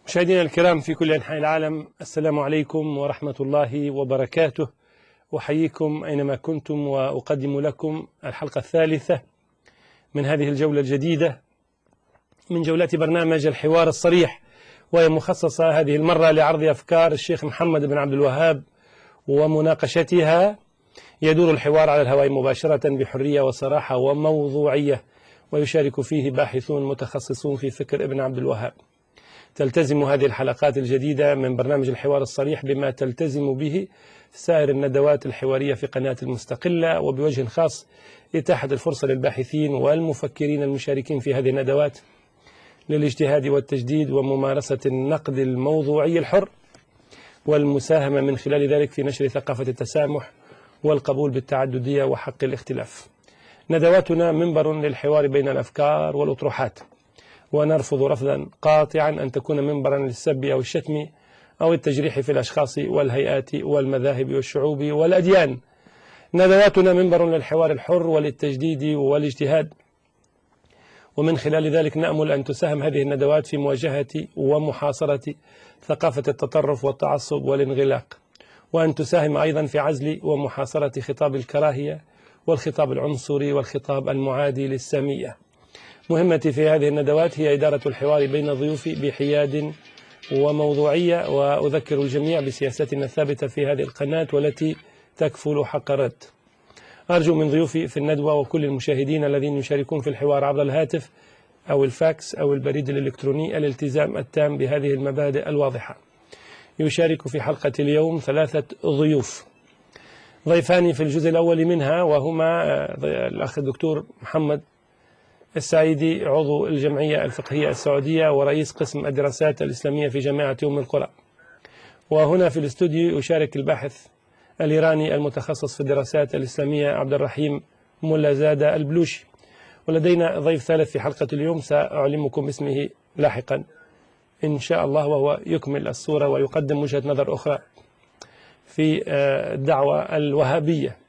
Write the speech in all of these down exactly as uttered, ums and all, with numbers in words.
مشاهدينا الكرام في كل أنحاء العالم، السلام عليكم ورحمة الله وبركاته. أحييكم أينما كنتم وأقدم لكم الحلقة الثالثة من هذه الجولة الجديدة من جولات برنامج الحوار الصريح، وهي مخصصة هذه المرة لعرض أفكار الشيخ محمد بن عبد الوهاب ومناقشتها. يدور الحوار على الهواء مباشرة بحرية وصراحة وموضوعية، ويشارك فيه باحثون متخصصون في فكر ابن عبد الوهاب. تلتزم هذه الحلقات الجديدة من برنامج الحوار الصريح بما تلتزم به سائر الندوات الحوارية في قناة المستقلة، وبوجه خاص إتاحة الفرصة للباحثين والمفكرين المشاركين في هذه الندوات للاجتهاد والتجديد وممارسة النقد الموضوعي الحر، والمساهمة من خلال ذلك في نشر ثقافة التسامح والقبول بالتعددية وحق الاختلاف. ندواتنا منبر للحوار بين الأفكار والأطروحات، ونرفض رفضا قاطعا أن تكون منبرا للسب أو الشتم أو التجريح في الأشخاص والهيئات والمذاهب والشعوب والأديان. ندواتنا منبر للحوار الحر وللتجديد والاجتهاد، ومن خلال ذلك نأمل أن تساهم هذه الندوات في مواجهة ومحاصرة ثقافة التطرف والتعصب والانغلاق، وأن تساهم أيضا في عزل ومحاصرة خطاب الكراهية والخطاب العنصري والخطاب المعادي للسامية. مهمتي في هذه الندوات هي إدارة الحوار بين ضيوفي بحياد وموضوعية، وأذكر الجميع بسياستنا الثابتة في هذه القناة والتي تكفل حق الرد. أرجو من ضيوفي في الندوة وكل المشاهدين الذين يشاركون في الحوار عبر الهاتف أو الفاكس أو البريد الإلكتروني الالتزام التام بهذه المبادئ الواضحة. يشارك في حلقة اليوم ثلاثة ضيوف، ضيفان في الجزء الأول منها، وهما الأخ الدكتور محمد السعيدي، عضو الجمعية الفقهية السعودية ورئيس قسم الدراسات الإسلامية في جامعة أم القرى. وهنا في الاستوديو يشارك الباحث الإيراني المتخصص في الدراسات الإسلامية عبد الرحيم مولازادة البلوشي. ولدينا ضيف ثالث في حلقة اليوم سأعلمكم باسمه لاحقا إن شاء الله، وهو يكمل الصورة ويقدم وجهة نظر أخرى في الدعوة الوهابية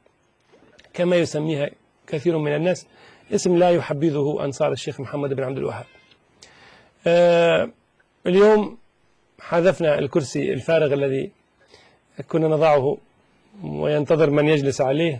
كما يسميها كثير من الناس، اسم لا يحبذه أنصار الشيخ محمد بن عبد الوهاب. آه اليوم حذفنا الكرسي الفارغ الذي كنا نضعه وينتظر من يجلس عليه.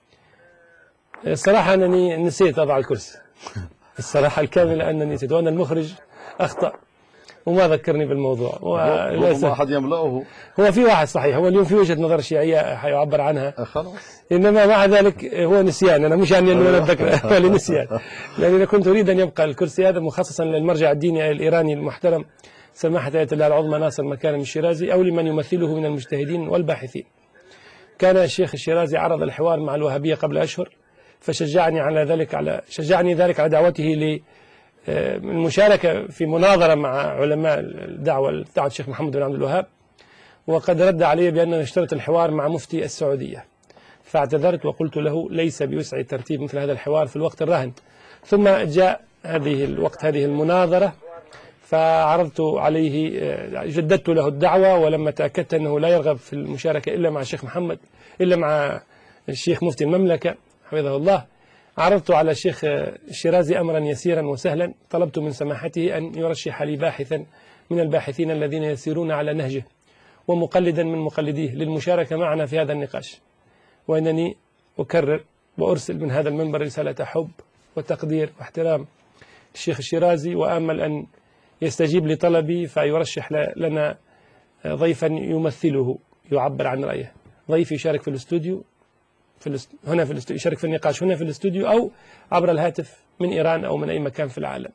الصراحة أنني نسيت أضع الكرسي، الصراحة الكاملة أنني نسيت، وأن المخرج أخطأ وما ذكرني بالموضوع. ربما أحد يملأه. هو في واحد صحيح، هو اليوم في وجهة نظر شيعية حيعبر عنها خلاص، إنما مع ذلك هو نسيان. أنا مش يعني أنه أنا أتذكر هو نسيان، لأن أنا كنت أريد أن يبقى الكرسي هذا مخصصا للمرجع الديني الإيراني المحترم سماحة آية الله العظمى ناصر مكارم الشيرازي، أو لمن يمثله من المجتهدين والباحثين. كان الشيخ الشيرازي عرض الحوار مع الوهابية قبل أشهر، فشجعني على ذلك على شجعني ذلك على دعوته للمشاركة في مناظرة مع علماء الدعوة دعوة الشيخ محمد بن عبد الوهاب، وقد رد علي بأنه اشترط الحوار مع مفتي السعودية، فاعتذرت وقلت له ليس بوسعي ترتيب مثل هذا الحوار في الوقت الراهن. ثم جاء هذه الوقت هذه المناظرة، فعرضت عليه جددت له الدعوة، ولما تأكدت أنه لا يرغب في المشاركة إلا مع الشيخ محمد إلا مع الشيخ مفتي المملكة حفظه الله، عرضت على الشيخ الشيرازي أمرا يسيرا وسهلا. طلبت من سماحته أن يرشح لي باحثا من الباحثين الذين يسيرون على نهجه ومقلدا من مقلديه للمشاركة معنا في هذا النقاش، وإنني أكرر وأرسل من هذا المنبر رسالة حب وتقدير واحترام الشيخ الشيرازي، وآمل أن يستجيب لطلبي فيرشح لنا ضيفا يمثله يعبر عن رأيه. ضيف يشارك في الاستوديو في الاست... هنا في الاستوديو، يشارك في النقاش هنا في الاستوديو أو عبر الهاتف من إيران أو من أي مكان في العالم.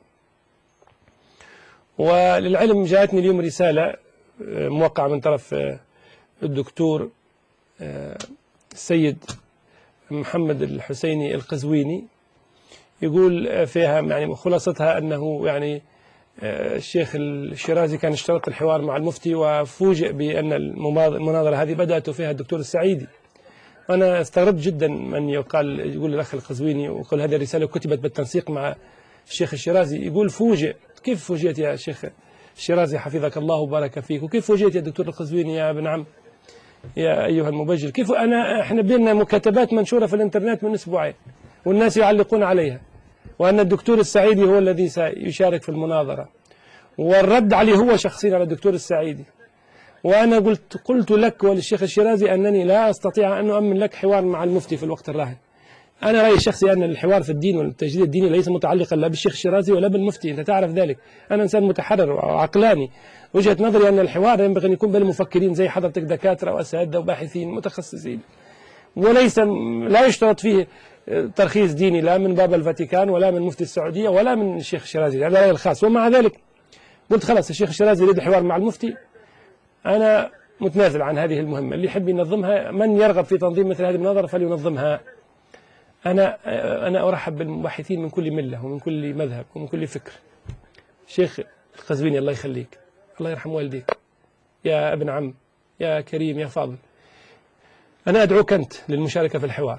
وللعلم جاءتني اليوم رسالة موقعة من طرف الدكتور السيد محمد الحسيني القزويني، يقول فيها يعني خلاصتها أنه يعني الشيخ الشيرازي كان اشترط الحوار مع المفتي، وفوجئ بأن المناظرة هذه بدأت فيها الدكتور السعيدي. أنا استغربت جدا من يقال يقول الأخ القزويني، ويقول هذه الرسالة كتبت بالتنسيق مع الشيخ الشيرازي، يقول فوجئ. كيف فوجئت يا شيخ الشيرازي حفظك الله وبارك فيك؟ وكيف فوجئت يا دكتور القزويني يا ابن عم يا أيها المبجل؟ كيف أنا إحنا بيننا مكاتبات منشورة في الإنترنت من أسبوعين والناس يعلقون عليها، وأن الدكتور السعيدي هو الذي سيشارك في المناظرة، والرد عليه هو شخصيا على الدكتور السعيدي. وأنا قلت قلت لك وللشيخ الشيرازي أنني لا أستطيع أن أؤمن لك حوار مع المفتي في الوقت الراهن. أنا رأيي الشخصي أن الحوار في الدين والتجديد الديني ليس متعلقا لا بالشيخ الشيرازي ولا بالمفتي، أنت تعرف ذلك. أنا إنسان متحرر وعقلاني، وجهة نظري أن الحوار ينبغي أن يكون بين المفكرين زي حضرتك، دكاترة وأساتذة وباحثين متخصصين، وليس لا يشترط فيه ترخيص ديني لا من باب الفاتيكان ولا من مفتي السعودية ولا من الشيخ الشيرازي، هذا رأيي الخاص. ومع ذلك قلت خلاص الشيخ الشيرازي يريد الحوار مع المفتي، أنا متنازل عن هذه المهمة. اللي يحب ينظمها، من يرغب في تنظيم مثل هذه المناظرة فلينظمها. أنا أنا أرحب بالمباحثين من كل ملة ومن كل مذهب ومن كل فكر. شيخ القزويني الله يخليك، الله يرحم والديك، يا ابن عم، يا كريم، يا فاضل، أنا أدعوك أنت للمشاركة في الحوار.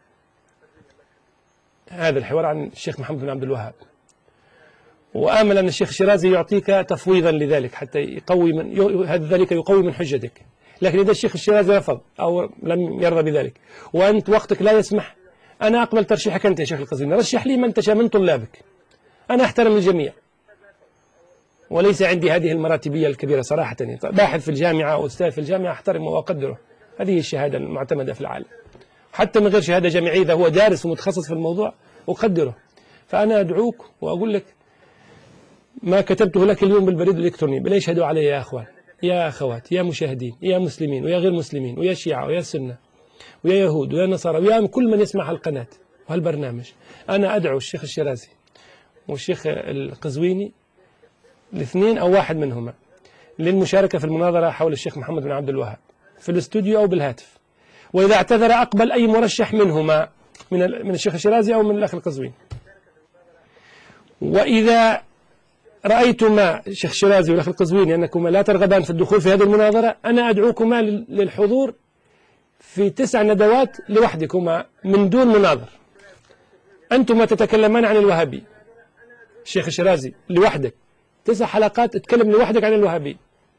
هذا الحوار عن الشيخ محمد بن عبد الوهاب، وآمل أن الشيخ الشيرازي يعطيك تفويضا لذلك حتى يقوي من هذا ذلك يقوي من حجتك. لكن إذا الشيخ الشيرازي رفض أو لم يرضى بذلك وأنت وقتك لا يسمح، أنا أقبل ترشيحك أنت يا شيخ القزويني، رشح لي من تشاء من طلابك، أنا أحترم الجميع وليس عندي هذه المراتبية الكبيرة صراحة. باحث في الجامعة أو أستاذ في الجامعة أحترمه وأقدره، هذه الشهادة المعتمدة في العالم، حتى من غير شهادة جامعية إذا هو دارس ومتخصص في الموضوع أقدره. فأنا أدعوك وأقول لك ما كتبته لك اليوم بالبريد الإلكتروني بل يشهدوا علي يا أخوان، يا أخوات، يا مشاهدين، يا مسلمين ويا غير مسلمين، ويا شيعة ويا سنة ويا يهود ويا نصارى ويا كل من يسمع القناة وهالبرنامج. أنا أدعو الشيخ الشيرازي والشيخ القزويني، الاثنين أو واحد منهما، للمشاركة في المناظرة حول الشيخ محمد بن عبد الوهاب في الاستوديو أو بالهاتف. وإذا اعتذر أقبل أي مرشح منهما، من من الشيخ الشيرازي أو من الأخ القزويني. وإذا رأيتما الشيخ الشيرازي والأخ القزويني أنكما لا ترغبان في الدخول في هذه المناظرة، أنا أدعوكما للحضور في تسع ندوات لوحدكما من دون مناظر. أنتما تتكلمان عن الوهابي، الشيخ الشيرازي لوحدك تسع حلقات تتكلم لوحدك عن الوهابي.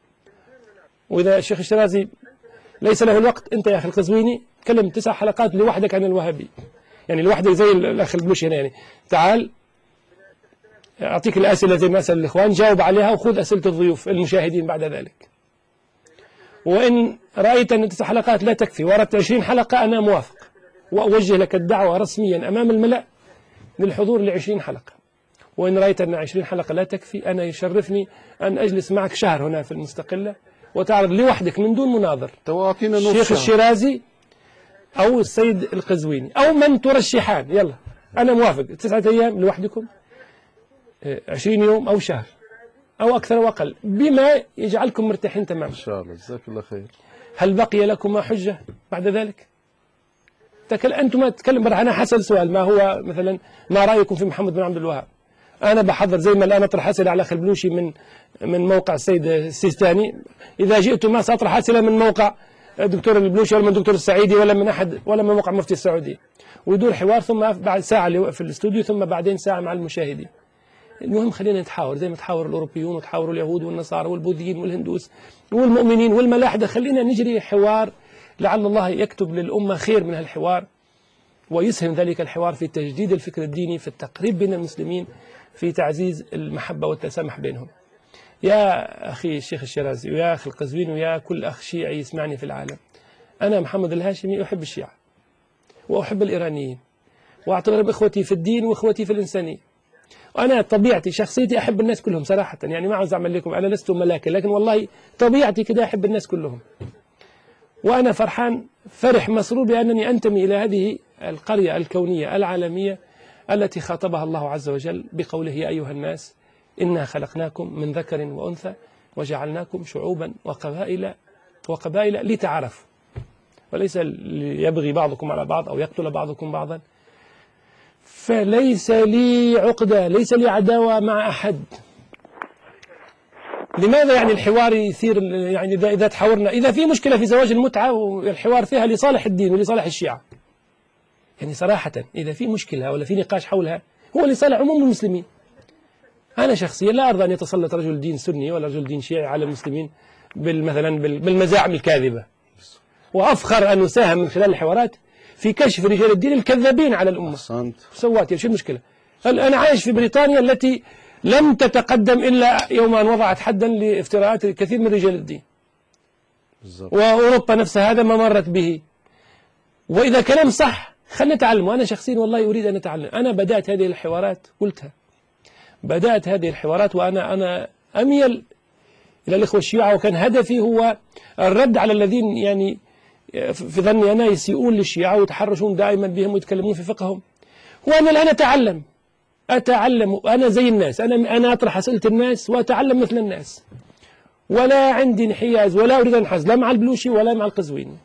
وإذا الشيخ الشيرازي ليس له الوقت، أنت يا أخي القزويني تكلم تسع حلقات لوحدك عن الوهابي، يعني لوحدك زي الأخ البلوشي هنا، يعني تعال أعطيك الأسئلة زي ما أسأل الإخوان، جاوب عليها وخذ أسئلة الضيوف المشاهدين بعد ذلك. وإن رأيت أن تسع حلقات لا تكفي وأردت عشرين حلقة، أنا موافق وأوجه لك الدعوة رسميا أمام الملأ للحضور لعشرين حلقة. وإن رأيت أن عشرين حلقة لا تكفي، أنا يشرفني أن أجلس معك شهر هنا في المستقلة وتعرض لوحدك من دون مناظر الشيخ الشيرازي أو السيد القزويني أو من ترشحان. يلا أنا موافق، تسعة أيام لوحدكم، عشرين يوم أو شهر أو أكثر وأقل، بما يجعلكم مرتاحين تماما إن شاء الله. جزاك الله خير. هل بقي لكم حجة بعد ذلك؟ تكل... أنتم تتكلم برا. أنا حسأل سؤال، ما هو مثلا ما رأيكم في محمد بن عبد الوهاب؟ أنا بحضر زي ما الآن أطرح أسئلة على أخي البلوشي من من موقع السيد السيستاني، إذا جئت ما سأطرح أسئلة من موقع الدكتور البلوشي ولا من الدكتور السعيدي ولا من أحد ولا من موقع مفتي السعودية، ويدور حوار ثم بعد ساعة في الاستوديو ثم بعدين ساعة مع المشاهدين. المهم خلينا نتحاور زي ما تحاور الأوروبيون وتحاوروا اليهود والنصارى والبوذيين والهندوس والمؤمنين والملاحدة. خلينا نجري حوار لعل الله يكتب للأمة خير من هالحوار، ويسهم ذلك الحوار في تجديد الفكر الديني، في التقريب بين المسلمين، في تعزيز المحبة والتسامح بينهم. يا أخي الشيخ الشيرازي ويا أخي القزويني ويا كل أخ شيعي يسمعني في العالم، أنا محمد الهاشمي أحب الشيعة وأحب الإيرانيين وأعتبرهم إخوتي في الدين وإخوتي في الإنسانية. وأنا طبيعتي شخصيتي أحب الناس كلهم صراحة، يعني ما عاوز أعمل لكم، أنا لست ملاكا، لكن والله طبيعتي كده أحب الناس كلهم. وأنا فرحان فرح مسرور بأنني أنتمي إلى هذه القرية الكونية العالمية التي خاطبها الله عز وجل بقوله يا أيها الناس إنا خلقناكم من ذكر وأنثى وجعلناكم شعوبا وقبائل وقبائل لتعارفوا، وليس ليبغي بعضكم على بعض أو يقتل بعضكم بعضا. فليس لي عقدة، ليس لي عداوة مع أحد. لماذا يعني الحوار يثير، يعني إذا إذا تحاورنا، إذا في مشكلة في زواج المتعة والحوار فيها لصالح الدين ولصالح الشيعة، يعني صراحة إذا في مشكلة ولا في نقاش حولها هو لصالح عموم المسلمين. أنا شخصيا لا أرضى أن يتسلط رجل دين سني ولا رجل دين شيعي على المسلمين مثلا بالمزاعم الكاذبة، وأفخر أن أساهم من خلال الحوارات في كشف رجال الدين الكذابين على الأمة. أحسنت. سوات، يعني شو المشكلة؟ أنا عايش في بريطانيا التي لم تتقدم إلا يوم أن وضعت حدا لافتراءات كثير من رجال الدين بالزبط. وأوروبا نفسها هذا ما مرت به. وإذا كلام صح خلنا نتعلم. وأنا شخصيا والله أريد أن أتعلم. أنا بدأت هذه الحوارات، قلتها، بدأت هذه الحوارات وأنا أنا أميل إلى الإخوة الشيعة، وكان هدفي هو الرد على الذين يعني في ظني أنا يسيئون للشيعة ويتحرشون دائما بهم ويتكلمون في فقههم. وأنا الآن أتعلم أتعلم أنا زي الناس، أنا أنا أطرح أسئلة الناس وأتعلم مثل الناس، ولا عندي انحياز ولا أريد أن أنحاز لا مع البلوشي ولا مع القزويني.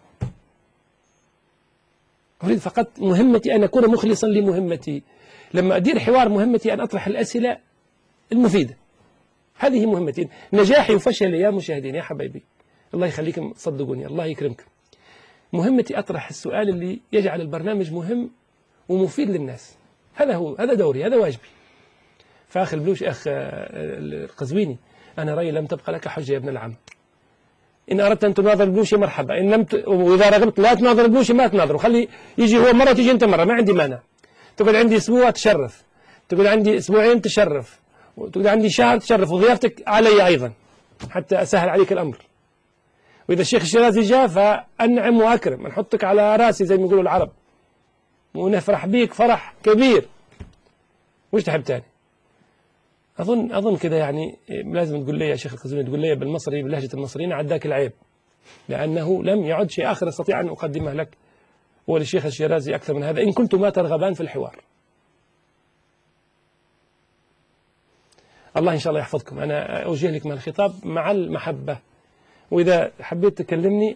أريد فقط مهمتي أن أكون مخلصا لمهمتي. لما أدير حوار مهمتي أن أطرح الأسئلة المفيدة. هذه مهمتي. نجاحي وفشلي يا مشاهدين يا حبايبي الله يخليكم صدقوني الله يكرمكم، مهمتي أطرح السؤال اللي يجعل البرنامج مهم ومفيد للناس. هذا هو، هذا دوري، هذا واجبي. فأخ البلوش أخ القزويني أنا رأيي لم تبقى لك حجة يا ابن العم. إن أردت أن تناظر البلوشي مرحبا، إن لم ت... وإذا رغبت لا تناظر البلوشي ما تناظره، خلي يجي هو مرة تيجي أنت مرة، ما عندي مانع. تقعد عندي أسبوع تشرف، تقعد عندي أسبوعين تشرف، وتقعد عندي شهر تشرف، وضيافتك علي أيضا حتى أسهل عليك الأمر. وإذا الشيخ الشيرازي جاء فأنعم وأكرم، نحطك على راسي زي ما يقولوا العرب، ونفرح بيك فرح كبير. وش تحب تاني؟ أظن أظن كذا يعني لازم تقول لي يا شيخ القزويني، تقول لي بالمصري بلهجة المصريين عداك العيب، لأنه لم يعد شيء آخر أستطيع أن أقدمه لك وللشيخ الشيرازي أكثر من هذا، إن كنتما ترغبان في الحوار. الله إن شاء الله يحفظكم. أنا أوجه لكم الخطاب مع المحبة، وإذا حبيت تكلمني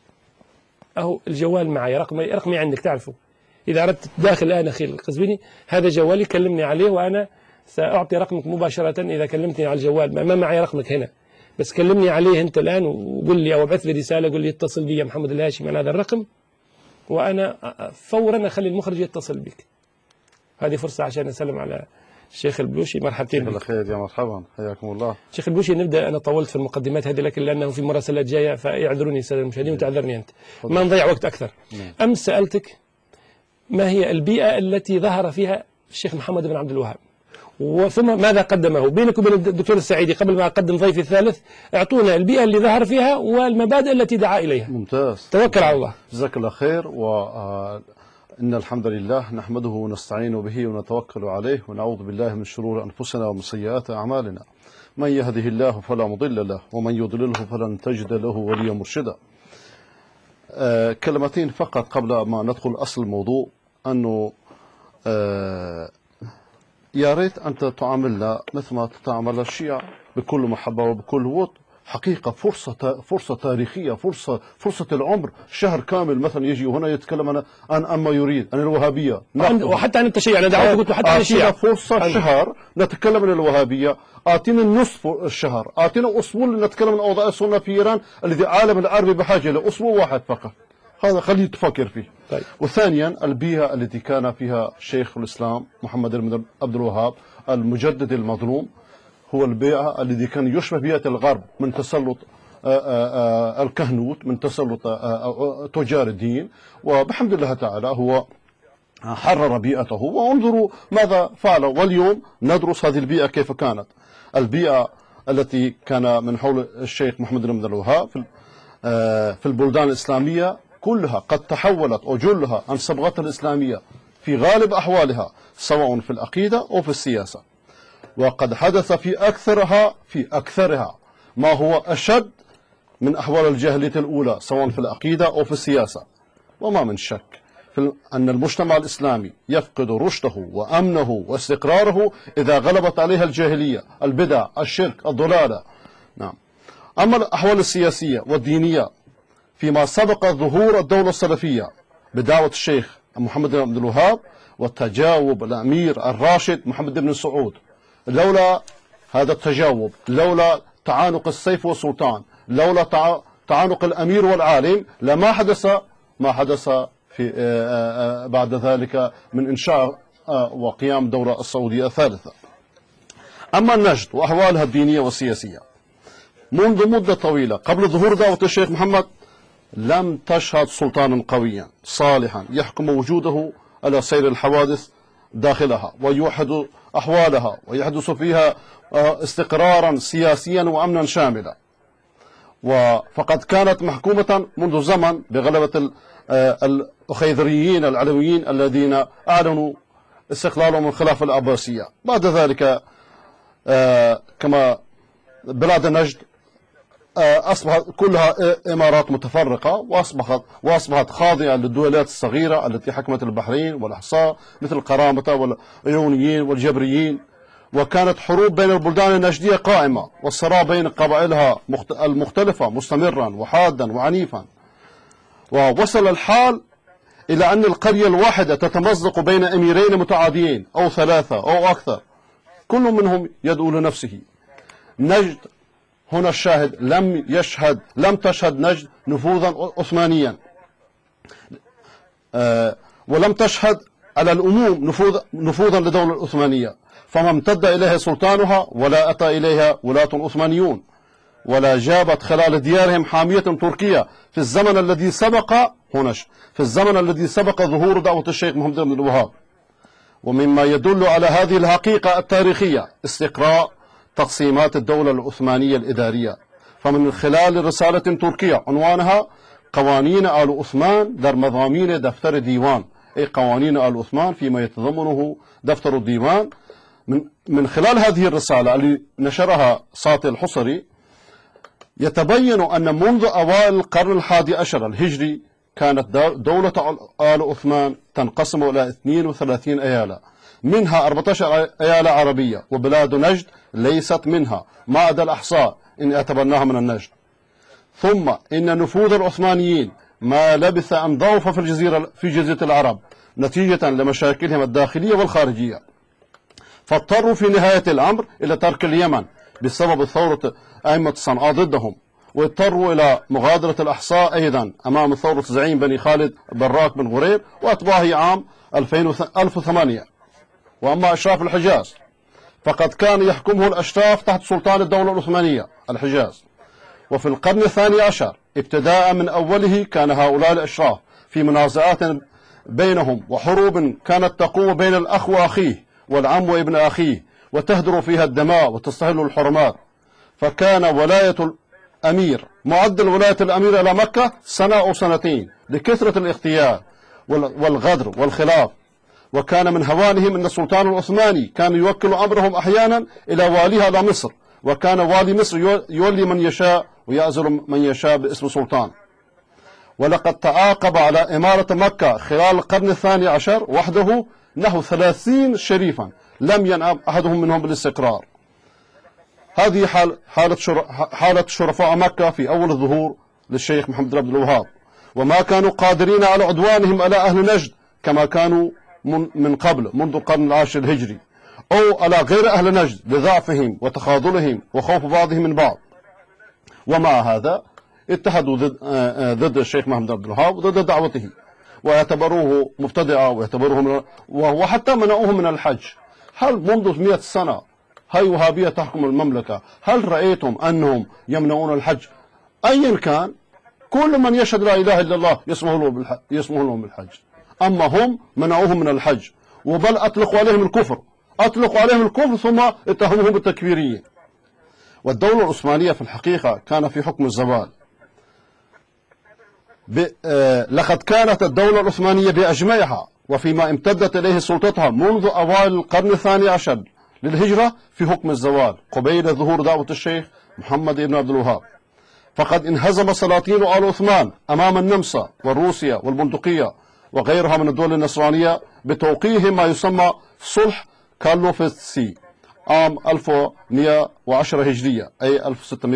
أهو الجوال معي، رقمي رقمي عندك تعرفه. إذا أردت داخل الآن أخي القزويني هذا جوالي، كلمني عليه وأنا سأعطي رقمك مباشرة. إذا كلمتني على الجوال ما معي رقمك هنا، بس كلمني عليه أنت الآن وقل لي أو ابعث لي رسالة قل لي اتصل بي يا محمد الهاشمي على هذا الرقم، وأنا فورا أخلي المخرج يتصل بك. هذه فرصة عشان أسلم على الشيخ البلوشي. مرحبتين بك. خير يا مرحبا، حياكم الله. شيخ البلوشي نبدأ. أنا طولت في المقدمات هذه لكن لأنه في مراسلات جاية فيعذروني السادة المشاهدين وتعذرني أنت، ما نضيع وقت أكثر. أمس سألتك ما هي البيئة التي ظهر فيها الشيخ محمد بن عبد الوهاب، وثم ماذا قدمه بينك وبين الدكتور السعيدي. قبل ما أقدم ضيفي الثالث اعطونا البيئة اللي ظهر فيها والمبادئ التي دعا إليها. ممتاز، توكل على الله. جزاك الله خير. وإن الحمد لله نحمده ونستعين به ونتوكل عليه ونعوذ بالله من شرور أنفسنا ومن سيئات أعمالنا. من يهده الله فلا مضل له ومن يضلله فلن تجد له وليا مرشدا. آه كلمتين فقط قبل ما ندخل أصل الموضوع، أنه آه يا ريت أنت تعاملنا مثل ما تتعامل الشيعة بكل محبة وبكل ود. حقيقة فرصة فرصة تاريخية، فرصة فرصة العمر. شهر كامل مثلا يجي وهنا يتكلم عن عن أما يريد عن الوهابية وحتى عن التشيع. أنا دعوت قلت حتى عن الشيعة. فرصة عن شهر نتكلم عن الوهابية، آتينا نصف الشهر، آتينا أسبوع نتكلم عن أوضاع السنة في إيران الذي العالم العربي بحاجة لأسبوع واحد فقط. هذا خليه تفكر فيه. طيب. وثانيا البيئة التي كان فيها شيخ الإسلام محمد بن عبد الوهاب المجدد المظلوم، هو البيئة الذي كان يشبه بيئة الغرب من تسلط الكهنوت، من تسلط تجار الدين، وبحمد الله تعالى هو حرر بيئته. وانظروا ماذا فعل، واليوم ندرس هذه البيئة كيف كانت. البيئة التي كان من حول الشيخ محمد بن عبد الوهاب في البلدان الإسلامية كلها قد تحولت وجلها عن صبغتها الإسلامية في غالب أحوالها، سواء في العقيدة أو في السياسة. وقد حدث في أكثرها في أكثرها ما هو أشد من أحوال الجاهلية الأولى، سواء في العقيدة أو في السياسة. وما من شك في أن المجتمع الإسلامي يفقد رشده وأمنه واستقراره إذا غلبت عليها الجاهلية، البدع، الشرك، الضلالة. نعم. أما الأحوال السياسية والدينية فيما سبق ظهور الدولة السلفية بدعوة الشيخ محمد بن عبد الوهاب وتجاوب الأمير الراشد محمد بن سعود، لولا هذا التجاوب، لولا تعانق السيف والسلطان، لولا تعانق الأمير والعالم، لما حدث ما حدث في بعد ذلك من إنشاء وقيام الدولة السعودية الثالثة. أما النجد وأحوالها الدينية والسياسية منذ مدة طويلة قبل ظهور دعوة الشيخ محمد لم تشهد سلطانا قويا صالحا يحكم وجوده على سير الحوادث داخلها ويوحد أحوالها ويحدث فيها استقرارا سياسيا وأمنا شاملا. فقد كانت محكومة منذ زمن بغلبة الأخيذريين العلويين الذين أعلنوا استقلالهم من الخلافة العباسية. بعد ذلك كما بلاد نجد أصبحت كلها إمارات متفرقة وأصبحت وأصبحت خاضعة للدولات الصغيرة التي حكمت البحرين والأحصاء مثل القرامطة والعيونيين والجبريين. وكانت حروب بين البلدان النجدية قائمة، والصراع بين قبائلها المختلفة مستمرا وحادا وعنيفا. ووصل الحال إلى أن القرية الواحدة تتمزق بين أميرين متعاديين أو ثلاثة أو أكثر، كل منهم يدعو لنفسه. نجد هنا الشاهد لم يشهد لم تشهد نجد نفوذا عثمانيا، أه ولم تشهد على العموم نفوذ نفوذا للدولة العثمانية، فما امتد إليها سلطانها ولا أتى إليها ولاة عثمانيون، ولا جابت خلال ديارهم حامية تركية في الزمن الذي سبق هناش في الزمن الذي سبق ظهور دعوة الشيخ محمد بن الوهاب. ومما يدل على هذه الحقيقة التاريخية استقراء تقسيمات الدولة العثمانية الإدارية، فمن خلال رسالة تركية عنوانها قوانين آل عثمان در مضامين دفتر ديوان، أي قوانين آل عثمان فيما يتضمنه دفتر الديوان. من من خلال هذه الرسالة اللي نشرها ساطي الحصري يتبين أن منذ أوائل القرن الحادي عشر الهجري كانت دولة آل عثمان تنقسم إلى اثنين وثلاثين إيالة، منها أربعة عشر إيالة عربية، وبلاد نجد ليست منها ما عدا الأحصاء إن اعتبرناها من النجد. ثم إن نفوذ العثمانيين ما لبث أن ضعف في الجزيرة في جزيرة العرب نتيجة لمشاكلهم الداخلية والخارجية، فاضطروا في نهاية الأمر إلى ترك اليمن بسبب ثورة أئمة صنعاء ضدهم، واضطروا إلى مغادرة الأحصاء أيضا أمام ثورة زعيم بني خالد براك بن غرير وأتباعه عام ألف وثمانية. وأما أشراف الحجاز فقد كان يحكمه الأشراف تحت سلطان الدولة العثمانية الحجاز. وفي القرن الثاني عشر ابتداء من أوله كان هؤلاء الأشراف في منازعات بينهم وحروب كانت تقوم بين الأخ وأخيه والعم وابن أخيه، وتهدر فيها الدماء وتستهل الحرمات. فكان ولاية الأمير معدل ولاية الأمير إلى مكة سنة أو سنتين لكثرة الاغتيال والغدر والخلاف. وكان من هوانهم أن السلطان العثماني كان يوكل أمرهم أحيانا إلى واليها إلى مصر، وكان والي مصر يولي من يشاء ويعزل من يشاء باسم سلطان. ولقد تعاقب على إمارة مكة خلال القرن الثاني عشر وحده نحو ثلاثين شريفا لم ينعم أحدهم منهم بالاستقرار. هذه حال حالة حالة شرفاء مكة في أول الظهور للشيخ محمد بن عبد الوهاب، وما كانوا قادرين على عدوانهم على أهل نجد كما كانوا من قبل منذ القرن العاشر الهجري، أو على غير أهل نجد لضعفهم وتخاذلهم وخوف بعضهم من بعض. ومع هذا اتحدوا ضد, ضد الشيخ محمد بن عبد الوهاب وضد دعوته، واعتبروه مبتدعا واعتبروه من وحتى منعوه من الحج. هل منذ مئة سنة هاي وهابية تحكم المملكة هل رأيتم أنهم يمنعون الحج؟ أيا كان كل من يشهد لا إله إلا الله يسمح لهم بالحج، أما هم منعوهم من الحج، وبل أطلقوا عليهم الكفر أطلقوا عليهم الكفر ثم اتهموهم بالتكفيرية. والدولة العثمانية في الحقيقة كان في حكم الزوال. آه لقد كانت الدولة العثمانية بأجمعها وفيما امتدت إليه سلطتها منذ أوائل القرن الثاني عشر للهجرة في حكم الزوال قبيل ظهور دعوة الشيخ محمد بن عبد الوهاب. فقد انهزم سلاطين آل عثمان أمام النمسا والروسيا والبندقية وغيرها من الدول النصرانية بتوقيعهم ما يسمى صلح كارلوفسكي عام ألف ومئة وعشرة هجرية أي ألف وستمئة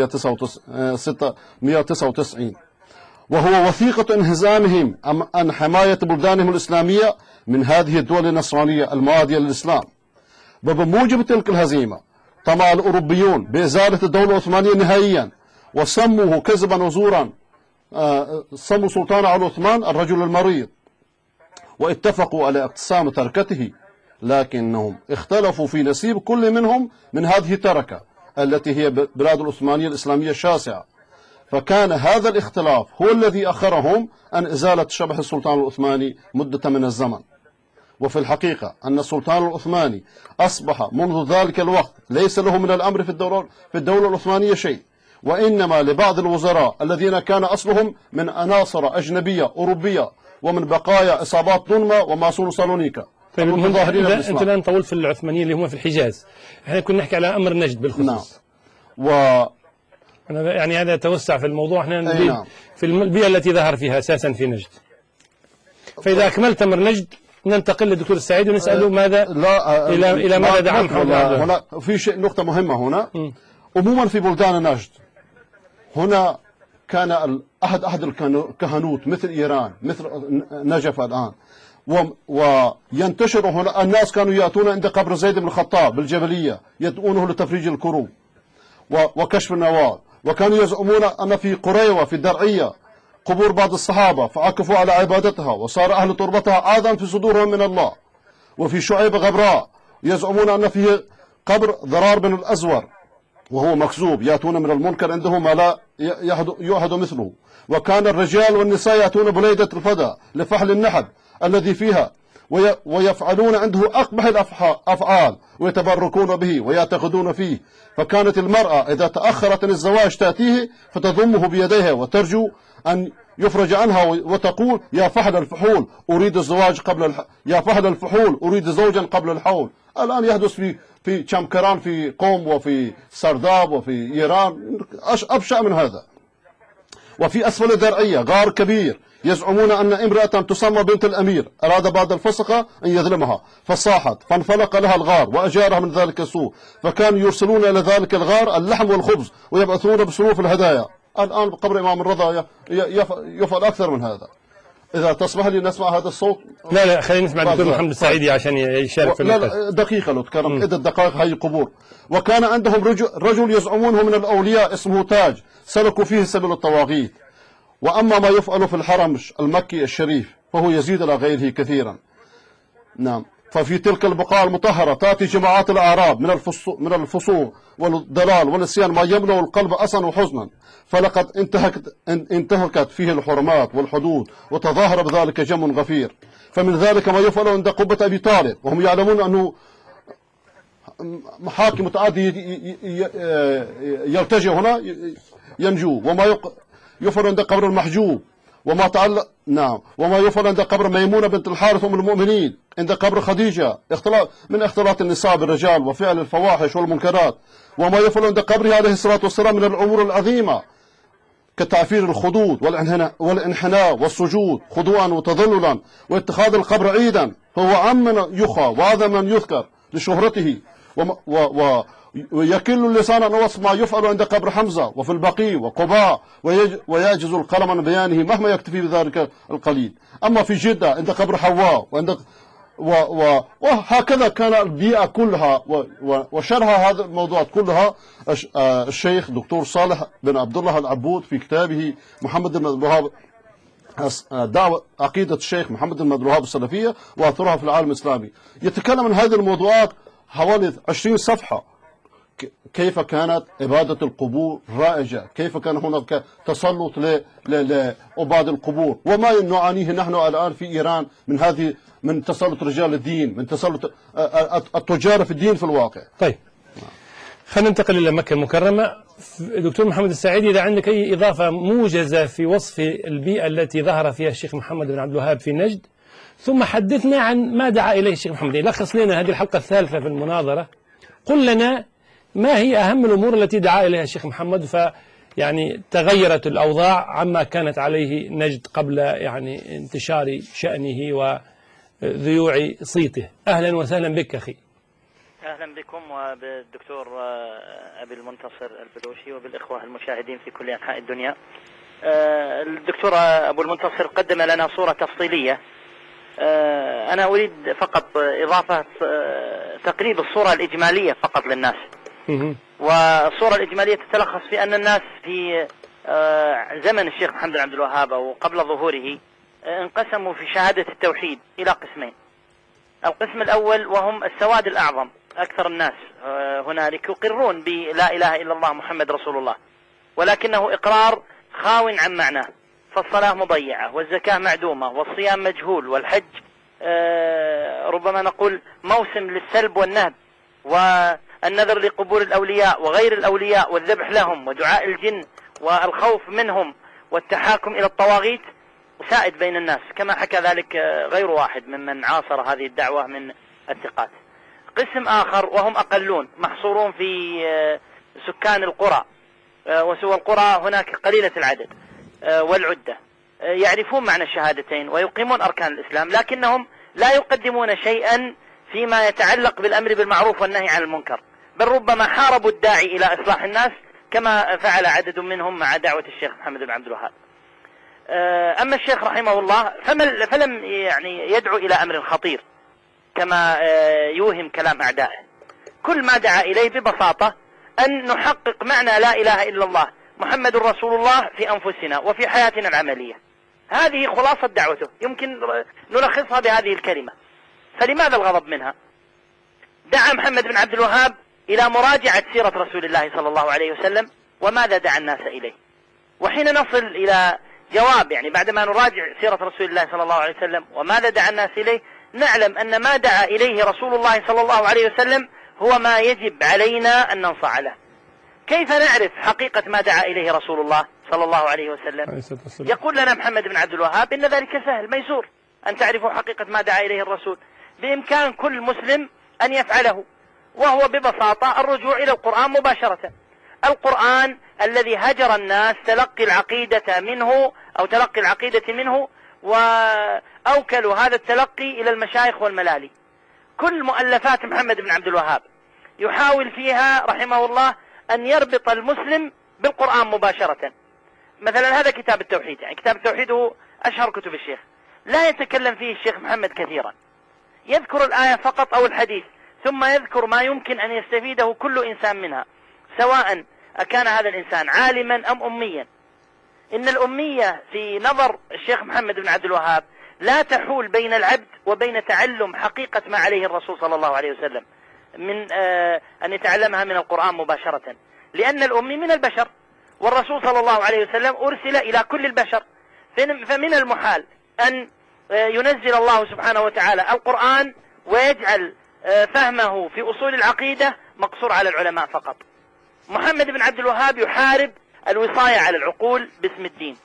وتسعة وتسعين، وهو وثيقة انهزامهم عن حماية بلدانهم الإسلامية من هذه الدول النصرانية المعادية للإسلام. وبموجب تلك الهزيمة طمع الأوروبيون بإزالة الدولة العثمانية نهائيا، وسموه كذبا وزورا سموا سلطان آل عثمان الرجل المريض، واتفقوا على اقتسام تركته، لكنهم اختلفوا في نصيب كل منهم من هذه التركة التي هي بلاد العثمانية الإسلامية الشاسعة. فكان هذا الاختلاف هو الذي أخرهم عن إزالة شبح السلطان العثماني مدة من الزمن. وفي الحقيقة أن السلطان العثماني أصبح منذ ذلك الوقت ليس له من الأمر في الدولة, في الدولة العثمانية شيء، وإنما لبعض الوزراء الذين كان أصلهم من عناصر أجنبية أوروبية ومن بقايا إصابات دنما وماسون سالونيكا. طيب أنت الآن طولت في العثمانيين اللي هم في الحجاز، احنا كنا نحكي على أمر نجد بالخصوص. نعم. و أنا يعني هذا توسع في الموضوع، احنا نعم. في البيئة التي ظهر فيها أساسا في نجد. فإذا أكملت أمر نجد ننتقل للدكتور السعيد ونسأله ماذا لا إلى إلى ماذا دعا محمد عبده. هنا في شيء نقطة مهمة هنا. عموما في بلدان نجد هنا كان أحد أحد الكهنوت مثل إيران مثل نجف الآن، وينتشر هنا. الناس كانوا يأتون عند قبر زيد بن الخطاب بالجبلية يدعونه لتفريج الكروب وكشف النوار، وكانوا يزعمون أن في قريوة في الدرعية قبور بعض الصحابة فعكفوا على عبادتها وصار أهل تربتها عادا في صدورهم من الله. وفي شعيب غبراء يزعمون أن فيه قبر ضرار بن الأزور وهو مكذوب، يأتون من المنكر عنده ما لا يعهد مثله. وكان الرجال والنساء يأتون بليدة الفدا لفحل النحب الذي فيها ويفعلون عنده أقبح الأفعال ويتبركون به ويعتقدون فيه. فكانت المرأة إذا تأخرت عن الزواج تأتيه فتضمه بيديها وترجو أن يفرج عنها وتقول يا فحل الفحول أريد الزواج قبل الح... يا فحل الفحول أريد زوجا قبل الحول. الآن يحدث في في شمكران في قوم وفي سرداب وفي إيران أبشع من هذا. وفي أسفل الدرعية غار كبير يزعمون أن امرأة تسمى بنت الأمير أراد بعد الفسقة أن يظلمها فصاحت فانفلق لها الغار وأجارها من ذلك السوء، فكانوا يرسلون إلى ذلك الغار اللحم والخبز ويبعثون بصنوف الهدايا. الآن قبر إمام الرضا يفعل أكثر من هذا. إذا تسمح لي نسمع هذا الصوت. لا لا خلينا نسمع الدكتور محمد السعيدي عشان يشارك في النقاش. لا دقيقة لو تكرم عدة دقائق هاي القبور. وكان عندهم رجل, رجل يزعمونه من الأولياء اسمه تاج سلكوا فيه سبيل الطواغيت. وأما ما يفعل في الحرم المكي الشريف فهو يزيد على غيره كثيرا. نعم. ففي تلك البقاع المطهرة تأتي جماعات الأعراب من الفسوق من الفسوق والضلال والنسيان ما يملأ القلب أسا وحزنا، فلقد انتهكت انتهكت فيه الحرمات والحدود وتظاهر بذلك جم غفير. فمن ذلك ما يفعل عند قبة أبي طالب وهم يعلمون أنه محاكم متعدي يلتجئ هنا ينجو. وما يفعل عند قبر المحجوب وما تعلق نعم وما يفعل عند قبر ميمونة بنت الحارث أم المؤمنين، عند قبر خديجة اختلاط من اختلاط النساء بالرجال وفعل الفواحش والمنكرات. وما يفعل عند قبره عليه الصلاة والسلام من الأمور العظيمة كتعفير الخدود والانحناء والسجود خضوعا وتذللا واتخاذ القبر عيدا، فهو عم من يخى وهذا من يذكر لشهرته. و, و ويكل اللسان أن وصف ما يفعل عند قبر حمزة وفي البقيع وقباء ويعجز القلم عن بيانه مهما يكتفي بذلك القليل. أما في جدة عند قبر حواء وعند و و وهكذا كان البيئة كلها وشرح هذا الموضوعات كلها الشيخ دكتور صالح بن عبد الله العبود في كتابه محمد بن عبد الوهاب دعوة عقيدة الشيخ محمد بن عبد الوهاب السلفية وأثرها في العالم الإسلامي. يتكلم عن هذه الموضوعات حوالي عشرين صفحة. كيف كانت عبادة القبور رائجة، كيف كان هناك تسلط لعباد القبور، وما نعانيه نحن الآن في إيران من هذه من تسلط رجال الدين، من تسلط التجار في الدين في الواقع. طيب خلينا ننتقل إلى مكة المكرمة. دكتور محمد السعيدي إذا عندك أي إضافة موجزة في وصف البيئة التي ظهر فيها الشيخ محمد بن عبد الوهاب في نجد، ثم حدثنا عن ما دعا إليه الشيخ محمد. لخص لنا هذه الحلقة الثالثة في المناظرة، قل لنا ما هي أهم الأمور التي دعا إليها الشيخ محمد فيعني تغيرت الأوضاع عما كانت عليه نجد قبل يعني انتشار شأنه وذيوع صيته. أهلا وسهلا بك أخي. أهلا بكم وبالدكتور أبي المنتصر البلوشي وبالإخوة المشاهدين في كل أنحاء الدنيا. الدكتور أبو المنتصر قدم لنا صورة تفصيلية، أنا أريد فقط إضافة تقريب الصورة الإجمالية فقط للناس. والصورة الإجمالية تتلخص في أن الناس في زمن الشيخ محمد بن عبد الوهاب وقبل ظهوره انقسموا في شهادة التوحيد إلى قسمين. القسم الأول وهم السواد الأعظم، أكثر الناس هنالك يقرون بلا إله إلا الله محمد رسول الله، ولكنه إقرار خاو عن معناه، فالصلاة مضيعة والزكاة معدومة والصيام مجهول والحج ربما نقول موسم للسلب والنهب والنذر لقبور الأولياء وغير الأولياء والذبح لهم ودعاء الجن والخوف منهم والتحاكم إلى الطواغيت سائد بين الناس، كما حكى ذلك غير واحد ممن عاصر هذه الدعوة من الثقات. قسم آخر وهم أقلون محصورون في سكان القرى، وسوى القرى هناك قليلة العدد والعدة، يعرفون معنى الشهادتين ويقيمون أركان الإسلام، لكنهم لا يقدمون شيئا فيما يتعلق بالأمر بالمعروف والنهي عن المنكر، بل ربما حاربوا الداعي إلى إصلاح الناس كما فعل عدد منهم مع دعوة الشيخ محمد بن عبد الوهاب. أما الشيخ رحمه الله فلم يعني يدعو إلى أمر خطير كما يوهم كلام أعدائه، كل ما دعا إليه ببساطة أن نحقق معنى لا إله إلا الله محمد رسول الله في أنفسنا وفي حياتنا العملية. هذه خلاصة دعوته، يمكن نلخصها بهذه الكلمة. فلماذا الغضب منها؟ دعا محمد بن عبد الوهاب إلى مراجعة سيرة رسول الله صلى الله عليه وسلم، وماذا دعا الناس إليه؟ وحين نصل إلى جواب يعني بعدما نراجع سيرة رسول الله صلى الله عليه وسلم وماذا دعا الناس إليه، نعلم أن ما دعا إليه رسول الله صلى الله عليه وسلم هو ما يجب علينا أن ننصاع له. كيف نعرف حقيقة ما دعا إليه رسول الله صلى الله عليه وسلم؟ يقول لنا محمد بن عبد الوهاب إن ذلك سهل ميسور أن تعرفوا حقيقة ما دعا إليه الرسول، بإمكان كل مسلم أن يفعله، وهو ببساطة الرجوع إلى القرآن مباشرة. القرآن الذي هجر الناس تلقي العقيدة منه أو تلقي العقيدة منه، وأوكلوا هذا التلقي إلى المشايخ والملالي. كل مؤلفات محمد بن عبد الوهاب يحاول فيها رحمه الله أن يربط المسلم بالقرآن مباشرة. مثلا هذا كتاب التوحيد، يعني كتاب التوحيد هو أشهر كتب الشيخ، لا يتكلم فيه الشيخ محمد كثيرا، يذكر الآية فقط أو الحديث، ثم يذكر ما يمكن أن يستفيده كل إنسان منها، سواء أكان هذا الإنسان عالما أم أميا. إن الأمية في نظر الشيخ محمد بن عبد الوهاب لا تحول بين العبد وبين تعلم حقيقة ما عليه الرسول صلى الله عليه وسلم من آه أن يتعلمها من القرآن مباشرة، لأن الأمي من البشر، والرسول صلى الله عليه وسلم أرسل إلى كل البشر، فمن المحال أن آه ينزل الله سبحانه وتعالى القرآن ويجعل آه فهمه في أصول العقيدة مقصور على العلماء فقط. محمد بن عبد الوهاب يحارب الوصاية على العقول باسم الدين،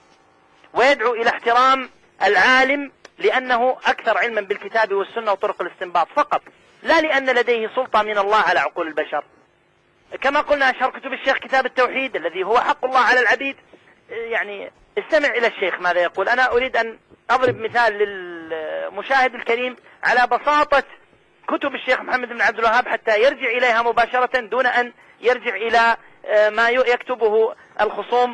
ويدعو إلى احترام العالم لأنه أكثر علما بالكتاب والسنة وطرق الاستنباط فقط، لا لأن لديه سلطة من الله على عقول البشر. كما قلنا أشهر كتب الشيخ كتاب التوحيد الذي هو حق الله على العبيد. يعني استمع إلى الشيخ ماذا يقول. أنا أريد أن أضرب مثال للمشاهد الكريم على بساطة كتب الشيخ محمد بن عبد الوهاب حتى يرجع إليها مباشرة دون أن يرجع إلى ما يكتبه الخصوم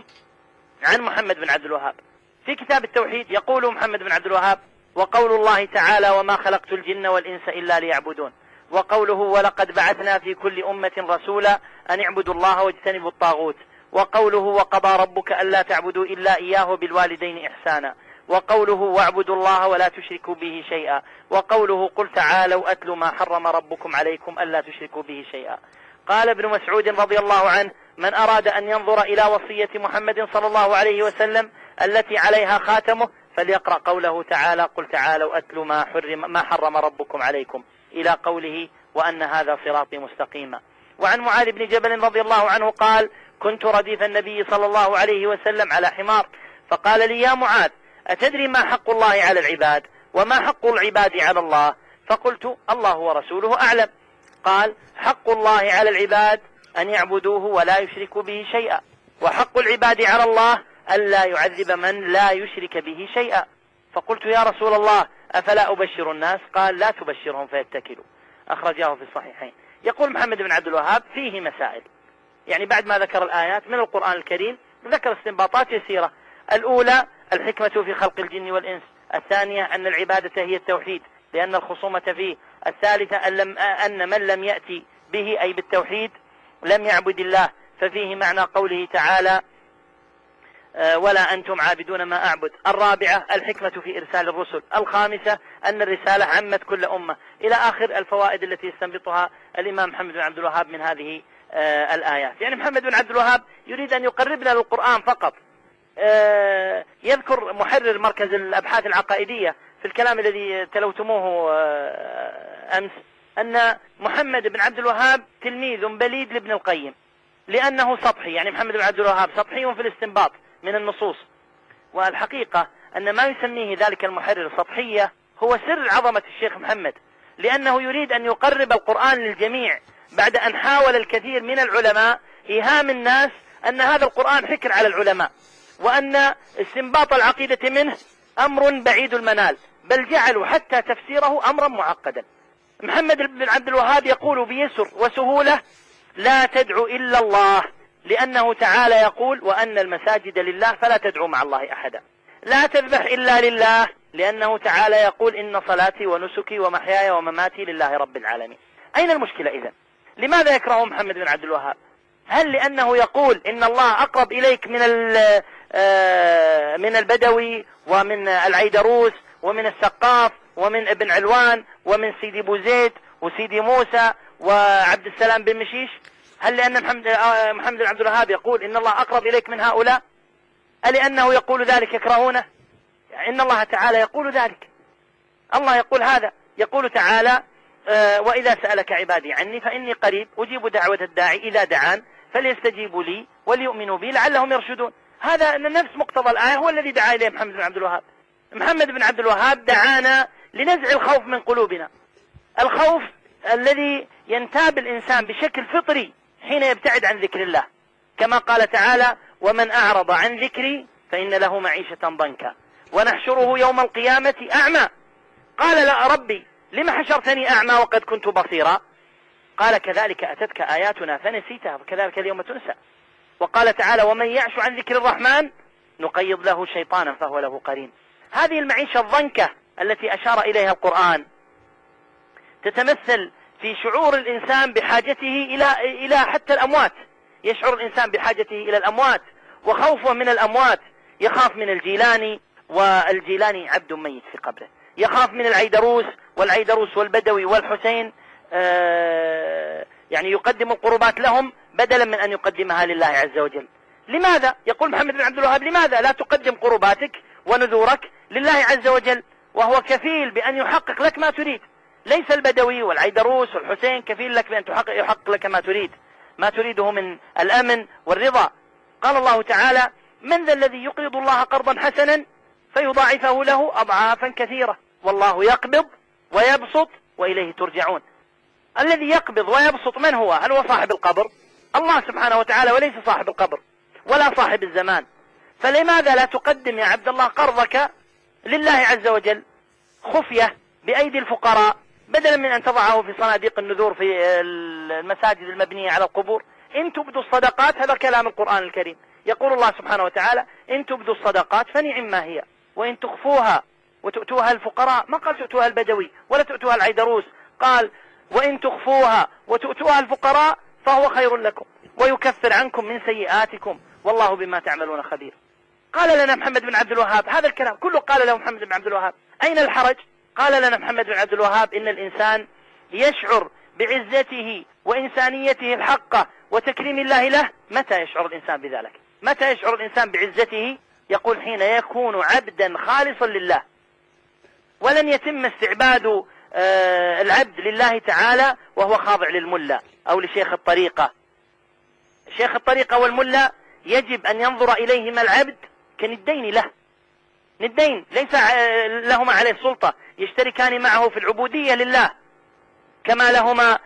عن محمد بن عبد الوهاب. في كتاب التوحيد يقول محمد بن عبد الوهاب: وقول الله تعالى: وما خلقت الجن والإنس إلا ليعبدون. وقوله: ولقد بعثنا في كل أمة رسولا أن اعبدوا الله واجتنبوا الطاغوت. وقوله: وقضى ربك ألا تعبدوا إلا إياه بالوالدين إحسانا. وقوله: واعبدوا الله ولا تشركوا به شيئا. وقوله: قل تعالوا أتل ما حرم ربكم عليكم ألا تشركوا به شيئا. قال ابن مسعود رضي الله عنه: من أراد أن ينظر إلى وصية محمد صلى الله عليه وسلم التي عليها خاتمه فليقرأ قوله تعالى: قل تعالوا أتل ما حرم, ما حرم ربكم عليكم، إلى قوله: وأن هذا صراطي مستقيما. وعن معاذ بن جبل رضي الله عنه قال: كنت رديف النبي صلى الله عليه وسلم على حمار، فقال لي: يا معاذ، أتدري ما حق الله على العباد وما حق العباد على الله؟ فقلت: الله ورسوله أعلم. قال: حق الله على العباد أن يعبدوه ولا يشركوا به شيئا، وحق العباد على الله ألا يعذب من لا يشرك به شيئا. فقلت: يا رسول الله، أفلا أبشر الناس؟ قال: لا تبشرهم فيتكلوا. أخرجاه في الصحيحين. يقول محمد بن عبد الوهاب فيه مسائل، يعني بعد ما ذكر الآيات من القرآن الكريم ذكر استنباطات يسيرة. الأولى: الحكمة في خلق الجن والإنس. الثانية: أن العبادة هي التوحيد لأن الخصومة فيه. الثالثة: أن, لم أن من لم يأتي به أي بالتوحيد لم يعبد الله، ففيه معنى قوله تعالى: ولا أنتم عابدون ما أعبد. الرابعة: الحكمة في إرسال الرسل. الخامسة: أن الرسالة عمت كل أمة، إلى آخر الفوائد التي يستنبطها الإمام محمد بن عبد الوهاب من هذه الآيات. يعني محمد بن عبد الوهاب يريد أن يقربنا للقرآن فقط. يذكر محرر مركز الأبحاث العقائدية في في الكلام الذي تلوتموه أمس أن محمد بن عبد الوهاب تلميذ بليد لابن القيم لأنه سطحي، يعني محمد بن عبد الوهاب سطحي في الاستنباط من النصوص. والحقيقة أن ما يسميه ذلك المحرر سطحية هو سر عظمة الشيخ محمد، لأنه يريد أن يقرب القرآن للجميع بعد أن حاول الكثير من العلماء إيهام الناس أن هذا القرآن حكر على العلماء، وأن استنباط العقيدة منه أمر بعيد المنال، بل جعلوا حتى تفسيره أمرا معقدا. محمد بن عبد الوهاب يقول بيسر وسهولة: لا تدعو إلا الله، لأنه تعالى يقول: وأن المساجد لله فلا تدعو مع الله أحدا. لا تذبح إلا لله، لأنه تعالى يقول: إن صلاتي ونسكي ومحياي ومماتي لله رب العالمين. أين المشكلة إذن؟ لماذا يكره محمد بن عبد الوهاب؟ هل لأنه يقول إن الله أقرب إليك من من البدوي ومن العيدروس ومن السقاف ومن ابن علوان ومن سيدي بوزيد وسيدي موسى وعبد السلام بن مشيش؟ هل لأن محمد محمد بن عبد الوهاب يقول إن الله أقرب إليك من هؤلاء؟ ألأنه يقول ذلك يكرهونه؟ يعني إن الله تعالى يقول ذلك. الله يقول هذا، يقول تعالى: آه وإذا سألك عبادي عني فإني قريب أجيب دعوة الداعي إذا دعان فليستجيبوا لي وليؤمنوا بي لعلهم يرشدون. هذا نفس مقتضى الآية هو الذي دعا إليه محمد بن عبد الوهاب. محمد بن عبد الوهاب دعانا لنزع الخوف من قلوبنا، الخوف الذي ينتاب الإنسان بشكل فطري حين يبتعد عن ذكر الله، كما قال تعالى: ومن أعرض عن ذكري فإن له معيشة ضنكا ونحشره يوم القيامة أعمى. قال: لا ربي لما حشرتني أعمى وقد كنت بصيرا؟ قال: كذلك أتتك آياتنا فنسيتها وكذلك اليوم تنسى. وقال تعالى: ومن يعش عن ذكر الرحمن نقيض له شيطانا فهو له قرين. هذه المعيشة الضنكة التي أشار إليها القرآن تتمثل في شعور الإنسان بحاجته إلى إلى حتى الأموات. يشعر الإنسان بحاجته إلى الأموات وخوفه من الأموات، يخاف من الجيلاني والجيلاني عبد ميت في قبره، يخاف من العيدروس والعيدروس والبدوي والحسين، آه يعني يقدم القربات لهم بدلا من أن يقدمها لله عز وجل. لماذا؟ يقول محمد بن عبد الوهاب: لماذا لا تقدم قرباتك ونذورك لله عز وجل وهو كفيل بأن يحقق لك ما تريد؟ ليس البدوي والعيدروس والحسين كفيل لك بأن تحقق يحقق لك ما تريد، ما تريده من الأمن والرضا. قال الله تعالى: من ذا الذي يقرض الله قرضا حسنا فيضاعفه له أضعافا كثيرة والله يقبض ويبسط وإليه ترجعون. الذي يقبض ويبسط من هو؟ هل هو صاحب القبر؟ الله سبحانه وتعالى، وليس صاحب القبر ولا صاحب الزمان. فلماذا لا تقدم يا عبد الله قرضك لله عز وجل خفية بأيدي الفقراء بدلا من أن تضعه في صناديق النذور في المساجد المبنية على القبور؟ إن تبدوا الصدقات، هذا كلام القرآن الكريم، يقول الله سبحانه وتعالى: إن تبدوا الصدقات فنعم ما هي وإن تخفوها وتؤتوها الفقراء. ما قال تؤتوها البدوي ولا تؤتوها العيدروس، قال: وإن تخفوها وتؤتوها الفقراء فهو خير لكم ويكفر عنكم من سيئاتكم والله بما تعملون خبير. قال لنا محمد بن عبد الوهاب هذا الكلام كله، قال له محمد بن عبد الوهاب: أين الحرج؟ قال لنا محمد بن عبد الوهاب: إن الإنسان يشعر بعزته وإنسانيته الحقة وتكريم الله له. متى يشعر الإنسان بذلك؟ متى يشعر الإنسان بعزته؟ يقول: حين يكون عبدا خالصا لله. ولن يتم استعباد آه العبد لله تعالى وهو خاضع للملا أو لشيخ الطريقة. شيخ الطريقة والملا يجب أن ينظر إليهما العبد كندين له، ندين ليس لهما عليه سلطة، يشتركان معه في العبودية لله، كما لهما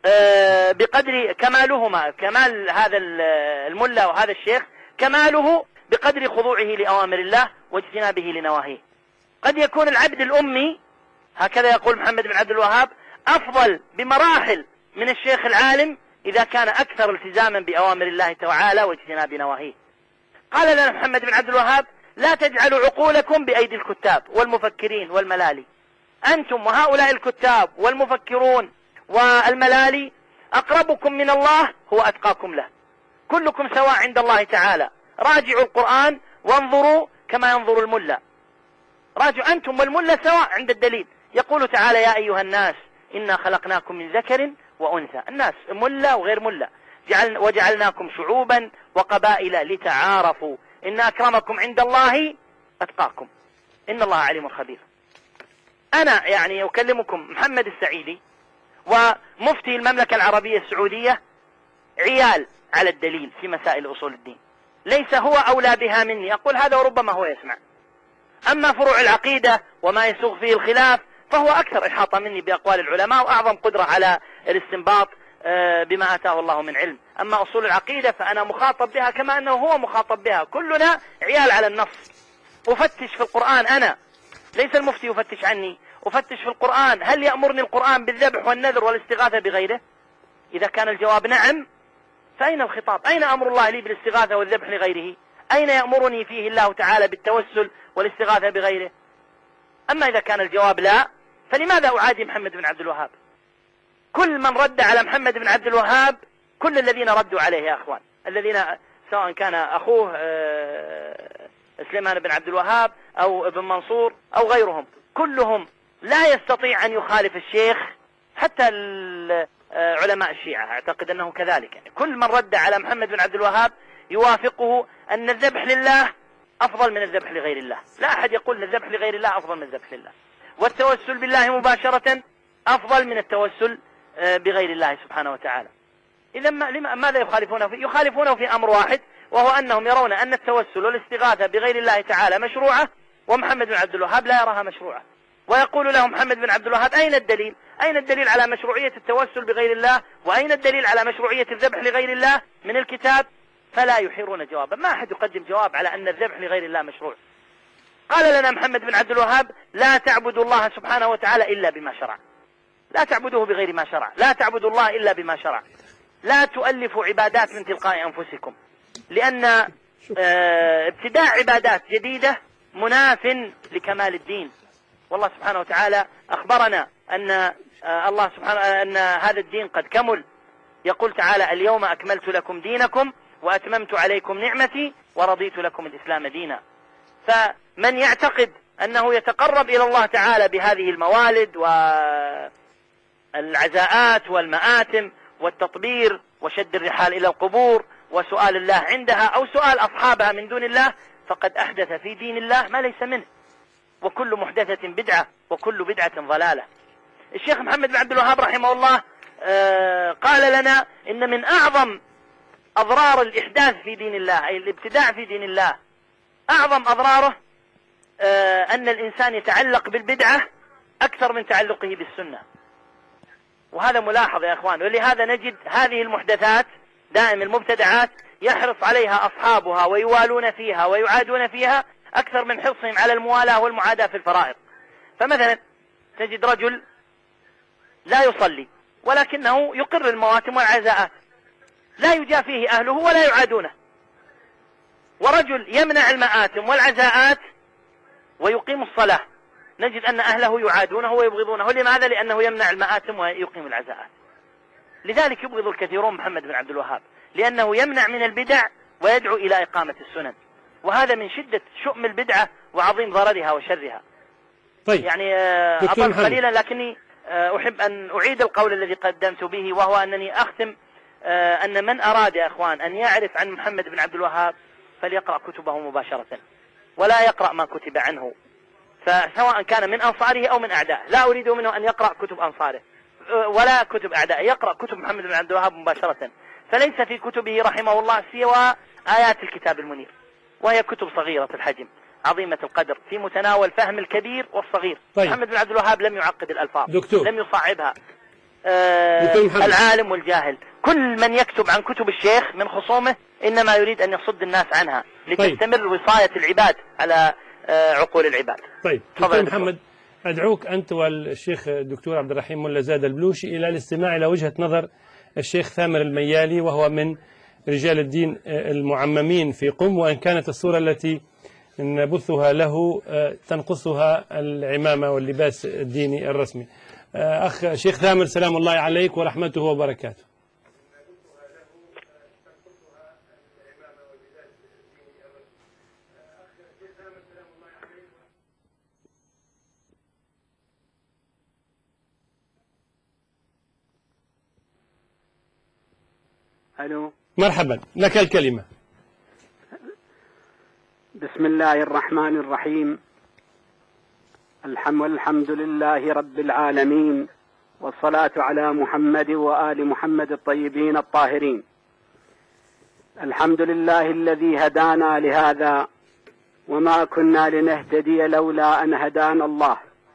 بقدر كمالهما، كمال هذا الملا وهذا الشيخ كماله بقدر خضوعه لأوامر الله واجتنابه لنواهيه. قد يكون العبد الأمي، هكذا يقول محمد بن عبد الوهاب، أفضل بمراحل من الشيخ العالم إذا كان أكثر التزاما بأوامر الله تعالى واجتناب نواهيه. قال لنا محمد بن عبد الوهاب: لا تجعلوا عقولكم بأيدي الكتاب والمفكرين والملالي. أنتم وهؤلاء الكتاب والمفكرون والملالي أقربكم من الله هو أتقاكم له. كلكم سواء عند الله تعالى. راجعوا القرآن وانظروا كما ينظر الملا. راجعوا أنتم والملا سواء عند الدليل. يقول تعالى: يا أيها الناس إنا خلقناكم من ذكر وأنثى. الناس ملا وغير ملا. جعل وجعلناكم شعوبا وقبائل لتعارفوا إن أكرمكم عند الله أتقاكم إن الله عليم خبير. أنا يعني أكلمكم محمد السعيدي ومفتي المملكة العربية السعودية عيال على الدليل في مسائل أصول الدين، ليس هو أولى بها مني، أقول هذا وربما هو يسمع. أما فروع العقيدة وما يسوغ فيه الخلاف فهو أكثر إحاطة مني بأقوال العلماء وأعظم قدرة على الاستنباط بما آتاه الله من علم. أما أصول العقيدة فأنا مخاطب بها كما أنه هو مخاطب بها، كلنا عيال على النص. أفتش في القرآن أنا، ليس المفتي يفتش عني، أفتش في القرآن هل يأمرني القرآن بالذبح والنذر والاستغاثة بغيره؟ إذا كان الجواب نعم فأين الخطاب؟ أين أمر الله لي بالاستغاثة والذبح لغيره؟ أين يأمرني فيه الله تعالى بالتوسل والاستغاثة بغيره؟ أما إذا كان الجواب لا، فلماذا أعادي محمد بن عبد الوهاب؟ كل من رد على محمد بن عبد الوهاب، كل الذين ردوا عليه يا أخوان، الذين سواء كان أخوه سليمان بن عبد الوهاب أو ابن منصور أو غيرهم، كلهم لا يستطيع أن يخالف الشيخ، حتى علماء الشيعة أعتقد أنه كذلك. يعني كل من رد على محمد بن عبد الوهاب يوافقه أن الذبح لله أفضل من الذبح لغير الله، لا أحد يقول أن الذبح لغير الله أفضل من الذبح لله، والتوسل بالله مباشرة أفضل من التوسل بغير الله سبحانه وتعالى. إذا ماذا يخالفونه فيه؟ يخالفونه في أمر واحد، وهو أنهم يرون أن التوسل والاستغاثة بغير الله تعالى مشروعة، ومحمد بن عبد الوهاب لا يراها مشروعة. ويقول لهم محمد بن عبد الوهاب أين الدليل؟ أين الدليل على مشروعية التوسل بغير الله؟ وأين الدليل على مشروعية الذبح لغير الله من الكتاب؟ فلا يحيرون جوابا، ما أحد يقدم جواب على أن الذبح لغير الله مشروع. قال لنا محمد بن عبد الوهاب لا تعبدوا الله سبحانه وتعالى إلا بما شرع، لا تعبدوه بغير ما شرع، لا تعبدوا الله إلا بما شرع، لا تؤلفوا عبادات من تلقاء أنفسكم، لأن ابتداع عبادات جديدة مناف لكمال الدين. والله سبحانه وتعالى أخبرنا أن الله سبحانه أن هذا الدين قد كمل، يقول تعالى اليوم أكملت لكم دينكم وأتممت عليكم نعمتي ورضيت لكم الإسلام دينا. فمن يعتقد أنه يتقرب إلى الله تعالى بهذه الموالد والعزاءات والمآتم والتطبير وشد الرحال إلى القبور وسؤال الله عندها أو سؤال أصحابها من دون الله، فقد أحدث في دين الله ما ليس منه، وكل محدثة بدعة وكل بدعة ضلالة. الشيخ محمد بن عبد الوهاب رحمه الله قال لنا إن من أعظم أضرار الإحداث في دين الله أي الابتداع في دين الله، أعظم أضراره أن الإنسان يتعلق بالبدعة أكثر من تعلقه بالسنة، وهذا ملاحظ يا أخوان. ولهذا نجد هذه المحدثات دائم المبتدعات يحرص عليها أصحابها ويوالون فيها ويعادون فيها أكثر من حرصهم على الموالاة والمعاداة في الفرائض. فمثلا تجد رجل لا يصلي ولكنه يقر المواتم والعزاءات، لا يجافيه أهله ولا يعادونه، ورجل يمنع المآتم والعزاءات ويقيم الصلاة، نجد أن أهله يعادونه ويبغضونه. لماذا؟ لأنه يمنع المآتم ويقيم العزاءات. لذلك يبغض الكثيرون محمد بن عبد الوهاب، لأنه يمنع من البدع ويدعو إلى إقامة السنن، وهذا من شدة شؤم البدعة وعظيم ضررها وشرها. طيب. يعني أطلق قليلا لكني أحب أن أعيد القول الذي قدمت به، وهو أنني أختم أن من أراد يا أخوان أن يعرف عن محمد بن عبد الوهاب فليقرأ كتبه مباشرة ولا يقرأ ما كتب عنه، فسواء كان من أنصاره أو من أعدائه. لا أريد منه أن يقرأ كتب أنصاره ولا كتب أعدائه، يقرأ كتب محمد بن عبد الوهاب مباشرة، فليس في كتبه رحمه الله سوى آيات الكتاب المنير، وهي كتب صغيرة الحجم عظيمة القدر في متناول فهم الكبير والصغير. طيب. محمد بن عبد الوهاب لم يعقد الألفاظ، دكتور. لم يصعبها. آه العالم والجاهل، كل من يكتب عن كتب الشيخ من خصومه إنما يريد أن يصد الناس عنها لتستمر طيب. وصاية العباد على آه عقول العباد. طيب دكتور محمد، أدعوك أنت والشيخ الدكتور عبد الرحيم ملا زاد البلوشي إلى الاستماع إلى وجهة نظر الشيخ ثامر الميالي، وهو من رجال الدين المعممين في قم، وإن كانت الصورة التي نبثها له تنقصها العمامة واللباس الديني الرسمي. أخ شيخ ثامر، سلام الله عليك ورحمته وبركاته. ألو، مرحبا، لك الكلمة. بسم الله الرحمن الرحيم. الحمد لله رب العالمين، والصلاة على محمد وآل محمد الطيبين الطاهرين. الحمد لله الذي هدانا لهذا، وما كنا لنهتدي لولا أن هدانا الله.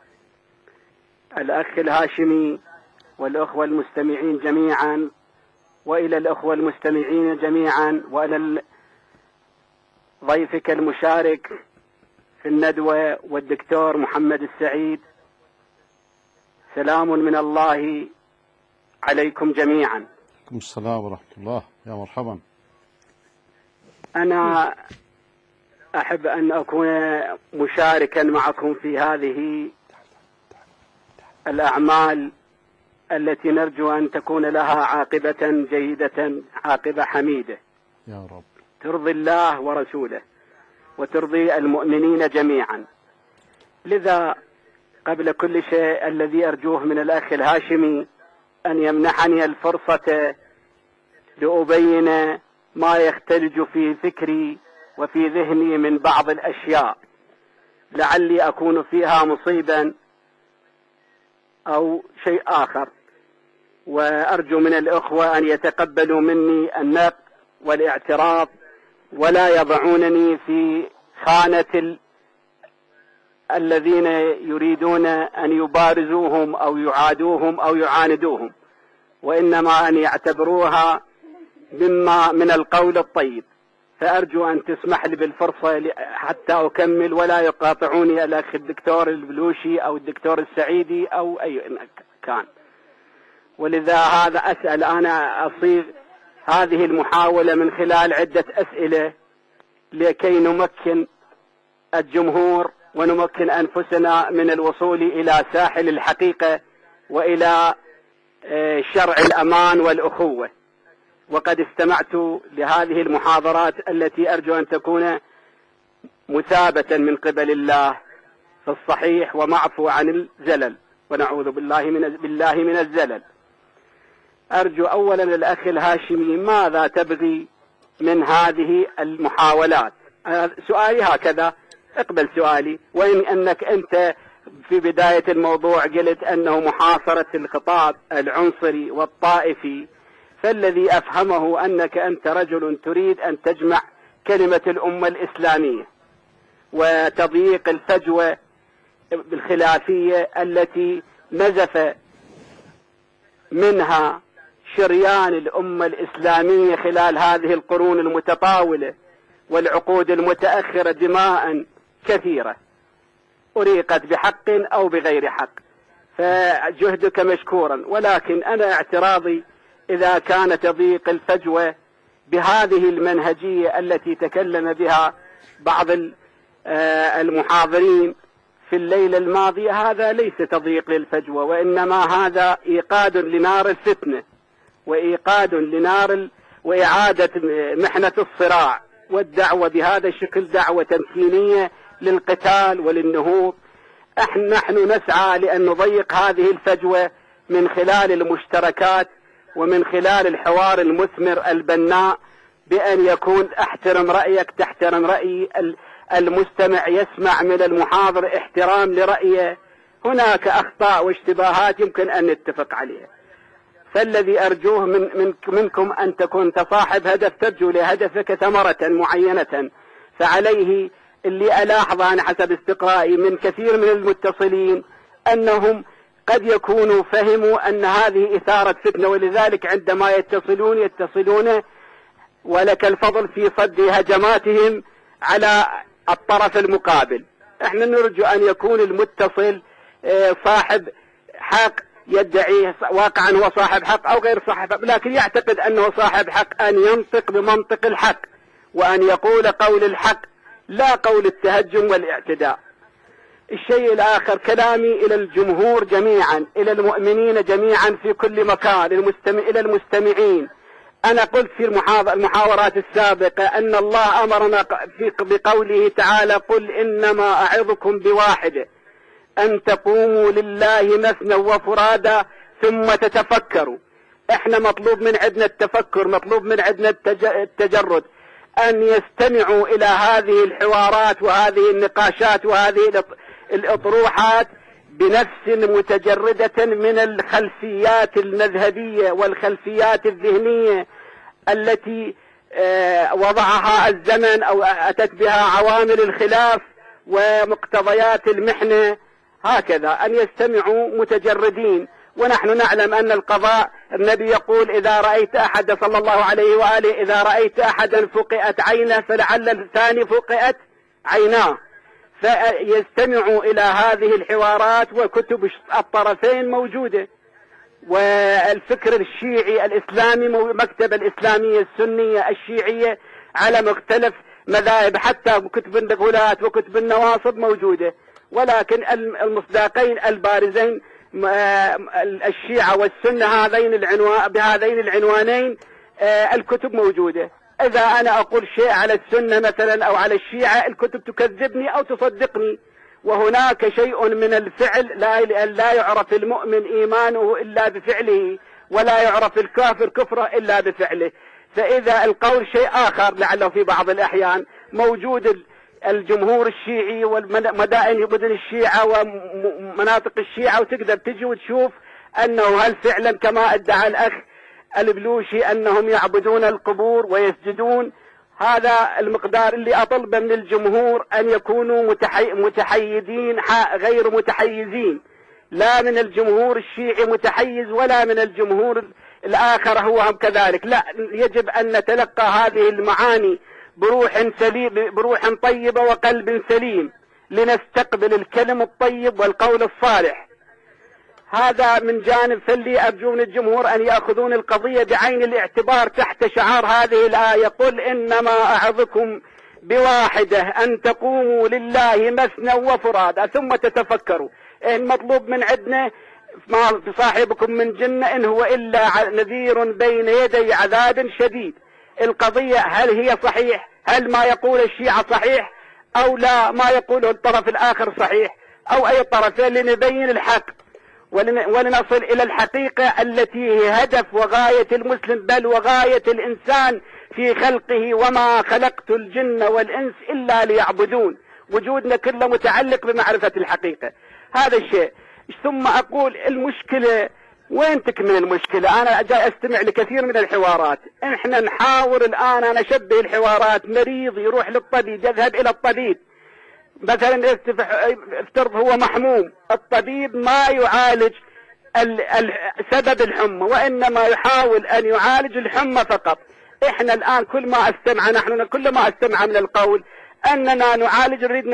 الأخ الهاشمي والأخوة المستمعين جميعا، وإلى الأخوة المستمعين جميعا، وإلى ضيفك المشارك في الندوة والدكتور محمد السعيد، سلام من الله عليكم جميعا. عليكم السلام ورحمة الله، يا مرحبا. أنا أحب أن أكون مشاركا معكم في هذه الأعمال التي نرجو أن تكون لها عاقبة جيدة، عاقبة حميدة يا رب، ترضي الله ورسوله وترضي المؤمنين جميعا. لذا قبل كل شيء الذي أرجوه من الأخ الهاشمي أن يمنحني الفرصة لأبين ما يختلج في فكري وفي ذهني من بعض الأشياء، لعلي أكون فيها مصيبا أو شيء آخر، وأرجو من الأخوة أن يتقبلوا مني النقد والاعتراض، ولا يضعونني في خانة ال... الذين يريدون أن يبارزوهم أو يعادوهم أو يعاندوهم، وإنما أن يعتبروها مما من القول الطيب. فأرجو أن تسمح لي بالفرصة حتى أكمل، ولا يقاطعوني الأخ الدكتور البلوشي أو الدكتور السعيدي أو أي كان. ولذا هذا أسأل أنا أصيغ هذه المحاولة من خلال عدة أسئلة لكي نمكن الجمهور ونمكن أنفسنا من الوصول إلى ساحل الحقيقة وإلى شرع الأمان والأخوة. وقد استمعت لهذه المحاضرات التي أرجو أن تكون مثابة من قبل الله في الصحيح ومعفو عن الزلل، ونعوذ بالله من بالله من الزلل. أرجو أولا الأخ الهاشمي، ماذا تبغي من هذه المحاولات؟ سؤالي هكذا، اقبل سؤالي. وإن أنك أنت في بداية الموضوع قلت أنه محاصرة الخطاب العنصري والطائفي، فالذي أفهمه أنك أنت رجل تريد أن تجمع كلمة الأمة الإسلامية وتضييق الفجوة بالخلافية التي نزف منها شريان الأمة الإسلامية خلال هذه القرون المتطاولة والعقود المتأخرة دماء كثيرة أريقت بحق أو بغير حق، فجهدك مشكورا. ولكن أنا اعتراضي إذا كان تضييق الفجوة بهذه المنهجية التي تكلم بها بعض المحاضرين في الليلة الماضية، هذا ليس تضييق للفجوة، وإنما هذا إيقاد لنار الفتنة وإيقاد لنار ال... وإعادة محنة الصراع والدعوة بهذا الشكل دعوة تمكينية للقتال وللنهوض. نحن نسعى لأن نضيق هذه الفجوة من خلال المشتركات ومن خلال الحوار المثمر البناء، بأن يكون احترم رأيك تحترم رأيي، المستمع يسمع من المحاضر احترام لرأيه. هناك أخطاء واشتباهات يمكن أن نتفق عليها، فالذي أرجوه من من منكم أن تكون تصاحب هدف، ترجو لهدفك ثمرة معينة. فعليه اللي ألاحظ أنا حسب استقرائي من كثير من المتصلين أنهم قد يكونوا فهموا أن هذه إثارة فتنة، ولذلك عندما يتصلون يتصلون ولك الفضل في صد هجماتهم على الطرف المقابل. احنا نرجو أن يكون المتصل صاحب حق، يدعي واقعا هو صاحب حق أو غير صاحب حق، لكن يعتقد أنه صاحب حق، أن ينطق بمنطق الحق وأن يقول قول الحق لا قول التهجم والاعتداء. الشيء الآخر، كلامي إلى الجمهور جميعا، إلى المؤمنين جميعا في كل مكان، المستمع إلى المستمعين. أنا قلت في المحاورات السابقة أن الله أمرنا بقوله تعالى: قل إنما أعظكم بواحدة أن تقوموا لله مثنى وفرادا ثم تتفكروا. احنا مطلوب من عندنا التفكر، مطلوب من عندنا التجرد، أن يستمعوا إلى هذه الحوارات وهذه النقاشات وهذه الأطروحات بنفس متجردة من الخلفيات المذهبية والخلفيات الذهنية التي وضعها الزمن أو أتت بها عوامل الخلاف ومقتضيات المحنة، هكذا أن يستمعوا متجردين. ونحن نعلم أن القضاء، النبي يقول إذا رأيت أحد صلى الله عليه وآله إذا رأيت أحدا فقئت عينه فلعل الثاني فقئت عيناه. فيستمعوا إلى هذه الحوارات، وكتب الطرفين موجودة، والفكر الشيعي الإسلامي، مكتبة الإسلامية السنية الشيعية على مختلف مذاهب، حتى كتب الغلاة وكتب النواصب موجودة. ولكن المصداقين البارزين الشيعة والسنة هذين العنوان بهذين العنوانين الكتب موجودة. إذا أنا أقول شيء على السنة مثلا أو على الشيعة، الكتب تكذبني أو تصدقني. وهناك شيء من الفعل لا لا يعرف المؤمن إيمانه إلا بفعله، ولا يعرف الكافر كفره إلا بفعله. فإذا القول شيء آخر لعله في بعض الأحيان موجود الجمهور الشيعي والمدائن مدن الشيعة ومناطق الشيعة، وتقدر تجي وتشوف أنه هل فعلا كما ادعى الأخ البلوشي أنهم يعبدون القبور ويسجدون. هذا المقدار اللي أطلب من الجمهور أن يكونوا متحي... متحيزين غير متحيزين، لا من الجمهور الشيعي متحيز ولا من الجمهور الآخر هو هم كذلك. لا، يجب أن نتلقى هذه المعاني بروح سليم، بروح طيبة وقلب سليم، لنستقبل الكلم الطيب والقول الصالح. هذا من جانب. فاللي أرجو من الجمهور أن يأخذون القضية بعين الاعتبار تحت شعار هذه الآية: قل إنما أعظكم بواحدة أن تقوموا لله مثنى وفرادا ثم تتفكروا. المطلوب من عندنا ما بصاحبكم من جنة إن هو إلا نذير بين يدي عذاب شديد. القضية هل هي صحيح؟ هل ما يقول الشيعة صحيح أو لا ما يقوله الطرف الآخر صحيح، أو أي طرفين، لنبين الحق ولنصل إلى الحقيقة التي هي هدف وغاية المسلم، بل وغاية الإنسان في خلقه: وما خلقت الجن والإنس إلا ليعبدون. وجودنا كله متعلق بمعرفة الحقيقة. هذا الشيء. ثم أقول المشكلة وين تكمن المشكلة؟ أنا جاي أستمع لكثير من الحوارات. إحنا نحاور الآن، أنا أشبه الحوارات مريض يروح للطبيب، يذهب إلى الطبيب مثلا، افترض هو محموم، الطبيب ما يعالج سبب الحمى وإنما يحاول أن يعالج الحمى فقط. إحنا الآن كل ما استمع نحن كل ما استمع من القول أننا نعالج، نريد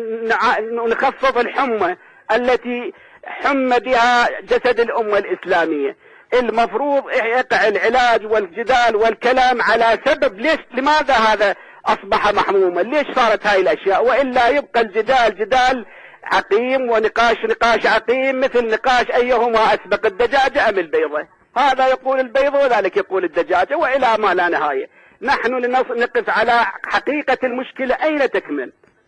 نخفض الحمى التي حمى بها جسد الأمة الإسلامية. المفروض يقع العلاج والجدال والكلام على سبب ليش، لماذا هذا أصبح محموما، ليش صارت هاي الأشياء، وإلا يبقى الجدال جدال عقيم ونقاش نقاش عقيم، مثل نقاش أيهما أسبق الدجاجة أم البيضة. هذا يقول البيضة وذلك يقول الدجاجة، وإلى ما لا نهاية. نحن نقف على حقيقة المشكلة، أين تكمن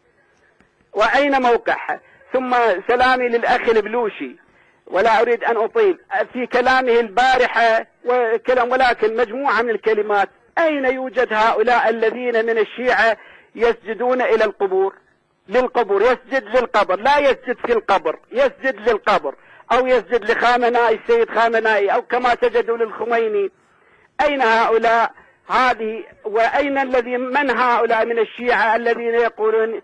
وأين موقعها. ثم سلامي للأخ البلوشي، ولا أريد أن أطيل في كلامه البارحة وكلام، ولكن مجموعة من الكلمات. أين يوجد هؤلاء الذين من الشيعة يسجدون إلى القبور، للقبور، يسجد للقبر، لا يسجد في القبر، يسجد للقبر، أو يسجد لخامنائي السيد خامنائي، أو كما سجدوا للخميني. أين هؤلاء؟ هذه. وأين الذي من هؤلاء من الشيعة الذين يقولون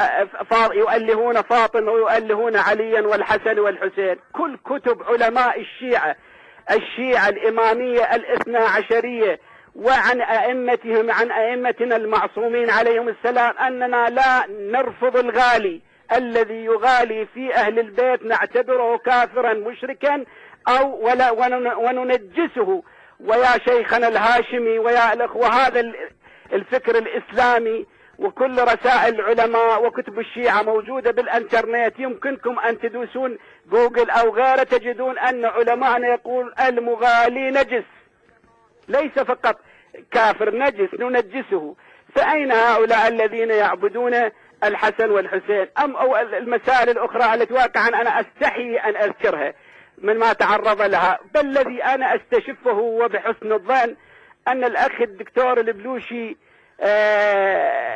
يؤلهون فاطمة ويؤلهون عليا والحسن والحسين؟ كل كتب علماء الشيعة الشيعة الإمامية الاثنى عشرية وعن أئمتهم، عن أئمتنا المعصومين عليهم السلام، أننا لا نرفض الغالي الذي يغالي في أهل البيت، نعتبره كافرا مشركا أو ولا وننجسه. ويا شيخنا الهاشمي ويا الأخوة، هذا الفكر الإسلامي وكل رسائل العلماء وكتب الشيعة موجودة بالانترنت، يمكنكم أن تدوسون جوجل أو غيره تجدون أن علماءنا يقول المغالي نجس، ليس فقط كافر، نجس، ننجسه. فأين هؤلاء الذين يعبدون الحسن والحسين؟ أم أو المسائل الأخرى التي واقعا أنا أستحي أن أذكرها من ما تعرض لها. بل الذي أنا أستشفه وبحسن الظن أن الأخ الدكتور البلوشي آه كان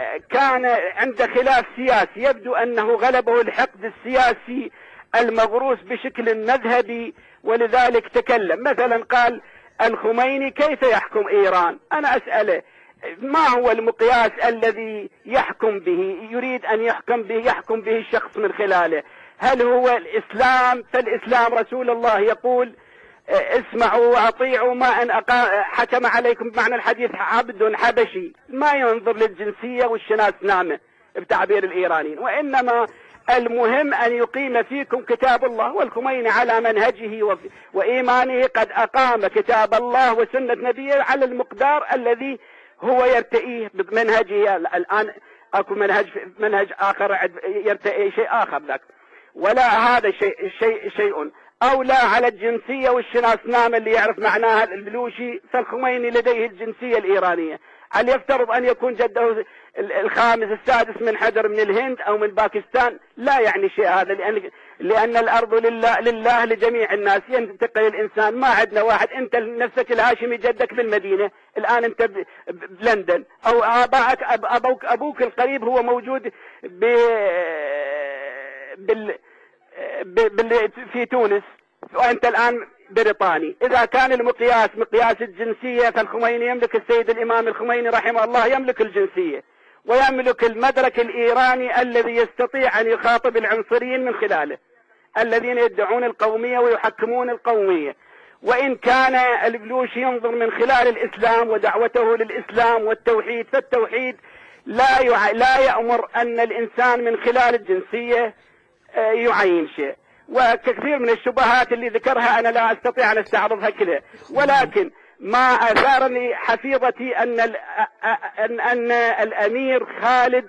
كان عند خلاف سياسي يبدو أنه غلبه الحقد السياسي المغروس بشكل مذهبي، ولذلك تكلم. مثلا قال الخميني كيف يحكم إيران؟ أنا أسأله ما هو المقياس الذي يحكم به، يريد أن يحكم به يحكم به الشخص من خلاله؟ هل هو الإسلام؟ فالإسلام رسول الله يقول اسمعوا واطيعوا ما ان حكم عليكم، بمعنى الحديث عبد حبشي، ما ينظر للجنسية والشناس نامه بتعبير الإيرانيين، وإنما المهم أن يقيم فيكم كتاب الله. والخميني على منهجه وإيمانه قد أقام كتاب الله وسنة نبيه على المقدار الذي هو يرتئيه بمنهجه. الآن أكو منهج منهج آخر يرتئي شيء آخر ذاك، ولا هذا شيء شيء شيء أو لا على الجنسية والشناس نام اللي يعرف معناها البلوشي. فالخميني لديه الجنسية الإيرانية، هل يفترض أن يكون جده الخامس السادس من حدر من الهند أو من باكستان؟ لا يعني شيء هذا، لأن لأن الأرض لله لله لجميع الناس، ينتقل الإنسان. ما عندنا واحد أنت نفسك الهاشمي جدك بالمدينة، الآن أنت بلندن، أو آبائك أبوك أبوك القريب هو موجود ب بال في تونس وأنت الآن بريطاني. إذا كان المقياس مقياس الجنسية فالخميني يملك، السيد الإمام الخميني رحمه الله يملك الجنسية ويملك المدرك الإيراني الذي يستطيع أن يخاطب العنصريين من خلاله، الذين يدعون القومية ويحكمون القومية. وإن كان البلوشي ينظر من خلال الإسلام ودعوته للإسلام والتوحيد، فالتوحيد لا يع... لا يأمر أن الإنسان من خلال الجنسية يعين شيء. وكثير من الشبهات اللي ذكرها أنا لا أستطيع أن استعرضها كلها، ولكن ما أثارني حفيظتي أن أن أن الأمير خالد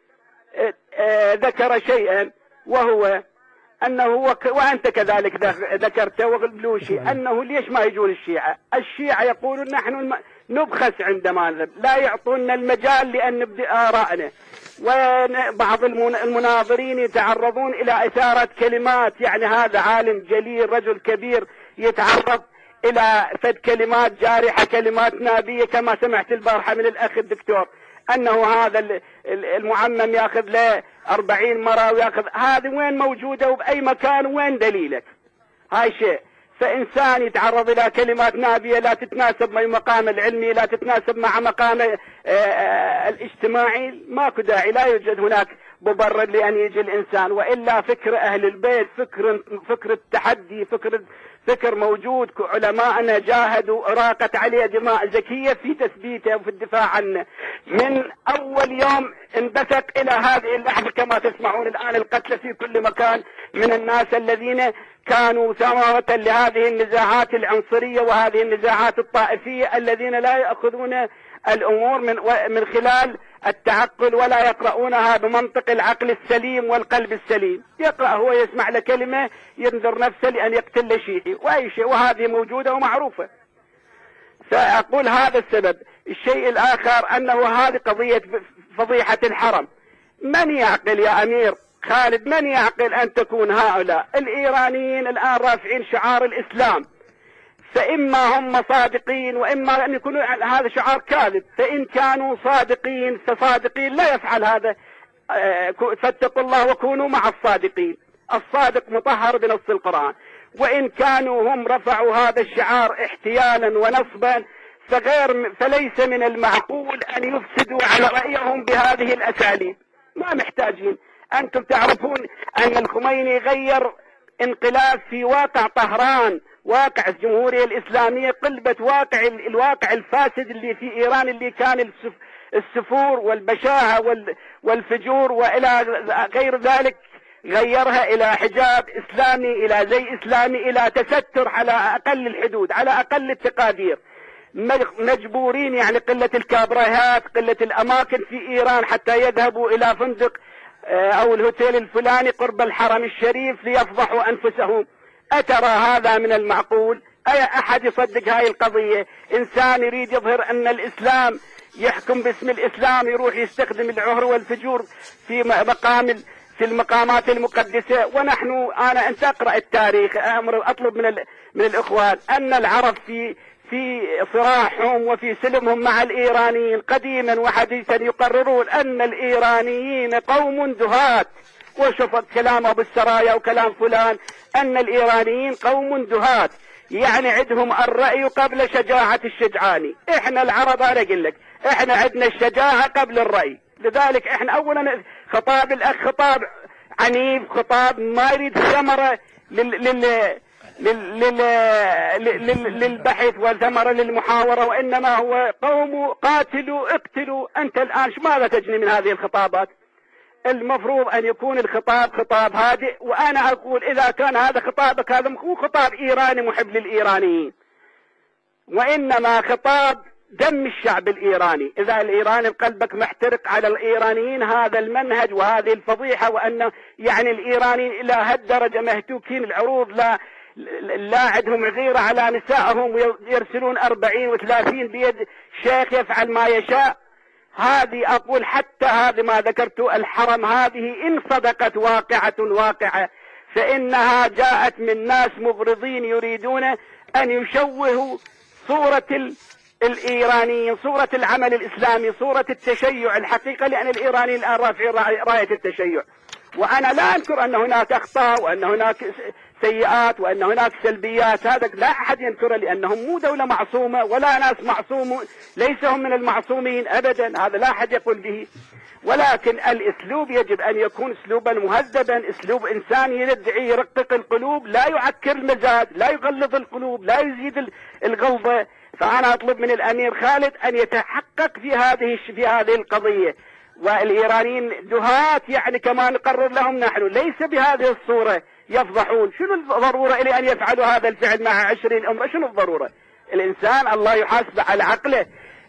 ذكر شيئا، وهو أنه وأنت كذلك ذكرت والبلوشي، أنه ليش ما يجون الشيعة؟ الشيعة يقولون نحن نبخس عندما نذهب، لا يعطونا المجال لأن نبدأ آرائنا. وبعض المناظرين يتعرضون إلى إثارة كلمات، يعني هذا عالم جليل رجل كبير يتعرض إلى فد كلمات جارحة، كلمات نابية، كما سمعت البارحة من الأخ الدكتور أنه هذا المعمم يأخذ له أربعين مرة ويأخذ. هذه وين موجودة وبأي مكان وين دليلك؟ هاي شيء. فإنسان يتعرض إلى كلمات نابية لا تتناسب مع مقام العلمي، لا تتناسب مع مقام الاجتماعي، ماكو داعي، لا يوجد هناك مبرر لأن يجي الإنسان. وإلا فكر أهل البيت، فكر فكر التحدي، فكر فكر موجود، علماءنا جاهدوا، راقت عليه دماء زكية في تثبيته وفي الدفاع عنه. من أول يوم انبثق إلى هذه اللحظة كما تسمعون الآن القتل في كل مكان من الناس الذين كانوا ثمرة لهذه النزاعات العنصرية وهذه النزاعات الطائفية، الذين لا يأخذون الأمور من من خلال التعقل ولا يقرؤونها بمنطق العقل السليم والقلب السليم. يقرأ هو يسمع لكلمة ينذر نفسه لأن يقتل شيعي وأي شيء، وهذه موجودة ومعروفة. فأقول هذا السبب. الشيء الآخر أنه هذه قضية فضيحة الحرم. من يعقل يا أمير خالد، من يعقل أن تكون هؤلاء الإيرانيين الآن رافعين شعار الإسلام؟ فإما هم صادقين وإما أن يكونوا هذا شعار كاذب. فإن كانوا صادقين فصادقين لا يفعل هذا. فاتقوا الله وكونوا مع الصادقين. الصادق مطهر بنص القرآن. وإن كانوا هم رفعوا هذا الشعار احتيالا ونصبا فغير فليس من المعقول أن يفسدوا على رأيهم بهذه الأساليب. ما محتاجين. أنتم تعرفون أن الخميني غير انقلاب في واقع طهران، واقع الجمهورية الإسلامية، قلبة واقع الواقع الفاسد اللي في إيران، اللي كان السفور والبشاعة والفجور وإلى غير ذلك، غيرها إلى حجاب إسلامي، إلى زي إسلامي، إلى تستر على أقل الحدود، على أقل التقادير. مجبورين، يعني قلة الكابريهات، قلة الأماكن في إيران حتى يذهبوا إلى فندق أو الهوتيل الفلاني قرب الحرم الشريف ليفضحوا أنفسهم. أترى هذا من المعقول؟ أي أحد يصدق هاي القضية؟ إنسان يريد يظهر أن الإسلام يحكم باسم الإسلام، يروح يستخدم العهر والفجور في مقام في المقامات المقدسة. ونحن أنا أنت أقرأ التاريخ، أمر أطلب من من الإخوان أن العرب في في صراعهم وفي سلمهم مع الإيرانيين قديما وحديثا يقررون أن الإيرانيين قوم دهاة. وشوفت كلام أبو السرايا وكلام فلان أن الإيرانيين قوم دهاة، يعني عندهم الرأي قبل شجاعة الشجعاني. إحنا العرب أنا أقول لك إحنا عندنا الشجاعة قبل الرأي. لذلك إحنا أولا خطاب الأخ خطاب عنيف، خطاب ما يريد ثمرة لل لل لل لل للبحث وثمرة للمحاورة، وإنما هو قوم قاتلوا اقتلوا. أنت الآن ماذا تجني من هذه الخطابات؟ المفروض أن يكون الخطاب خطاب هادئ. وأنا أقول إذا كان هذا خطابك هذا مو خطاب إيراني محب للإيرانيين، وإنما خطاب دم الشعب الإيراني. إذا الإيراني بقلبك محترق على الإيرانيين هذا المنهج وهذه الفضيحة، وأن يعني الإيرانيين إلى هالدرجة مهتوكين العروض، لا لا عندهم غيرة على نسائهم ويرسلون أربعين وثلاثين بيد شيخ يفعل ما يشاء. هذه أقول حتى هذه ما ذكرت الحرم هذه إن صدقت واقعة واقعة فإنها جاءت من ناس مغرضين يريدون أن يشوهوا صورة الإيرانيين، صورة العمل الإسلامي، صورة التشيع الحقيقة، لأن الإيرانيين الآن رافعين راية التشيع. وأنا لا أنكر أن هناك أخطاء وأن هناك سيئات وأن هناك سلبيات، هذا لا أحد ينكره، لأنهم مو دولة معصومة ولا ناس معصومون، ليس هم من المعصومين أبدا، هذا لا أحد يقول به. ولكن الأسلوب يجب أن يكون أسلوبا مهذبا، أسلوب إنساني يدعي يرقق القلوب، لا يعكر المزاج، لا يغلظ القلوب، لا يزيد الغلظة. فأنا أطلب من الأمير خالد أن يتحقق في هذه في هذه القضية. والإيرانيين دهاة يعني كما نقرر لهم نحن، ليس بهذه الصورة يفضحون. شنو الضرورة إلى أن يفعلوا هذا الفعل مع عشرين أمة؟ شنو الضرورة؟ الإنسان الله يحاسب على عقله.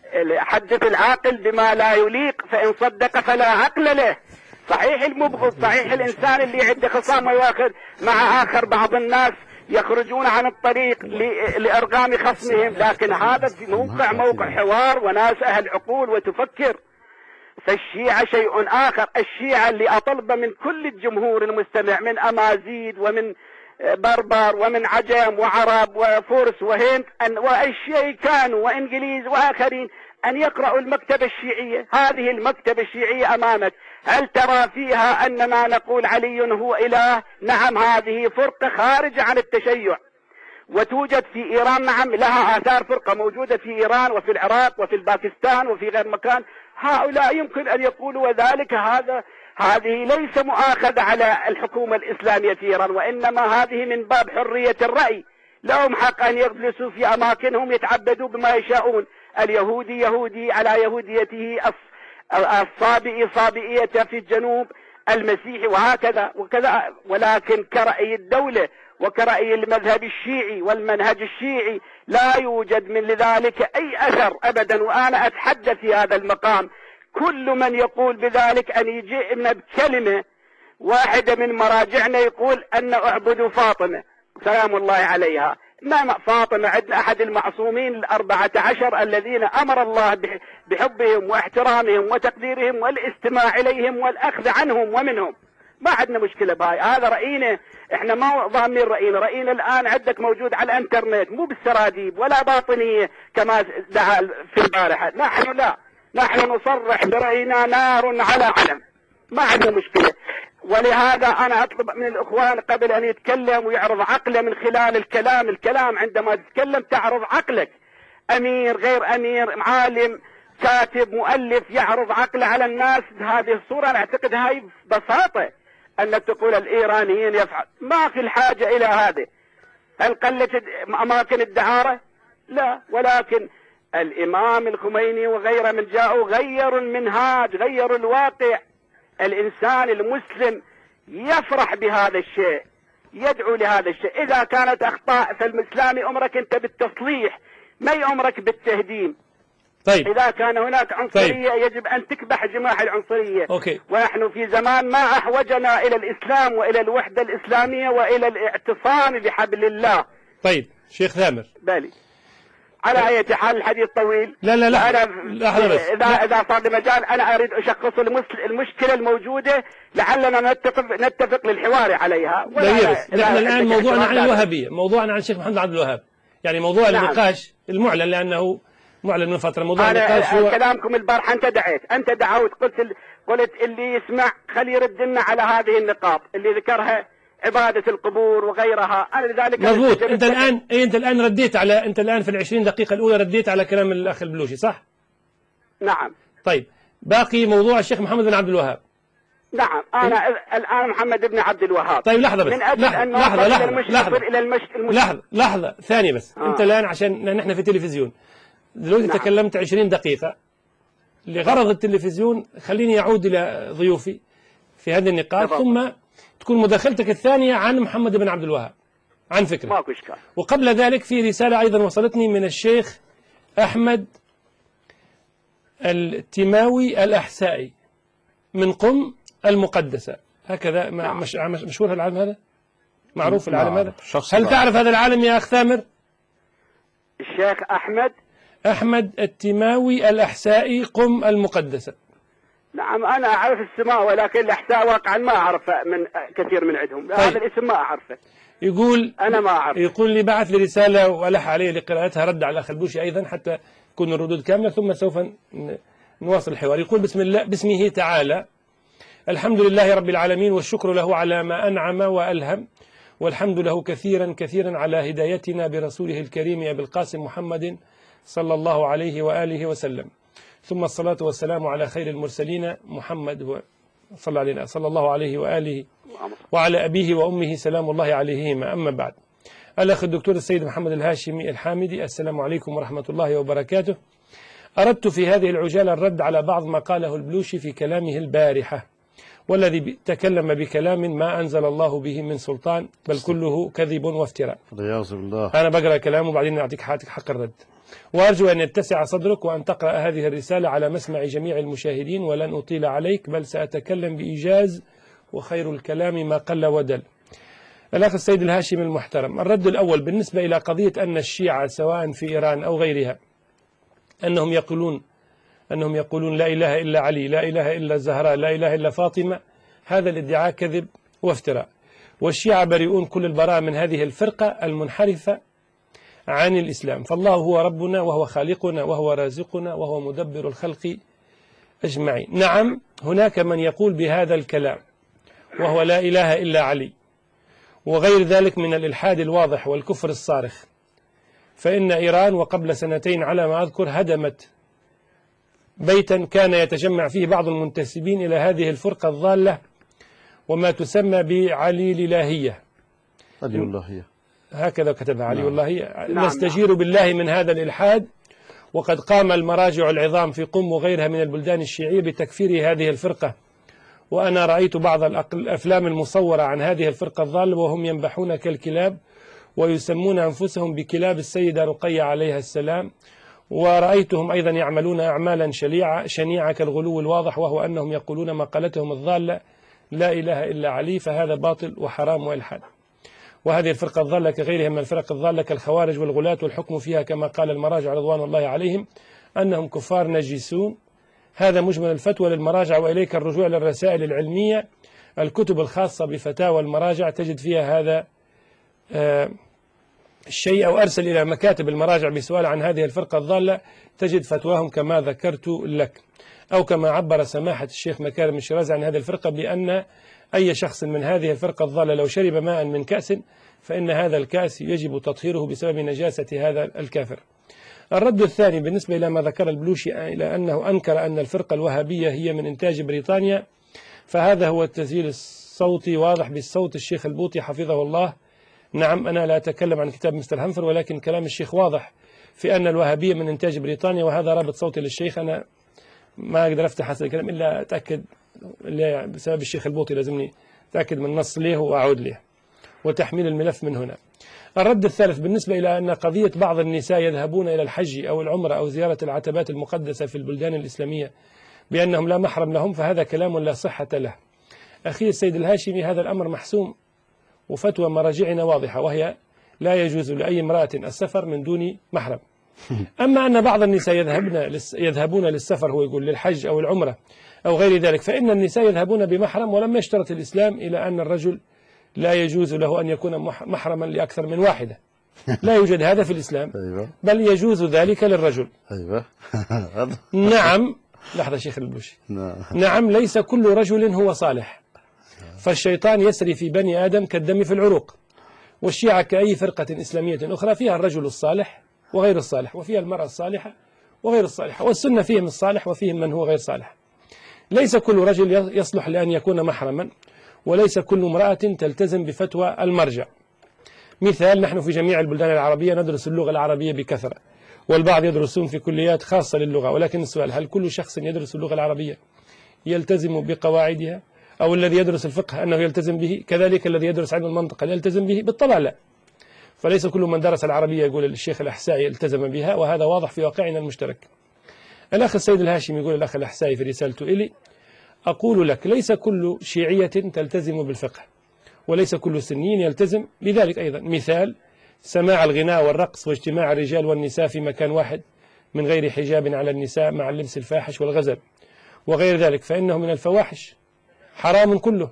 حدث العاقل بما لا يليق فإن صدق فلا عقل له. صحيح المبغض، صحيح الإنسان اللي عنده خصام وياخذ مع آخر بعض الناس يخرجون عن الطريق لإرغام خصمهم، لكن هذا في موقع موقع حوار وناس أهل عقول وتفكر. فالشيعة شيء آخر. الشيعة اللي أطلب من كل الجمهور المستمع من أمازيد ومن بربر ومن عجم وعرب وفرس وهند أن وأشياء كانوا وإنجليز وآخرين أن يقرأوا المكتبة الشيعية. هذه المكتبة الشيعية أمامك، هل ترى فيها أننا نقول علي هو إله؟ نعم، هذه فرقة خارجة عن التشيع وتوجد في إيران. نعم، لها آثار فرقة موجودة في إيران وفي العراق وفي الباكستان وفي غير مكان. هؤلاء يمكن أن يقولوا وذلك هذا هذه ليس مؤاخذة على الحكومة الإسلامية في إيران، وإنما هذه من باب حرية الرأي. لهم حق أن يجلسوا في أماكنهم يتعبدوا بما يشاءون. اليهودي يهودي على يهوديته، الصابئي صابئيته في الجنوب، المسيحي وهكذا وكذا. ولكن كرأي الدولة وكرأي المذهب الشيعي والمنهج الشيعي لا يوجد من لذلك أي أثر أبدا. وأنا أتحدث في هذا المقام كل من يقول بذلك أن يجئنا بكلمة واحدة من مراجعنا يقول أن أعبد فاطمة سلام الله عليها. ما فاطمة عندنا أحد المعصومين الأربعة عشر الذين أمر الله بحبهم واحترامهم وتقديرهم والاستماع إليهم والأخذ عنهم ومنهم. ما عندنا مشكلة بهاي، هذا رأينا. احنا ما ضامنين رأينا. رأينا الآن عندك موجود على الانترنت، مو بالسراديب ولا باطنية كما دعا في البارحة. نحن لا، نحن نصرح برأينا نار على علم، ما عندنا مشكلة. ولهذا أنا أطلب من الإخوان قبل أن يتكلم ويعرض عقله من خلال الكلام. الكلام عندما تتكلم تعرض عقلك. أمير غير أمير، عالم كاتب مؤلف يعرض عقله على الناس بهذه الصورة. أنا أعتقد هاي ببساطة أن تقول الإيرانيين يفعل، ما في الحاجة إلى هذا. هل قلت أماكن الدعارة؟ لا، ولكن الإمام الخميني وغيره من جاءوا غيروا المنهاج، غيروا الواقع. الإنسان المسلم يفرح بهذا الشيء، يدعو لهذا الشيء. إذا كانت أخطاء فالإسلامي أمرك أنت بالتصليح، ما يأمرك بالتهديم. طيب. إذا كان هناك عنصرية طيب. يجب أن تكبح جماح العنصرية. أوكي. ونحن في زمان ما أحوجنا إلى الإسلام وإلى الوحدة الإسلامية وإلى الاعتصام بحبل الله. طيب شيخ ثامر. بالي. على أي حال الحديث طويل. لا لا لا. أنا لحظة بس. إذا لا. إذا صار مجال أنا أريد أشخص المشكلة الموجودة لعلنا نتفق نتفق للحوار عليها. لا يرس. نحن الآن موضوعنا عن الوهابية، موضوعنا عن الشيخ محمد عبد الوهاب. يعني موضوع نعم. النقاش المعلن لأنه معلن من فترة. موضوع النقاش أنا هو كلامكم البارحة أنت دعيت أنت دعوت قلت ال... قلت اللي يسمع خلي يرد لنا على هذه النقاط اللي ذكرها عبادة القبور وغيرها. أنا لذلك مضبوط. أنت الآن إيه أنت الآن رديت على أنت الآن في العشرين دقيقة الأولى رديت على كلام الأخ البلوشي صح؟ نعم. طيب باقي موضوع الشيخ محمد بن عبد الوهاب. نعم أنا الآن محمد بن عبد الوهاب. طيب لحظة بس من أجل لحظة أنه لحظة لحظة المشرك لحظة إلى المشرك لحظة لحظة ثانية بس آه. أنت الآن عشان نحن في تلفزيون دلوقتي نعم. تكلمت عشرين دقيقة لغرض التلفزيون. خليني أعود إلى ضيوفي في هذه النقاط تفضل. ثم تكون مداخلتك الثانية عن محمد بن عبد الوهاب عن فكرة. ماكو إشكال. وقبل ذلك في رسالة أيضا وصلتني من الشيخ أحمد التماوي الأحسائي من قم المقدسة. هكذا ما مش مشهور في العالم هذا معروف في العالم هذا. هل تعرف هذا العالم يا أخ ثامر؟ الشيخ أحمد أحمد التماوي الأحسائي قم المقدسة. نعم أنا أعرف السماء ولكن الأحساء واقعا ما أعرفه من كثير من عندهم. طيب. هذا الاسم ما أعرفه. يقول أنا ما أعرف. يقول لي بعث لي رسالة وألح علي لقراءتها رد على الأخ البوشي أيضا حتى تكون الردود كاملة ثم سوف نواصل الحوار. يقول بسم الله باسمه تعالى الحمد لله رب العالمين والشكر له على ما أنعم وألهم والحمد له كثيرا كثيرا على هدايتنا برسوله الكريم أبي القاسم محمد صلى الله عليه وآله وسلم ثم الصلاة والسلام على خير المرسلين محمد صلى علينا صلى الله عليه وآله وعلى أبيه وأمه سلام الله عليهما. أما بعد الأخ الدكتور السيد محمد الهاشمي الحامدي السلام عليكم ورحمة الله وبركاته. أردت في هذه العجالة الرد على بعض ما قاله البلوشي في كلامه البارحة والذي تكلم بكلام ما أنزل الله به من سلطان بل كله كذب وافتراء. والعياذ بالله. أنا بقرأ كلامه وبعدين أعطيك حق الرد. وأرجو أن يتسع صدرك وأن تقرأ هذه الرسالة على مسمع جميع المشاهدين ولن أطيل عليك بل سأتكلم بإيجاز وخير الكلام ما قل ودل. الأخ السيد الهاشمي المحترم الرد الأول بالنسبة إلى قضية أن الشيعة سواء في إيران أو غيرها أنهم يقولون أنهم يقولون لا إله إلا علي لا إله إلا الزهراء لا إله إلا فاطمة. هذا الادعاء كذب وافتراء والشيعة بريئون كل البراءة من هذه الفرقة المنحرفة عن الإسلام. فالله هو ربنا وهو خالقنا وهو رازقنا وهو مدبر الخلق أجمعين. نعم هناك من يقول بهذا الكلام وهو لا إله إلا علي وغير ذلك من الإلحاد الواضح والكفر الصارخ. فإن إيران وقبل سنتين على ما أذكر هدمت بيتا كان يتجمع فيه بعض المنتسبين إلى هذه الفرقة الضالة وما تسمى بعلي الإلهية. علي اللهية هكذا كتبها علي اللهية. نعم. نستجير بالله من هذا الإلحاد. وقد قام المراجع العظام في قم وغيرها من البلدان الشيعية بتكفير هذه الفرقة. وأنا رأيت بعض الأفلام المصورة عن هذه الفرقة الضالة وهم ينبحون كالكلاب ويسمون أنفسهم بكلاب السيدة رقية عليها السلام. ورأيتهم أيضا يعملون أعمالا شنيعة شنيعة كالغلو الواضح وهو أنهم يقولون مقالتهم الضالة لا إله إلا علي. فهذا باطل وحرام وإلحاد. وهذه الفرقة الضالة كغيرها من الفرق الضالة كالخوارج والغلاة والحكم فيها كما قال المراجع رضوان الله عليهم أنهم كفار نجسون. هذا مجمل الفتوى للمراجع وإليك الرجوع للرسائل العلمية الكتب الخاصة بفتاوى المراجع تجد فيها هذا آه الشيء أو أرسل إلى مكاتب المراجع بسؤال عن هذه الفرقة الضالة تجد فتواهم كما ذكرت لك. أو كما عبر سماحة الشيخ مكارم الشيرازي عن هذه الفرقة بأن أي شخص من هذه الفرقة الضالة لو شرب ماء من كأس فإن هذا الكأس يجب تطهيره بسبب نجاسة هذا الكافر. الرد الثاني بالنسبة إلى ما ذكر البلوشي إلى أنه أنكر أن الفرقة الوهابية هي من إنتاج بريطانيا. فهذا هو التسجيل الصوتي واضح بالصوت الشيخ البوطي حفظه الله. نعم أنا لا أتكلم عن كتاب مستر هنفر ولكن كلام الشيخ واضح في أن الوهابية من إنتاج بريطانيا وهذا رابط صوتي للشيخ. أنا ما أقدر أفتح هذا الكلام إلا أتأكد بسبب الشيخ البوطي لازمني أتأكد من النص له وأعود له وتحميل الملف من هنا. الرد الثالث بالنسبة إلى أن قضية بعض النساء يذهبون إلى الحج أو العمرة أو زيارة العتبات المقدسة في البلدان الإسلامية بأنهم لا محرم لهم فهذا كلام لا صحة له. أخي السيد الهاشمي هذا الأمر محسوم وفتوى مراجعنا واضحة وهي لا يجوز لأي امرأة السفر من دون محرم. أما أن بعض النساء يذهبن يذهبون للسفر هو يقول للحج أو العمرة أو غير ذلك فإن النساء يذهبون بمحرم ولم يشترط الإسلام إلى أن الرجل لا يجوز له أن يكون محرما لأكثر من واحدة. لا يوجد هذا في الإسلام. أيوة. بل يجوز ذلك للرجل. أيوة. نعم. لحظة شيخ البلوشي. نعم، ليس كل رجل هو صالح، فالشيطان يسري في بني آدم كالدم في العروق، والشيعة كأي فرقة إسلامية أخرى فيها الرجل الصالح وغير الصالح، وفيها المرأة الصالحة وغير الصالحة، والسنة فيهم الصالح وفيهم من هو غير صالح. ليس كل رجل يصلح لأن يكون محرما، وليس كل امرأة تلتزم بفتوى المرجع. مثال: نحن في جميع البلدان العربية ندرس اللغة العربية بكثرة، والبعض يدرسون في كليات خاصة للغة، ولكن السؤال: هل كل شخص يدرس اللغة العربية يلتزم بقواعدها؟ أو الذي يدرس الفقه أنه يلتزم به؟ كذلك الذي يدرس علم المنطق يلتزم به؟ بالطبع لا. فليس كل من درس العربية يقول الشيخ الأحسائي التزم بها، وهذا واضح في واقعنا المشترك. الأخ السيد الهاشمي يقول الأخ الأحسائي في رسالته إلي: أقول لك ليس كل شيعية تلتزم بالفقه، وليس كل سني يلتزم بذلك أيضا. مثال: سماع الغناء والرقص واجتماع الرجال والنساء في مكان واحد من غير حجاب على النساء مع اللبس الفاحش والغزل وغير ذلك، فإنه من الفواحش، حرام كله.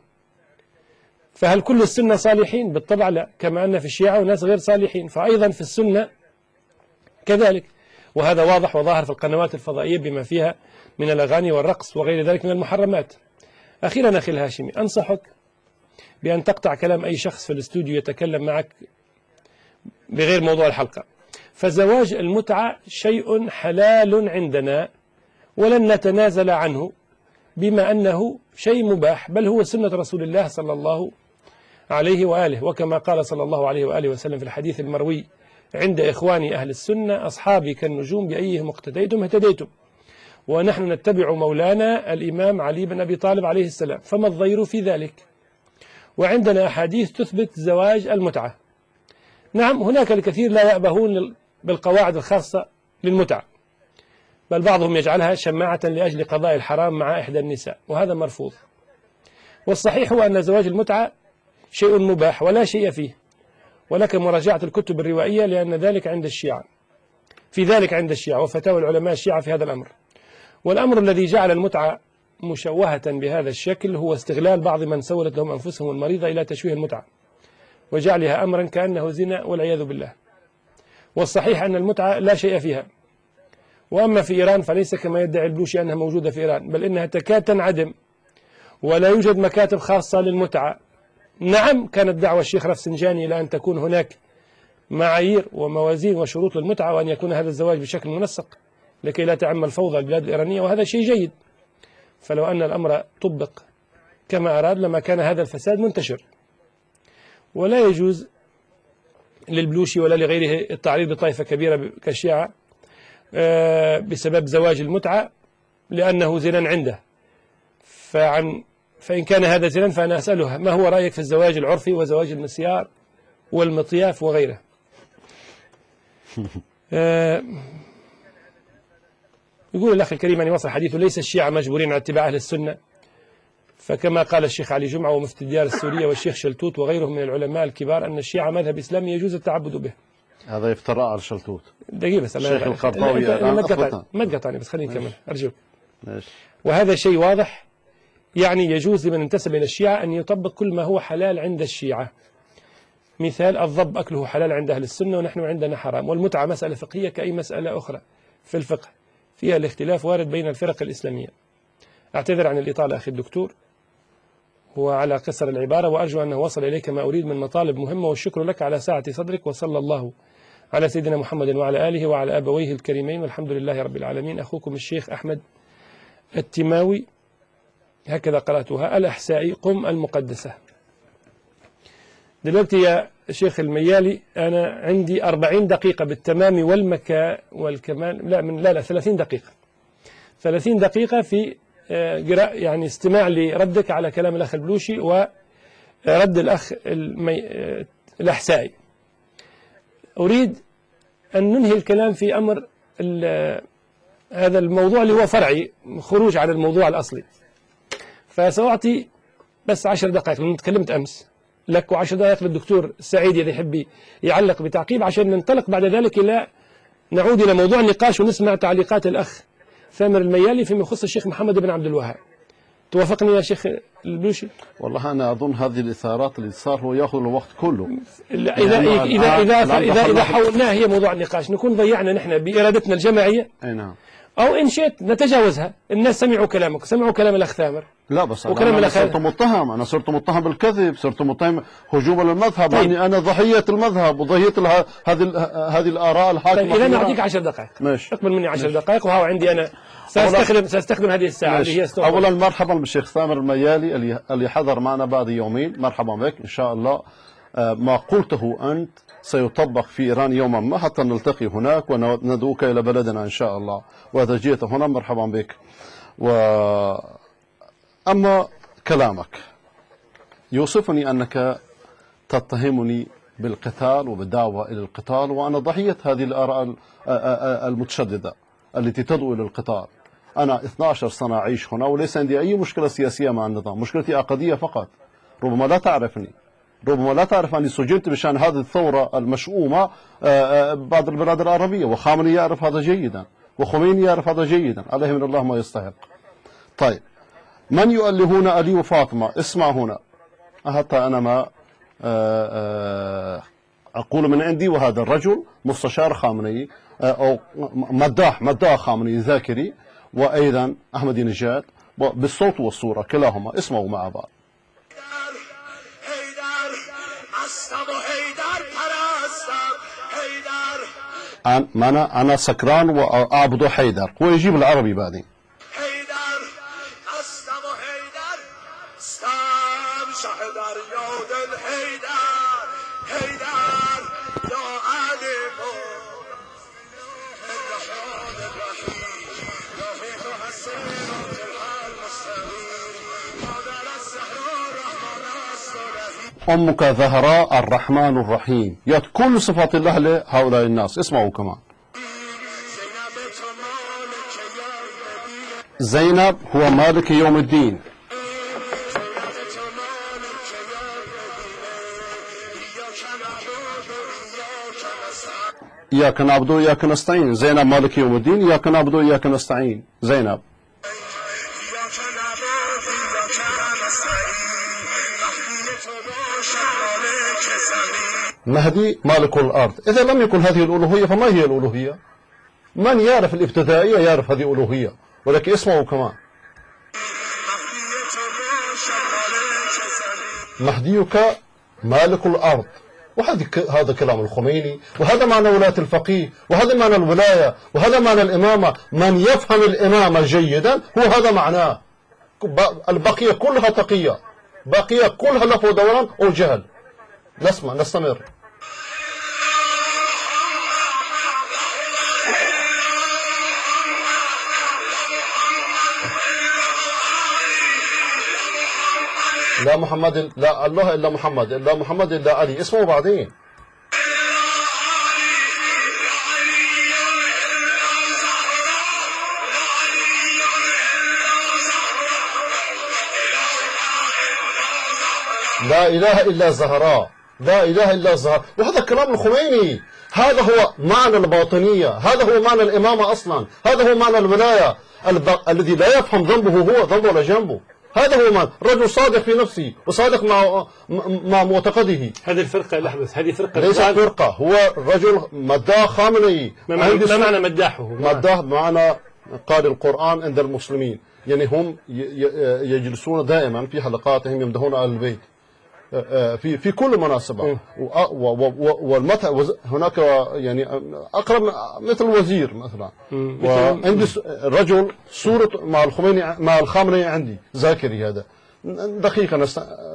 فهل كل السنة صالحين؟ بالطبع لا، كما أن في الشيعة وناس غير صالحين، فأيضا في السنة كذلك، وهذا واضح وظاهر في القنوات الفضائية بما فيها من الأغاني والرقص وغير ذلك من المحرمات. أخيرا أخي الهاشمي، أنصحك بأن تقطع كلام أي شخص في الاستوديو يتكلم معك بغير موضوع الحلقة، فزواج المتعة شيء حلال عندنا ولن نتنازل عنه، بما أنه شيء مباح، بل هو سنة رسول الله صلى الله عليه وآله، وكما قال صلى الله عليه وآله وسلم في الحديث المروي عند إخواني أهل السنة: أصحابي كالنجوم بأيهم اقتديتم اهتديتم. ونحن نتبع مولانا الإمام علي بن أبي طالب عليه السلام، فما الضير في ذلك؟ وعندنا أحاديث تثبت زواج المتعة. نعم، هناك الكثير لا يأبهون بالقواعد الخاصة للمتعة، بل بعضهم يجعلها شماعة لأجل قضاء الحرام مع إحدى النساء، وهذا مرفوض. والصحيح هو أن زواج المتعة شيء مباح ولا شيء فيه، ولك مراجعة الكتب الروائية، لأن ذلك عند الشيعة في ذلك عند الشيعة وفتاوى العلماء الشيعة في هذا الأمر. والأمر الذي جعل المتعة مشوهة بهذا الشكل هو استغلال بعض من سولت لهم أنفسهم المريضة إلى تشويه المتعة وجعلها أمرا كأنه زنا والعياذ بالله. والصحيح أن المتعة لا شيء فيها. وأما في إيران فليس كما يدعي البلوشي أنها موجودة في إيران، بل إنها تكاد تنعدم، ولا يوجد مكاتب خاصة للمتعة. نعم، كانت دعوة الشيخ رفسنجاني إلى أن تكون هناك معايير وموازين وشروط للمتعة، وأن يكون هذا الزواج بشكل منسق لكي لا تعم الفوضى البلاد الإيرانية، وهذا شيء جيد. فلو أن الأمر طبق كما أراد لما كان هذا الفساد منتشر. ولا يجوز للبلوشي ولا لغيره التعريض بطائفة كبيرة كالشيعة بسبب زواج المتعة لأنه زنا عنده. فعن فإن كان هذا زنا فأنا أسأله: ما هو رأيك في الزواج العرفي وزواج المسيار والمطياف وغيره؟ يقول الأخ الكريم أن يوصل حديثه: ليس الشيعة مجبورين على اتباع أهل السنة، فكما قال الشيخ علي جمعة ومفتي الديار السورية والشيخ شلتوت وغيرهم من العلماء الكبار أن الشيعة مذهب إسلامي يجوز التعبد به. هذا افتراء على شلتوت. دقيقة بس، الشيخ القرطاوي ما تقطعني ما تقطعني بس خليني نكمل أرجوك. ماشي. وهذا شيء واضح، يعني يجوز لمن انتسب إلى الشيعة أن يطبق كل ما هو حلال عند الشيعة. مثال: الضب أكله حلال عند أهل السنة ونحن عندنا حرام. والمتعة مسألة فقهية كأي مسألة أخرى في الفقه، فيها الاختلاف وارد بين الفرق الإسلامية. أعتذر عن الإطالة أخي الدكتور وعلى قصر العبارة، وأرجو أنه وصل إليك ما أريد من مطالب مهمة، والشكر لك على سعة صدرك. وصلى الله على سيدنا محمد وعلى آله وعلى أبويه الكريمين، والحمد لله رب العالمين. أخوكم الشيخ أحمد التماوي، هكذا قرأتها، الأحسائي، قم المقدسة. دلوقتي يا شيخ الميالي أنا عندي أربعين دقيقة بالتمام والمكاء والكمال، لا من لا لا ثلاثين دقيقة ثلاثين دقيقة في قراءة، يعني استماع لردك على كلام الأخ البلوشي ورد الأخ المي... الأحسائي. أريد أن ننهي الكلام في أمر هذا الموضوع اللي هو فرعي، خروج على الموضوع الأصلي. فسأعطي بس عشر دقائق، لأن تكلمت أمس لك، وعشر دقائق للدكتور سعيد إذا يحب يعلق بتعقيب، عشان ننطلق بعد ذلك إلى نعود إلى موضوع النقاش ونسمع تعليقات الأخ ثامر الميالي فيما يخص الشيخ محمد بن عبد الوهاب. توافقني يا شيخ البلوشي؟ والله أنا أظن هذه الإثارات اللي صار هو يأخذ الوقت كله. إذا إذا إذا إذا إذا, إذا حولناها هي موضوع النقاش نكون ضيعنا نحن بإرادتنا الجماعية. أي نعم. أو إن شئت نتجاوزها، الناس سمعوا كلامك، سمعوا كلام الأخ ثامر. لا بس أنا, أنا صرت متهم، أنا صرت متهم بالكذب، صرت متهم هجوما للمذهب، طيب. يعني أنا ضحية المذهب وضحية هذه هذه الآراء الحاكمة. طيب إذا أنا أعطيك عشر دقائق. ماشي. اقبل مني عشر دقائق وهو عندي أنا سأستخدم سأستخدم هذه الساعة اللي هي استوى. أولا مرحبا بالشيخ ثامر الميالي اللي اللي حضر معنا بعد يومين، مرحبا بك إن شاء الله. ما قلته أنت سيطبق في إيران يوما ما حتى نلتقي هناك وندعوك إلى بلدنا إن شاء الله، وإذا جئت هنا مرحبا بك. و أما كلامك يوصفني أنك تتهمني بالقتال وبالدعوة إلى القتال، وأنا ضحية هذه الآراء المتشددة التي تدعو إلى القتال. أنا اثنتي عشرة سنة أعيش هنا وليس عندي أي مشكلة سياسية مع النظام، مشكلتي عقدية فقط. ربما لا تعرفني، ربما لا تعرف أني سجنت بشأن هذه الثورة المشؤومة بعض البلاد العربية، وخامنئي يعرف هذا جيدا، وخميني يعرف هذا جيدا، عليه من الله ما يستحق. طيب من يؤلهون علي وفاطمة؟ اسمع هنا، حتى أنا ما أقول من عندي، وهذا الرجل مستشار خامنئي أو مداح مداح خامنئي ذاكري، وأيضا أحمدي نجاد بالصوت والصورة كلاهما، اسمعوا مع بعض. أنا أنا سكران وأعبد حيدر، هو يجيب العربي بعدين. أمك زهراء الرحمن الرحيم، يا كل صفات الله لهؤلاء الناس. اسمعوا كمان. زينب هو مالك يوم الدين. إياك نعبد وإياك نستعين. زينب مالك يوم الدين، إياك نعبد وإياك نستعين. زينب. مهدي مالك الأرض. إذا لم يكن هذه الألوهية فما هي الألوهية؟ من يعرف الابتدائية يعرف هذه ألوهية، ولكن اسمعوا كمان. مهديك مالك الأرض، وهذا هذا كلام الخميني، وهذا معنى ولاية الفقيه، وهذا معنى الولاية، وهذا معنى الإمامة. من يفهم الإمامة جيدا هو هذا معناه. البقية كلها تقية، بقية كلها لف ودوران أو جهل. نسمع نستمر. لا محمد، لا الله إلا محمد، لا محمد إلا علي. اسمعوا بعدين. لا إله إلا زهراء، لا إله إلا زهراء. وهذا كلام الخميني. هذا هو معنى الباطنية، هذا هو معنى الإمامة أصلا، هذا هو معنى الولاية. الذي لا يفهم ذنبه هو ذنبه لجنبه. هذا هو من رجل صادق في نفسه وصادق مع مع معتقده. هذه الفرقة لحظة، هذه فرقة ليست فرقة، هو رجل مداح خامنئي. ما ما معنى مداحه؟ مداح معنى قارئ القرآن عند المسلمين، يعني هم يجلسون دائما في حلقاتهم يمدحون أهل البيت في في كل مناسبة. والمدح هناك يعني أقرب مثل الوزير مثلا. وعندي رجل صورة مع الخميني مع الخامنئي عندي ذاكري. هذا دقيقة نست...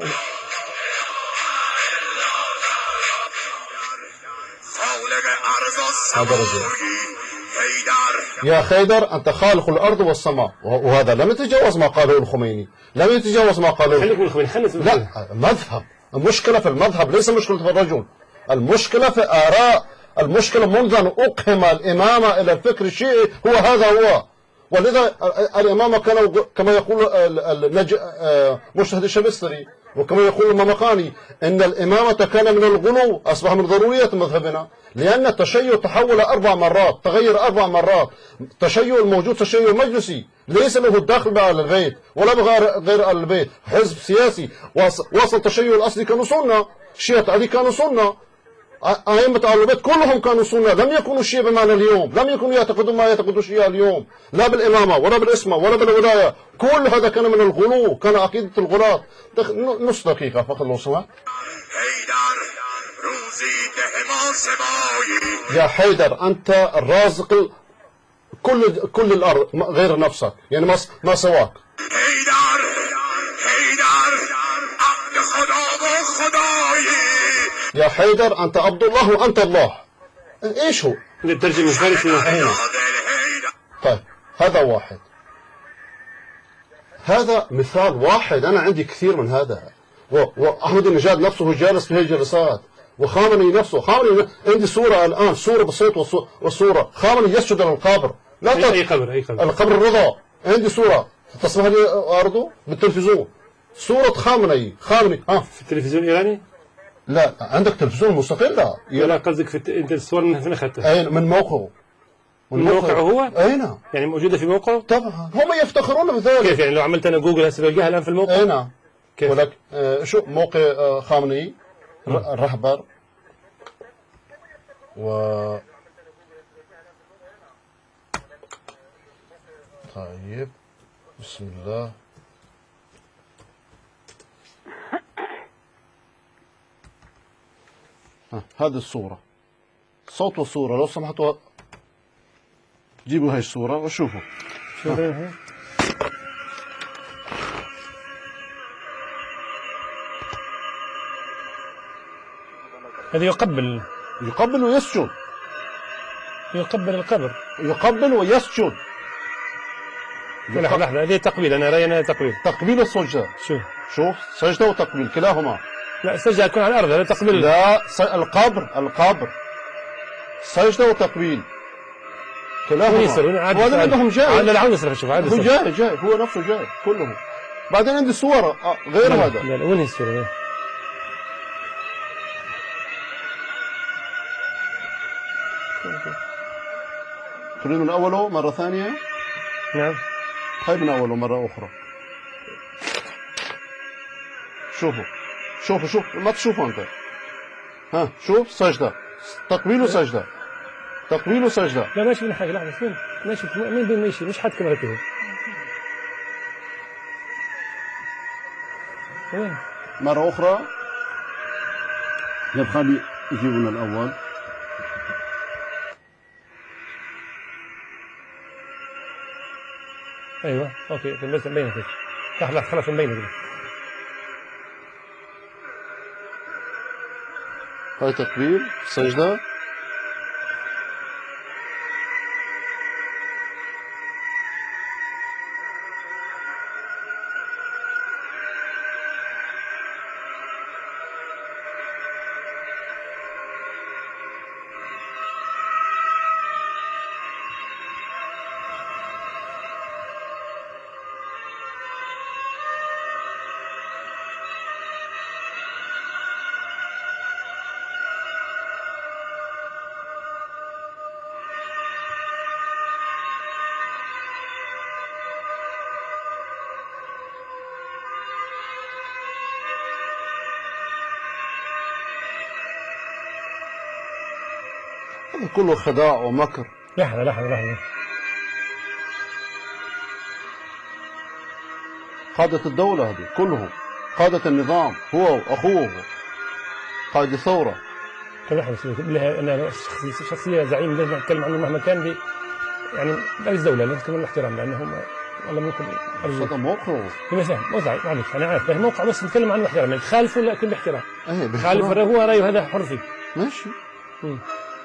هذا رجل يا خيدر أنت خالق الأرض والسماء، وهذا لم يتجاوز ما قاله الخميني، لم يتجاوز ما قاله الخميني. لا، مذهب. المشكلة في المذهب ليس مشكلة في الرجل، المشكلة في آراء. المشكلة منذ أن أقهم الإمامة إلى الفكر الشيعي هو هذا هو. ولذا الإمامة كانوا كما يقول النج... مجتهد الشبستري وكما يقول الممقاني إن الإمامة كان من الغلو أصبح من ضرورية مذهبنا، لأن التشيع تحول أربع مرات، تغير أربع مرات. التشيع الموجود تشيع مجلسي ليس له الداخل بأهل البيت ولا بغير أهل البيت، حزب سياسي وصل التشيع الأصلي كانوا سنة، الشيعة علي كانوا سنة، أئمة أهل البيت كلهم كانوا سنة، لم يكونوا الشيعة بمعنى اليوم، لم يكونوا يعتقدون ما يعتقد الشيعة اليوم، لا بالإمامة ولا بالإسمة ولا بالولاية، كل هذا كان من الغلو، كان عقيدة الغلاة. نص دقيقة فقط لو سمحت. يا حيدر أنت الرازق كل كل الأرض غير نفسك، يعني ما ما سواك. حيدر حيدر عبد خدا و خدایی. يا حيدر أنت عبد الله وأنت الله. إيش هو؟ نترجم الفارسي. طيب هذا واحد، هذا مثال واحد، أنا عندي كثير من هذا. وأحمد النجاد نفسه جالس في هذه الجلسات، وخامنئي نفسه، خامنئي عندي صورة الآن، صورة بالصوت والصورة، خامنئي يسجد على القبر. لا أي, أي قبر أي قبر؟ القبر الرضا، عندي صورة تسمح لي أعرضه بالتلفزيون، صورة خامنئي. خامنئي آه في التلفزيون الإيراني؟ لا عندك تلفزيون مستقلة. لا قصدك في الت... أنت الصور من فين أخذتها؟ أين؟ من موقعه. من موقعه هو؟ أي نعم. يعني موجودة في موقعه؟ طبعا هم يفتخرون بذلك. كيف يعني لو عملت أنا جوجل هسه بلقاها الآن في الموقع؟ أي نعم. كيف؟ ولك آه شو موقع آه خامنئي الرهبر و طيب بسم الله. هذه الصورة، صوت والصورة، لو سمحتوا جيبوا هاي الصورة وشوفوا. هذا يقبل يقبل ويسجد، يقبل القبر، يقبل ويسجد. لحظة لحظة، هذه تقبيل، أنا رأيي أنا تقبيل. تقبيل السجدة. شوف شوف سجدة وتقبيل كلاهما. لا السجدة تكون على الأرض، هذا تقبيل. لا القبر القبر سجدة وتقبيل كلاهما. وهذا عندهم جاي. لا عاود يصرف. شوف عاود هو جاي جاي هو نفسه جاي كله. بعدين عندي صور غير لا هذا. لا لا وين هي الصورة؟ تريد من أوله مرة ثانية؟ نعم. طيب من أوله مرة أخرى. شوفوا شوفوا شوف ما تشوفوا أنت. ها شوف سجدة، تقبيل وسجدة، تقبيل وسجدة. لا ما شفنا حاجة. لحظة فين ماشي؟ مين بين ماشي؟ مش حد كاميرته. وين؟ مرة أخرى. يبقى لي يجيبون الأول. ايوه اوكي بس مبينه كده. لحظه خلاص مبينه كده. هاي تقبيل سجدة. هذا كله خداع ومكر. لحظة لحظة لحظة. قادة الدولة هذه كلهم، قادة النظام، هو وأخوه قائد الثورة. طيب لحظة بالله، أنا شخصية زعيم لازم أتكلم عنه مهما كان دي، يعني رئيس دولة لازم كمان الاحترام، لأنهم والله ممكن هذا موقعه. مثلا موقع معلش أنا عارف موقع بس نتكلم عنه باحترام، يعني خالفه لا يكون باحترام. ايه خالف هو رأيه هذا حر فيه. ماشي. مم.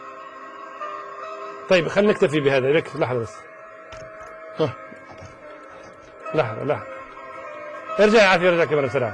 طيب خلينا نكتفي بهذا. لك لحظة بس. طيب لحظة لحظة. ارجع يا عافية ارجع كمان بسرعة.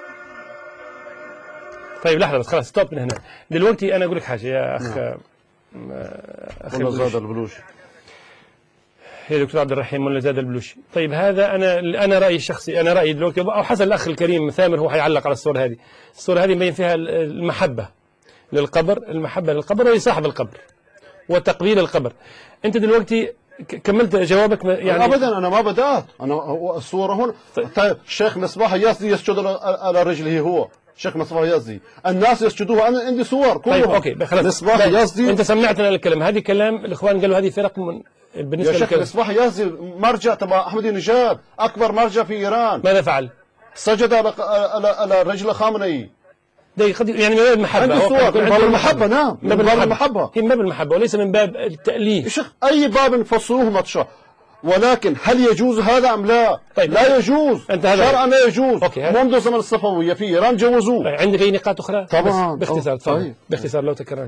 طيب لحظة بس خلاص ستوب من هنا. دلوقتي أنا أقول لك حاجة يا أخ. نعم. أخ والله زاد البلوشي. يا دكتور عبد الرحيم ولا زاد البلوشي. طيب هذا انا انا رايي الشخصي، انا رايي دلوقتي او حسن الاخ الكريم ثامر هو حيعلق على الصوره هذه. الصوره هذه مبين فيها المحبه للقبر، المحبه للقبر ولصاحب القبر وتقبيل القبر. انت دلوقتي كملت جوابك يعني؟ ابدا انا ما بدات، انا الصوره هون. طيب الشيخ مصباح يزدي يسجد على رجله هو، الشيخ مصباح يزدي الناس يسجدوها، انا عندي صور كلهم. طيب اوكي خلاص. مصباح يزدي انت سمعتنا الكلام، هذه كلام الاخوان قالوا هذه فرق من بالنسبه يا شيخ مصباح يزدي مرجع تبع احمدي نجاد، اكبر مرجع في ايران. ماذا فعل؟ سجد على على رجل خامنئي. يعني من باب المحبة. عندي صور من باب المحبة. نعم من باب المحبة، هي من باب المحبة وليس من باب التأليف. يا شيخ أي باب نفصلوه مطشة، ولكن هل يجوز هذا أم لا؟ طيب لا يجوز شرعا، لا يجوز. منذ زمن الصفوية في إيران جوزوه. طيب عندك أي نقاط أخرى؟ طبعا باختصار. طيب باختصار لو تكررت.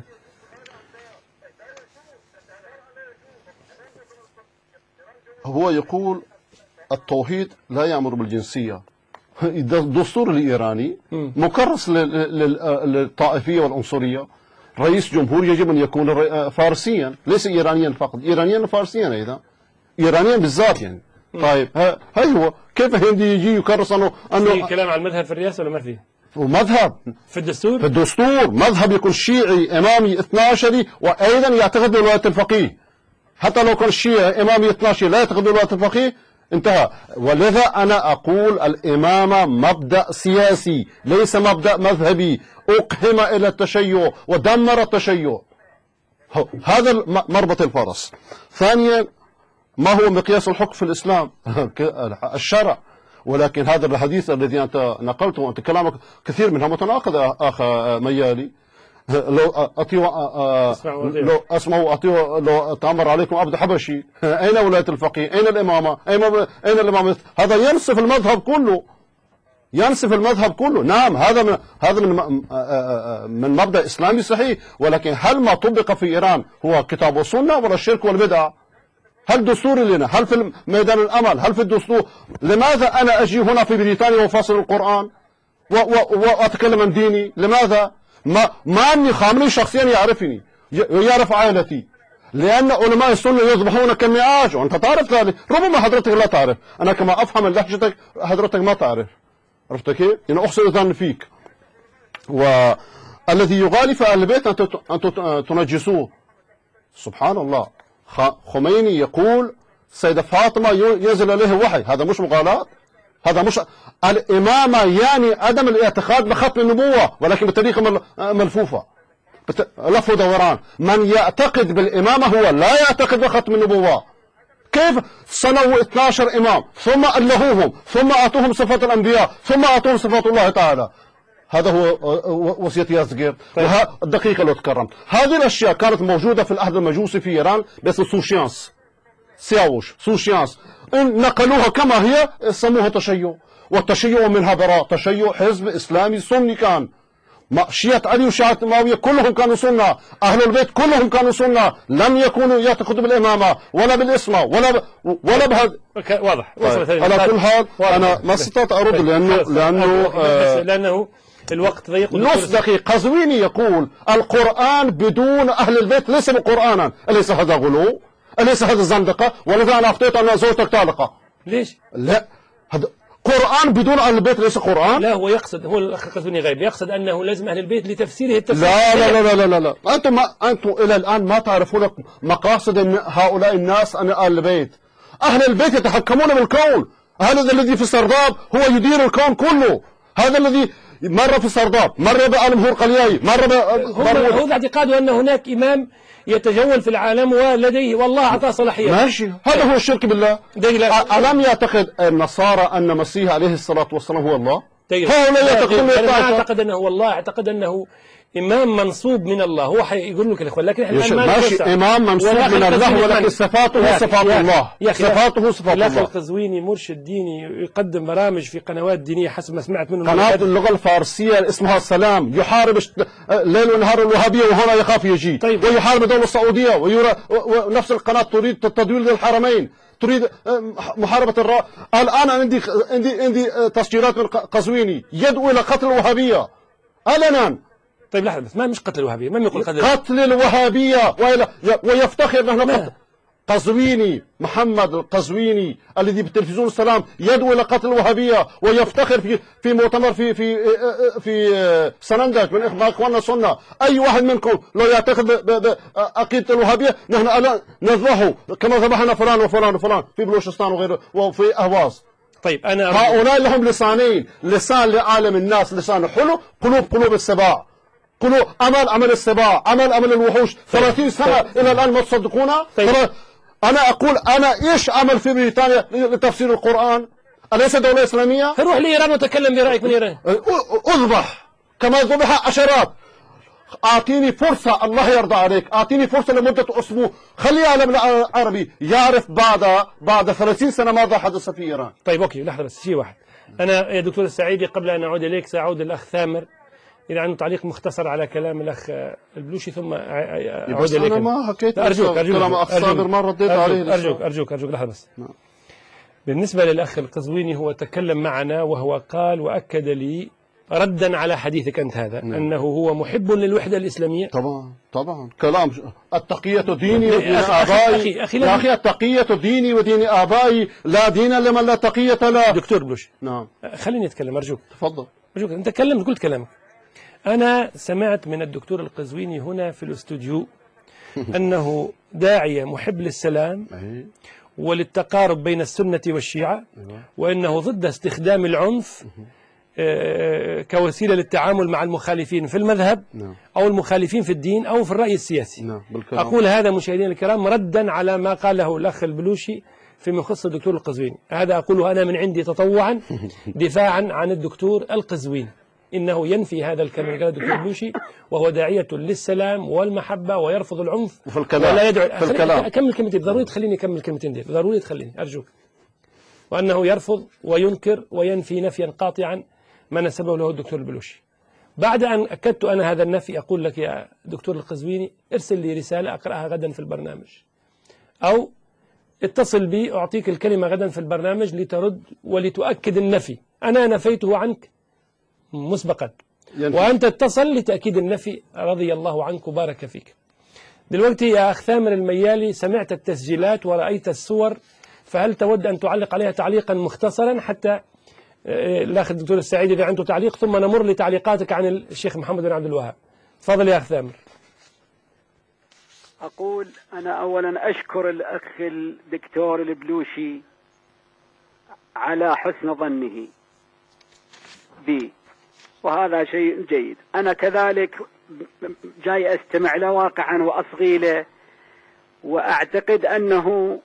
هو يقول التوحيد لا يأمر بالجنسية. الدستور الإيراني مكرس للطائفية والعنصرية. رئيس جمهور يجب أن يكون فارسيا، ليس إيرانيا فقط، إيرانيا وفارسيا أيضا، إيرانيا بالذات يعني. طيب هاي هو كيف هندي يجي يكرس أنه أنه في كلام عن المذهب في الرئاسة ولا ما في؟ ومذهب في الدستور؟ في الدستور مذهب يكون شيعي إمامي اثنا عشري وأيضا يعتقد بولاية الفقيه. حتى لو كان الشيعي إمامي اثنا عشر لا يعتقد بولاية الفقيه انتهى. ولذا أنا أقول الإمامة مبدأ سياسي ليس مبدأ مذهبي أقهم إلى التشيع ودمر التشيع. هذا مربط الفرس. ثانيا ما هو مقياس الحكم في الإسلام؟ الشرع. ولكن هذا الحديث الذي أنت نقلته وأنت كلامك كثير منها متناقض أخ ميالي. لو أطيعوا لو أسمعوا أطيعوا لو تأمر عليكم عبد حبشي. أين ولاية الفقيه؟ أين الإمامة؟ أين أين الإمامة؟ هذا ينسف المذهب كله، ينسف المذهب كله. نعم هذا من هذا من من مبدأ إسلامي صحيح، ولكن هل ما طبق في إيران هو كتاب والسنة ولا الشرك والبدع؟ هل دستوري لنا؟ هل في ميدان الأمل؟ هل في الدستور؟ لماذا أنا أجي هنا في بريطانيا وفاصل القرآن وأتكلم عن ديني؟ لماذا؟ ما ما أني خامنئي شخصيا يعرفني ويعرف عائلتي، لأن علماء السنة يذبحون كالنعاج وأنت تعرف ذلك. ربما حضرتك لا تعرف، أنا كما أفهم من لهجتك حضرتك ما تعرف. عرفت كيف؟ يعني أحسن الظن فيك. والذي يغالي في أهل البيت أن تنجسوه. سبحان الله. خميني يقول السيدة فاطمة ينزل عليه وحي، هذا مش مغالاة؟ هذا مش الإمامة يعني عدم الاعتقاد بختم النبوة، ولكن بطريقة ملفوفة لف ودوران. من يعتقد بالإمامة هو لا يعتقد بختم النبوة. كيف صنعوا اثنا عشر إمام ثم ألهوهم ثم أعطوهم صفات الأنبياء ثم أعطوهم صفات الله تعالى؟ هذا هو وصية يازدجير. الدقيقة لو تكرمت، هذه الأشياء كانت موجودة في العهد المجوسي في إيران باسم سوشيانس، سياوش سوشيانس، إن نقلوها كما هي سموها تشيع، والتشيع منها براء. تشيع حزب إسلامي سني كان، شيعة علي وشيعة معاوية كلهم كانوا سنة، أهل البيت كلهم كانوا سنة، لم يكونوا يعتقدوا بالإمامة ولا بالإسمة ولا ب... ولا بهذا. واضح. وصلت على كل حال أنا ما استطعت أرد لأنه لأنه آه لأنه الوقت ضيق. نص دقيقة. قزويني يقول القرآن بدون أهل البيت ليس بقرآنا. أليس هذا غلو؟ أليس هذا زندقة؟ ولذا أنا أخطيت أن زوجتك طالقة. ليش؟ لا هذا قرآن بدون أهل البيت ليس قرآن. لا هو يقصد، هو الأخ قزويني غيب يقصد أنه لازم أهل البيت لتفسيره التفسير. لا لا لا لا لا لا أنتم ما أنتم إلى الآن ما تعرفون مقاصد هؤلاء الناس أن أهل البيت. أهل البيت يتحكمون بالكون. هذا الذي في السرداب هو يدير الكون كله. هذا الذي مر في السرداب، مر بآل قلياي، مر ب هو, هو اعتقاده أن هناك إمام يتجول في العالم ولديه والله أعطاه صلاحية. ماشي، هذا هو الشرك بالله. ألم يعتقد النصارى أن المسيح عليه الصلاة والسلام هو الله؟ هؤلاء يعتقدون. ما اعتقد أنه هو الله، اعتقد أنه إمام منصوب من الله. هو حيقول لك الإخوان، لكن احنا الآن ماشي إمام منصوب من الله، ولكن صفاته صفات الله. صفاته صفات الله. الأخ القزويني مرشد ديني يقدم برامج في قنوات دينية حسب ما سمعت منه. قناة اللغة الفارسية اسمها السلام، يحارب ليل ونهار الوهابية وهنا يخاف يجي. طيب. ويحارب الدولة السعودية، ويرى ونفس القناة تريد تدوير للحرمين، تريد محاربة الراء. الآن عندي عندي عندي تسجيلات من قزويني يدعو إلى قتل الوهابية علنا. طيب لحظة بس، ما مش قتل الوهابية، من يقول قتل قتل الوهابية ويفتخر نحن قتل. قزويني محمد القزويني الذي بالتلفزيون السلام يدعو الى قتل الوهابيه ويفتخر في في مؤتمر في في في سنندج من اخواننا السنه، اي واحد منكم لو يعتقد بعقيده الوهابيه نحن الان نذبحه كما ذبحنا فلان وفلان وفلان في بلوشستان وغيره وفي اهواز. طيب انا هؤلاء لهم لسانين، لسان لعالم الناس لسان حلو، قلوب قلوب السباع، قلوب امل امل السباع، امل امل الوحوش. ثلاثين سنه الى الان ما تصدقونا؟ طيب. أنا أقول أنا إيش أعمل في بريطانيا لتفسير القرآن؟ أليس دولة إسلامية؟ روح لإيران وتكلم برأيك من إيران. أذبح كما ذبح عشرات. أعطيني فرصة، الله يرضى عليك، أعطيني فرصة لمدة أسبوع، خلي العالم العربي يعرف بعد بعد ثلاثين سنة ماذا حدث في إيران. طيب أوكي لحظة بس شيء واحد. أنا يا دكتور السعيدي قبل أن أعود إليك سأعود الأخ ثامر إذا عنده تعليق مختصر على كلام الأخ البلوشي ثم أعود إليك. أنا ما حكيت أرجوك أرجوك كلام أخ صابر ما رديت عليه. أرجوك أرجوك أرجوك لحظة بس. بالنسبة للأخ القزويني هو تكلم معنا وهو قال وأكد لي ردا على حديثك أنت هذا نعم. أنه هو محب للوحدة الإسلامية. طبعا طبعا كلام التقية ديني ودين أخي آبائي. أخي أخي يا أخي التقية ديني ودين آبائي، لا دين لمن لا تقية له. دكتور بلوشي نعم خليني أتكلم أرجوك. تفضل. أرجوك أنت تكلمت قلت كلامك. أنا سمعت من الدكتور القزويني هنا في الاستوديو أنه داعية محب للسلام وللتقارب بين السنة والشيعة، وأنه ضد استخدام العنف كوسيلة للتعامل مع المخالفين في المذهب أو المخالفين في الدين أو في الرأي السياسي. أقول هذا مشاهدينا الكرام ردا على ما قاله الأخ البلوشي فيما يخص الدكتور القزويني. هذا أقوله أنا من عندي تطوعا دفاعا عن الدكتور القزويني، إنه ينفي هذا الكلام اللي قاله الدكتور بلوشي وهو داعية للسلام والمحبة ويرفض العنف وفي الكلام ولا يدعو. في الكلام أكمل كلمتين، ضروري تخليني أكمل كلمتين دي، ضروري تخليني أرجوك. وأنه يرفض وينكر وينفي نفيا قاطعا ما نسبه له الدكتور البلوشي. بعد أن أكدت أنا هذا النفي أقول لك يا دكتور القزويني ارسل لي رسالة أقرأها غدا في البرنامج، أو اتصل بي أعطيك الكلمة غدا في البرنامج لترد ولتؤكد النفي. أنا نفيته عنك مسبقا وأنت اتصل لتأكيد النفي، رضي الله عنك وبارك فيك. دلوقتي يا أخ ثامر الميالي سمعت التسجيلات ورأيت الصور، فهل تود أن تعلق عليها تعليقا مختصرا حتى الأخ الدكتور السعيد إذا عنده تعليق، ثم نمر لتعليقاتك عن الشيخ محمد بن عبد الوهاب. تفضل يا أخ ثامر. أقول أنا أولا أشكر الأخ الدكتور البلوشي على حسن ظنه بي، وهذا شيء جيد. أنا كذلك جاي أستمع له واقعا وأصغي له، وأعتقد أنه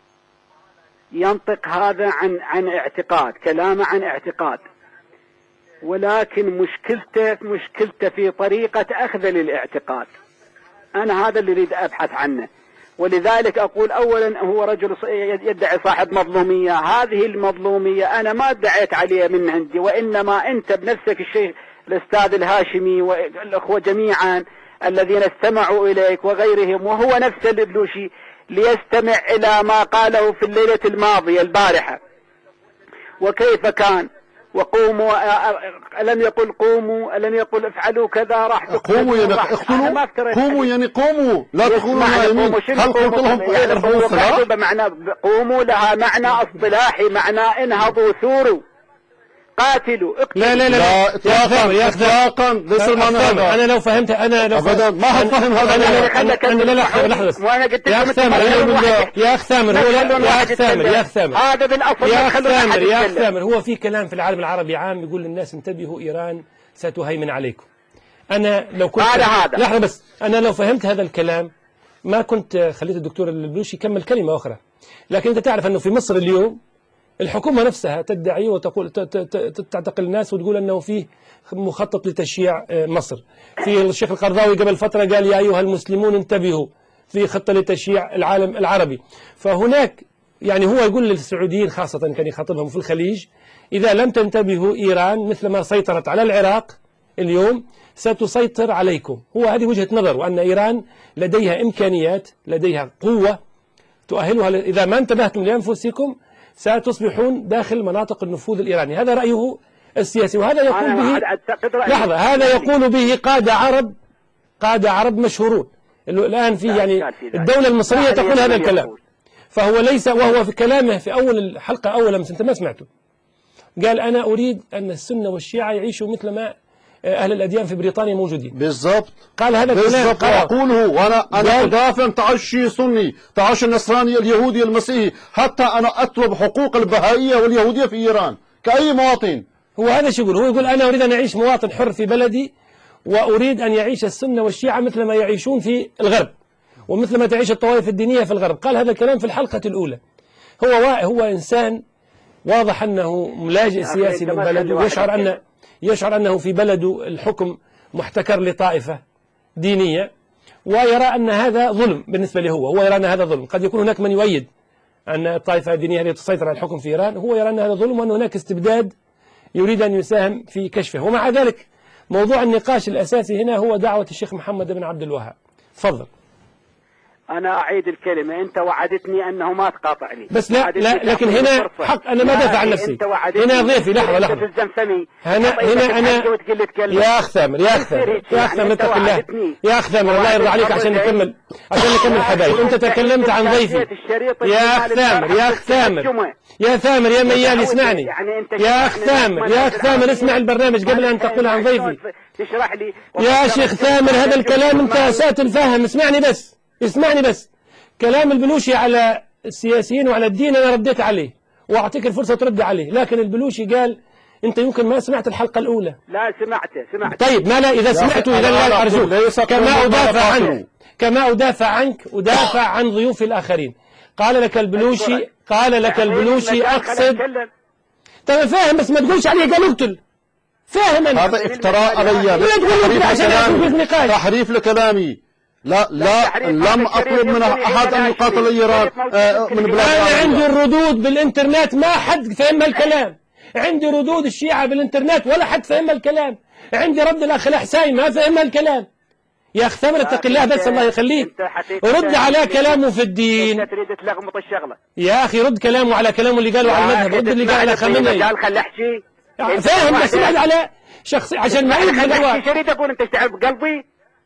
ينطق هذا عن عن اعتقاد، كلامه عن اعتقاد، ولكن مشكلته مشكلته في طريقة أخذ للاعتقاد. أنا هذا اللي أريد أبحث عنه، ولذلك أقول أولا هو رجل يدعي صاحب مظلومية. هذه المظلومية أنا ما ادعيت عليها من عندي، وإنما أنت بنفسك الشيخ الأستاذ الهاشمي والأخوة جميعا الذين استمعوا إليك وغيرهم، وهو نفس البلوشي ليستمع إلى ما قاله في الليلة الماضية البارحة وكيف كان. وقوموا ألم يقل قوموا، ألم يقل افعلوا كذا، راح قوموا يعني اقتلوا، قوموا يعني قوموا، لا تقولوا نائمين. هل قلت لهم ارفعوا السلاح؟ بمعنى قوموا لها معنى اصطلاحي، معنى انهضوا ثوروا قاتلوا اقتلوا. لا لا لا, لا. اطلاقا يا اطلاقا ليس المعنى هذا. انا لو فهمت انا لو ابدا ما فهم هذا. انا لا لحظه لحظه يا اخ ثامر يا اخ ثامر هو يا اخ ثامر يا اخ ثامر هذا بالاصل يا اخ ثامر يا اخ ثامر هو في كلام في العالم العربي عام يقول للناس انتبهوا ايران ستهيمن عليكم. انا لو كنت هذا هذا لحظه بس انا لو فهمت هذا الكلام ما كنت خليت الدكتور البلوشي يكمل كلمه اخرى. لكن انت تعرف انه في مصر اليوم الحكومة نفسها تدعي وتقول تعتقل الناس وتقول أنه فيه مخطط لتشييع مصر. في الشيخ القرضاوي قبل فترة قال يا أيها المسلمون انتبهوا، في خطة لتشييع العالم العربي. فهناك يعني هو يقول للسعوديين خاصة كان يخاطبهم في الخليج إذا لم تنتبهوا إيران مثل ما سيطرت على العراق اليوم ستسيطر عليكم. هو هذه وجهة نظر، وأن إيران لديها إمكانيات لديها قوة تؤهلها إذا ما انتبهتم لأنفسكم ستصبحون داخل مناطق النفوذ الإيراني. هذا رأيه السياسي، وهذا يقول به لحظة هذا يقول به قادة عرب قادة عرب مشهورون الآن في يعني الدولة المصرية تقول هذا الكلام. فهو ليس، وهو في كلامه في أول الحلقة أول أمس أنت ما سمعته، قال أنا أريد أن السنة والشيعة يعيشوا مثل ما أهل الأديان في بريطانيا موجودين. بالضبط، قال هذا الكلام، بالضبط أقوله، وأنا أنا أدافع تعشي سني، تعشي النصراني اليهودي المسيحي، حتى أنا أطلب حقوق البهائية واليهودية في إيران كأي مواطن. هو هذا شو يقول؟ هو يقول أنا أريد أن أعيش مواطن حر في بلدي، وأريد أن يعيش السنة والشيعة مثل ما يعيشون في الغرب، ومثل ما تعيش الطوائف الدينية في الغرب. قال هذا الكلام في الحلقة الأولى. هو هو إنسان واضح أنه ملاجئ سياسي للبلد، ويشعر أن يشعر أنه في بلده الحكم محتكر لطائفة دينية، ويرى أن هذا ظلم بالنسبة له. هو هو يرى أن هذا ظلم. قد يكون هناك من يؤيد أن الطائفة الدينية هذه تسيطر على الحكم في إيران، هو يرى أن هذا ظلم وأن هناك استبداد يريد أن يساهم في كشفه. ومع ذلك موضوع النقاش الأساسي هنا هو دعوة الشيخ محمد بن عبد الوهاب. تفضل. أنا أعيد الكلمة، أنت وعدتني أنه ما تقاطعني، بس لا, لا لكن هنا حق أنا ما دافع عن نفسي. هنا ضيفي لحظة لحظة هنا هنا أنا يا أخ ثامر يا أخ ثامر يا أخ ثامر اتق الله يا أخ ثامر، الله يرضى عليك عشان نكمل عشان نكمل حبايب. أنت تكلمت عن ضيفي يا أخ ثامر يا أخ ثامر يا ثامر يا ميال اسمعني يا أخ ثامر يا أخ ثامر اسمع البرنامج قبل أن تقول عن ضيفي. تشرح لي يا شيخ ثامر هذا الكلام أنت أسأت الفهم. اسمعني بس اسمعني بس. كلام البلوشي على السياسيين وعلى الدين أنا رديت عليه وأعطيك الفرصة ترد عليه، لكن البلوشي قال أنت يمكن ما سمعت الحلقة الأولى. لا سمعته سمعته. طيب ما لا إذا سمعته إذا لا أرجوك كما أدافع عنك كما أدافع عنك أدافع عن ضيوف الآخرين. قال لك البلوشي قال لك البلوشي أقصد. طيب فاهم بس ما تقولش عليه قال اقتل. فاهم أنا هذا افتراء علي، تحريف لكلامي. لا لا لم أطلب من أحد أن يقاتل إيران من بلاد. أنا عندي الردود بالإنترنت ما حد فهم الكلام. عندي ردود الشيعة بالإنترنت ولا حد فهم الكلام. عندي رد الأخ الأحساي ما فهم الكلام. يا أخ ثامر اتق الله بس الله يخليك رد على كلامه في الدين. أنت تريد تلغمط الشغلة يا أخي رد كلامه على كلامه اللي قاله على المذهب، رد اللي قال على خامنئي. قال خل أحكي فاهم بس بعد على شخصي عشان ما أعرف شريد أقول أنت تعب قلبي.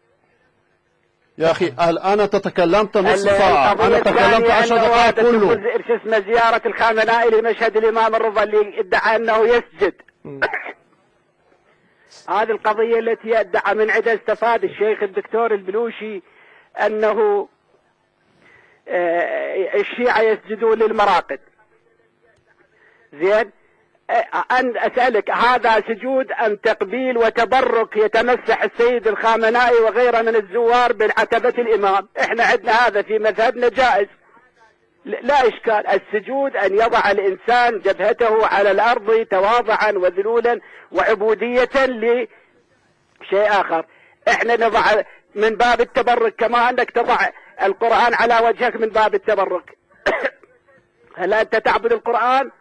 يا أخي أنا تتكلمت نص ساعة، أنا تكلمت عشر دقائق كله. شو اسمه زيارة الخامنائي لمشهد الإمام الرضا اللي ادعى أنه يسجد. هذه القضية التي ادعى من عدة استفاد الشيخ الدكتور البلوشي أنه الشيعة يسجدون للمراقد. زين أن أسألك هذا سجود أم تقبيل وتبرك يتمسح السيد الخامنائي وغيره من الزوار بالعتبة الإمام؟ إحنا عندنا هذا في مذهبنا جائز لا إشكال. السجود أن يضع الإنسان جبهته على الأرض تواضعا وذلولا وعبودية لشيء آخر. إحنا نضع من باب التبرك كما أنك تضع القرآن على وجهك من باب التبرك. هل أنت تعبد القرآن؟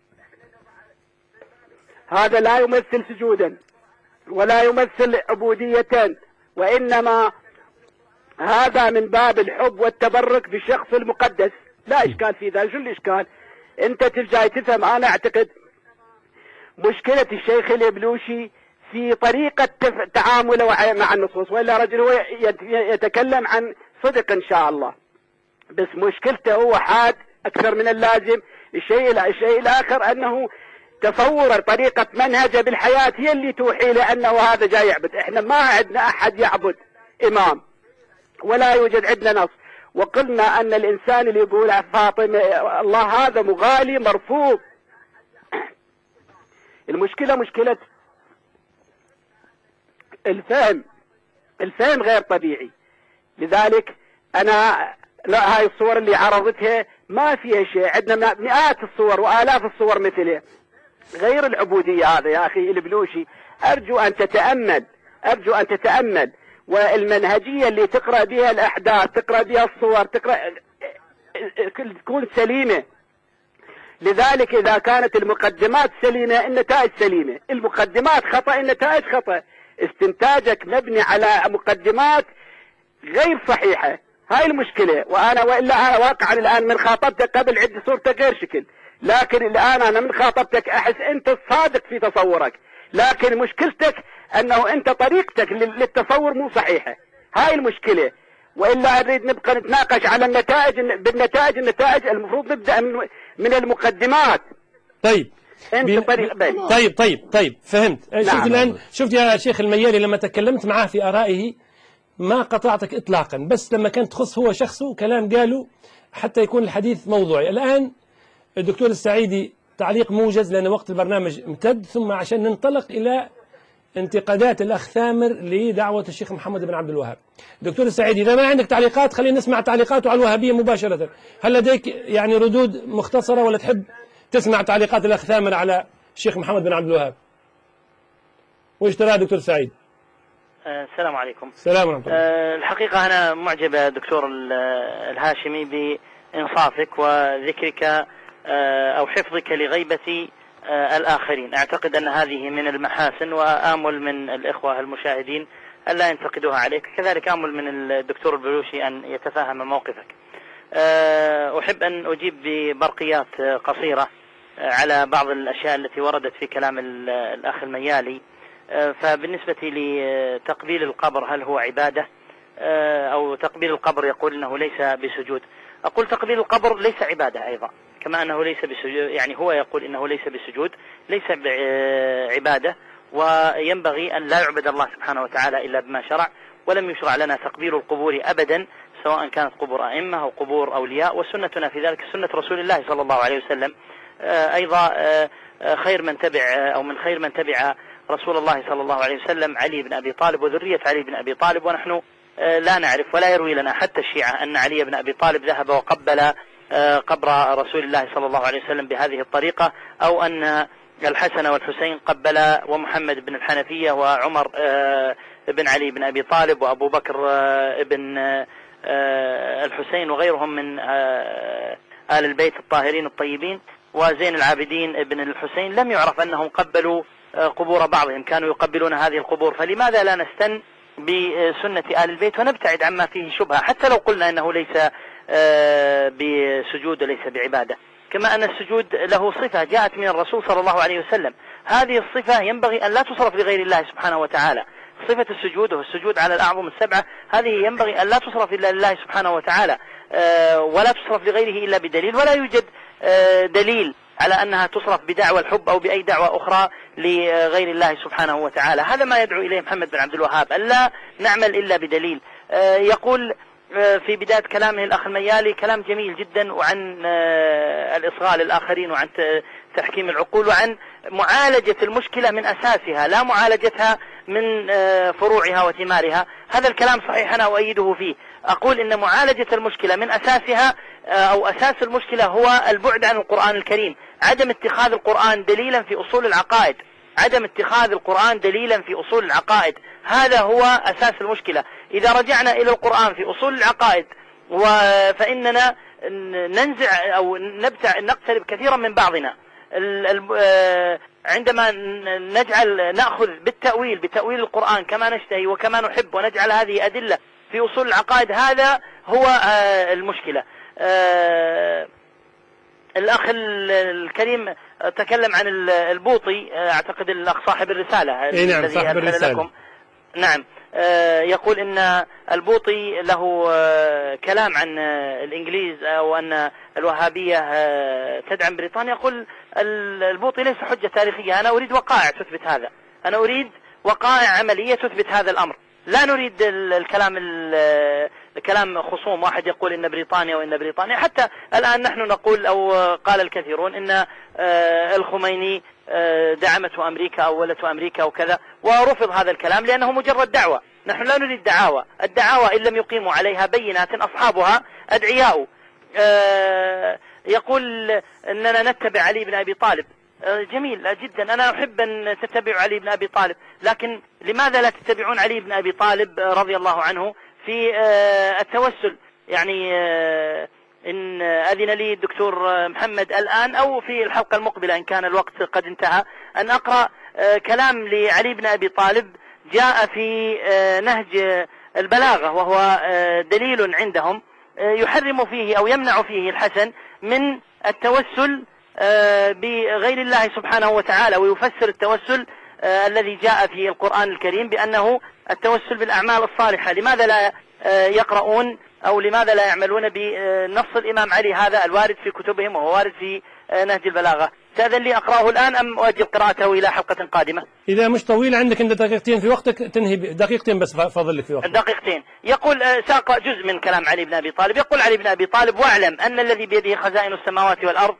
هذا لا يمثل سجودا ولا يمثل عبودية، وإنما هذا من باب الحب والتبرك بالشخص المقدس. لا إشكال في ذلك. شو الإشكال؟ أنت ترجع تفهم. أنا أعتقد مشكلة الشيخ البلوشي في طريقة تعامله مع النصوص، وإلا رجل هو يتكلم عن صدق إن شاء الله، بس مشكلته هو حاد أكثر من اللازم. الشيء الشيء الآخر أنه تصور طريقة منهجه بالحياة هي اللي توحي لأنه هذا جاي يعبد. احنا ما عندنا أحد يعبد إمام ولا يوجد عندنا نص. وقلنا أن الإنسان اللي يقول فاطمة الله هذا مغالي مرفوض. المشكلة مشكلة الفهم. الفهم غير طبيعي. لذلك أنا لا هاي الصور اللي عرضتها ما فيها شيء. عندنا مئات الصور وآلاف الصور مثلها. غير العبودية هذا يا أخي البلوشي. أرجو أن تتأمل أرجو أن تتأمل والمنهجية اللي تقرأ بها الأحداث تقرأ بها الصور تقرأ تكون سليمة. لذلك إذا كانت المقدمات سليمة النتائج سليمة. المقدمات خطأ النتائج خطأ. استنتاجك مبني على مقدمات غير صحيحة. هاي المشكلة. وأنا وإلا أنا واقعا الآن من خاطبتك قبل عندي صورتك غير شكل، لكن الآن أنا من خاطبتك أحس أنت صادق في تصورك، لكن مشكلتك أنه أنت طريقتك للتصور مو صحيحة. هاي المشكلة. وإلا نريد نبقى نتناقش على النتائج. بالنتائج النتائج المفروض نبدأ من, من المقدمات. طيب انت طريق بين. طيب طيب طيب فهمت. نعم. شفت الآن، شفت يا شيخ الميالي لما تكلمت معاه في آرائه ما قطعتك إطلاقا، بس لما كانت تخص هو شخصه كلام قاله حتى يكون الحديث موضوعي. الآن الدكتور السعيدي تعليق موجز لأن وقت البرنامج امتد، ثم عشان ننطلق إلى انتقادات الأخ ثامر لدعوة الشيخ محمد بن عبد الوهاب. دكتور السعيدي إذا ما عندك تعليقات خلينا نسمع تعليقاته على الوهابية مباشرة. هل لديك يعني ردود مختصرة ولا تحب تسمع تعليقات الأخ ثامر على الشيخ محمد بن عبد الوهاب؟ وإيش ترى دكتور سعيد؟ السلام عليكم. السلام ورحمة الله. أه الحقيقة أنا معجب دكتور الهاشمي بإنصافك وذكرك أه أو حفظك لغيبة أه الآخرين. أعتقد أن هذه من المحاسن، وآمل من الإخوة المشاهدين ألا ينتقدوها عليك، كذلك آمل من الدكتور البلوشي أن يتفهم موقفك. أه أحب أن أجيب ببرقيات قصيرة على بعض الأشياء التي وردت في كلام الأخ الميالي. فبالنسبة لتقبيل القبر هل هو عبادة أو تقبيل القبر يقول إنه ليس بسجود؟ أقول تقبيل القبر ليس عبادة أيضا، كما أنه ليس بسجود، يعني هو يقول إنه ليس بسجود، ليس بعبادة، وينبغي أن لا يعبد الله سبحانه وتعالى إلا بما شرع، ولم يشرع لنا تقبيل القبور أبدا سواء كانت قبور أئمة أو قبور أولياء، وسنتنا في ذلك سنة رسول الله صلى الله عليه وسلم. أيضا خير من تبع أو من خير من تبع رسول الله صلى الله عليه وسلم علي بن أبي طالب وذرية علي بن أبي طالب، ونحن لا نعرف ولا يروي لنا حتى الشيعة أن علي بن أبي طالب ذهب وقبل قبر رسول الله صلى الله عليه وسلم بهذه الطريقة، أو أن الحسن والحسين قبل ومحمد بن الحنفية وعمر بن علي بن أبي طالب وأبو بكر بن الحسين وغيرهم من آل البيت الطاهرين الطيبين وزين العابدين بن الحسين، لم يعرف أنهم قبلوا قبور بعضهم، كانوا يقبلون هذه القبور. فلماذا لا نستن بسنة آل البيت ونبتعد عما فيه شبهة، حتى لو قلنا أنه ليس بسجود وليس بعبادة؟ كما أن السجود له صفة جاءت من الرسول صلى الله عليه وسلم، هذه الصفة ينبغي أن لا تصرف لغير الله سبحانه وتعالى. صفة السجود وهو السجود على الأعظم السبعة، هذه ينبغي أن لا تصرف إلا لله سبحانه وتعالى، ولا تصرف لغيره إلا بدليل، ولا يوجد دليل على أنها تصرف بدعوى الحب أو بأي دعوة أخرى لغير الله سبحانه وتعالى. هذا ما يدعو إليه محمد بن عبد الوهاب، ألا نعمل إلا بدليل. يقول في بداية كلامه الأخ الميالي كلام جميل جدا، وعن الإصغاء للآخرين وعن تحكيم العقول وعن معالجة المشكلة من أساسها لا معالجتها من فروعها وثمارها. هذا الكلام صحيح أنا أؤيده فيه. أقول إن معالجة المشكلة من أساسها أو أساس المشكلة هو البعد عن القرآن الكريم، عدم اتخاذ القرآن دليلا في أصول العقائد، عدم اتخاذ القرآن دليلا في أصول العقائد، هذا هو أساس المشكلة. إذا رجعنا إلى القرآن في أصول العقائد فإننا ننزع أو نبتع نقترب كثيرا من بعضنا. عندما نجعل نأخذ بالتأويل بتأويل القرآن كما نشتهي وكما نحب ونجعل هذه أدلة في أصول العقائد، هذا هو المشكلة. الأخ الكريم تكلم عن البوطي، أعتقد الأخ صاحب الرسالة الذي نعم صاحب الرسالة لكم. نعم، يقول إن البوطي له كلام عن الإنجليز أو أن الوهابية تدعم بريطانيا. يقول البوطي ليس حجة تاريخية، أنا أريد وقائع تثبت هذا، أنا أريد وقائع عملية تثبت هذا الأمر، لا نريد الكلام الكلام خصوم واحد يقول إن بريطانيا وإن بريطانيا. حتى الآن نحن نقول أو قال الكثيرون إن الخميني دعمته أمريكا أو ولته أمريكا وكذا، ورفض هذا الكلام لأنه مجرد دعوة. نحن لا نريد دعاوى، الدعاوى إن لم يقيموا عليها بينات أصحابها أدعياء. يقول أننا نتبع علي بن أبي طالب، جميل جدا، أنا أحب أن تتبعوا علي بن أبي طالب، لكن لماذا لا تتبعون علي بن أبي طالب رضي الله عنه في التوسل؟ يعني إن أذن لي الدكتور محمد الآن أو في الحلقة المقبلة إن كان الوقت قد انتهى أن أقرأ كلام لعلي بن أبي طالب جاء في نهج البلاغة، وهو دليل عندهم يحرم فيه أو يمنع فيه الحسن من التوسل بغير الله سبحانه وتعالى، ويفسر التوسل الذي جاء في القرآن الكريم بأنه التوسل بالأعمال الصالحة. لماذا لا يقرؤون أو لماذا لا يعملون بنص الإمام علي هذا الوارد في كتبهم وهو وارد في نهج البلاغة؟ تأذن لي أقرأه الآن أم أؤجل قراءته إلى حلقة قادمة؟ إذا مش طويل عندك أنت دقيقتين في وقتك تنهي دقيقتين بس فاضل لك في وقتك. دقيقتين. يقول ساق جزء من كلام علي بن أبي طالب. يقول علي بن أبي طالب: واعلم أن الذي بيده خزائن السماوات والأرض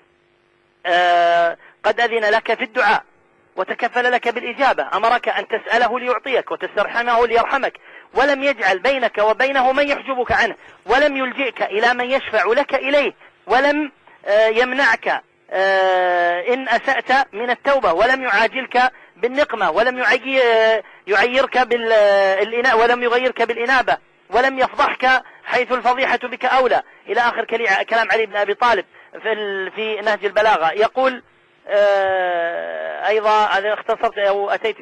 آه قد أذن لك في الدعاء وتكفل لك بالإجابة، أمرك أن تسأله ليعطيك وتسترحمه ليرحمك، ولم يجعل بينك وبينه من يحجبك عنه، ولم يلجئك إلى من يشفع لك إليه، ولم آه يمنعك آه إن أسأت من التوبة، ولم يعاجلك بالنقمة، ولم يعيرك بالإنابة، ولم يغيرك بالإنابة، ولم يفضحك حيث الفضيحة بك أولى، إلى آخر كلام علي بن أبي طالب في في نهج البلاغة. يقول آه أيضا اختصرت أو أتيت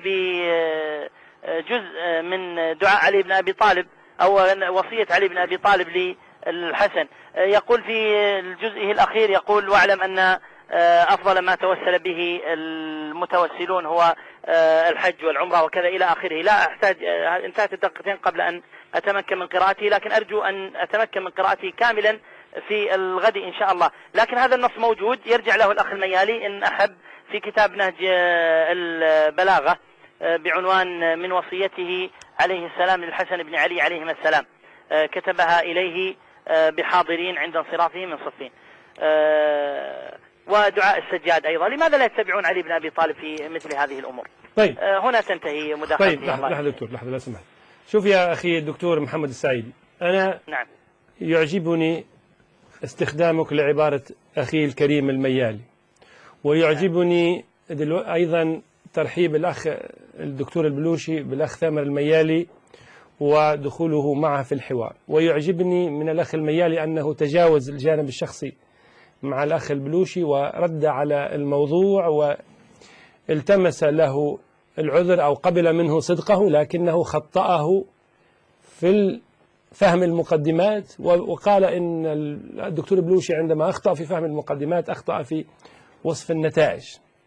بجزء من دعاء علي بن أبي طالب أو وصية علي بن أبي طالب للحسن. يقول في الجزء الأخير يقول: واعلم أن أفضل ما توسل به المتوسلون هو الحج والعمرة وكذا إلى آخره. لا أحتاج، انتهت الدقيقتين قبل أن أتمكن من قراءته، لكن أرجو أن أتمكن من قراءته كاملا في الغد إن شاء الله. لكن هذا النص موجود، يرجع له الأخ الميالي إن أحب في كتاب نهج البلاغة بعنوان من وصيته عليه السلام للحسن بن علي عليهما السلام، كتبها إليه بحاضرين عند انصرافه من صفين. ودعاء السجاد أيضا. لماذا لا يتبعون علي بن أبي طالب في مثل هذه الأمور؟ طيب هنا تنتهي مداخلتي. طيب لحظة دكتور، لحظة لا سمحت. شوف يا أخي الدكتور محمد السعيدي، أنا نعم يعجبني استخدامك لعبارة أخي الكريم الميالي، ويعجبني أيضا ترحيب الأخ الدكتور البلوشي بالأخ ثامر الميالي ودخوله معه في الحوار، ويعجبني من الأخ الميالي أنه تجاوز الجانب الشخصي مع الأخ البلوشي ورد على الموضوع والتمس له العذر أو قبل منه صدقه، لكنه خطأه في فهم المقدمات، وقال إن الدكتور البلوشي عندما أخطأ في فهم المقدمات أخطأ في وصف النتائج.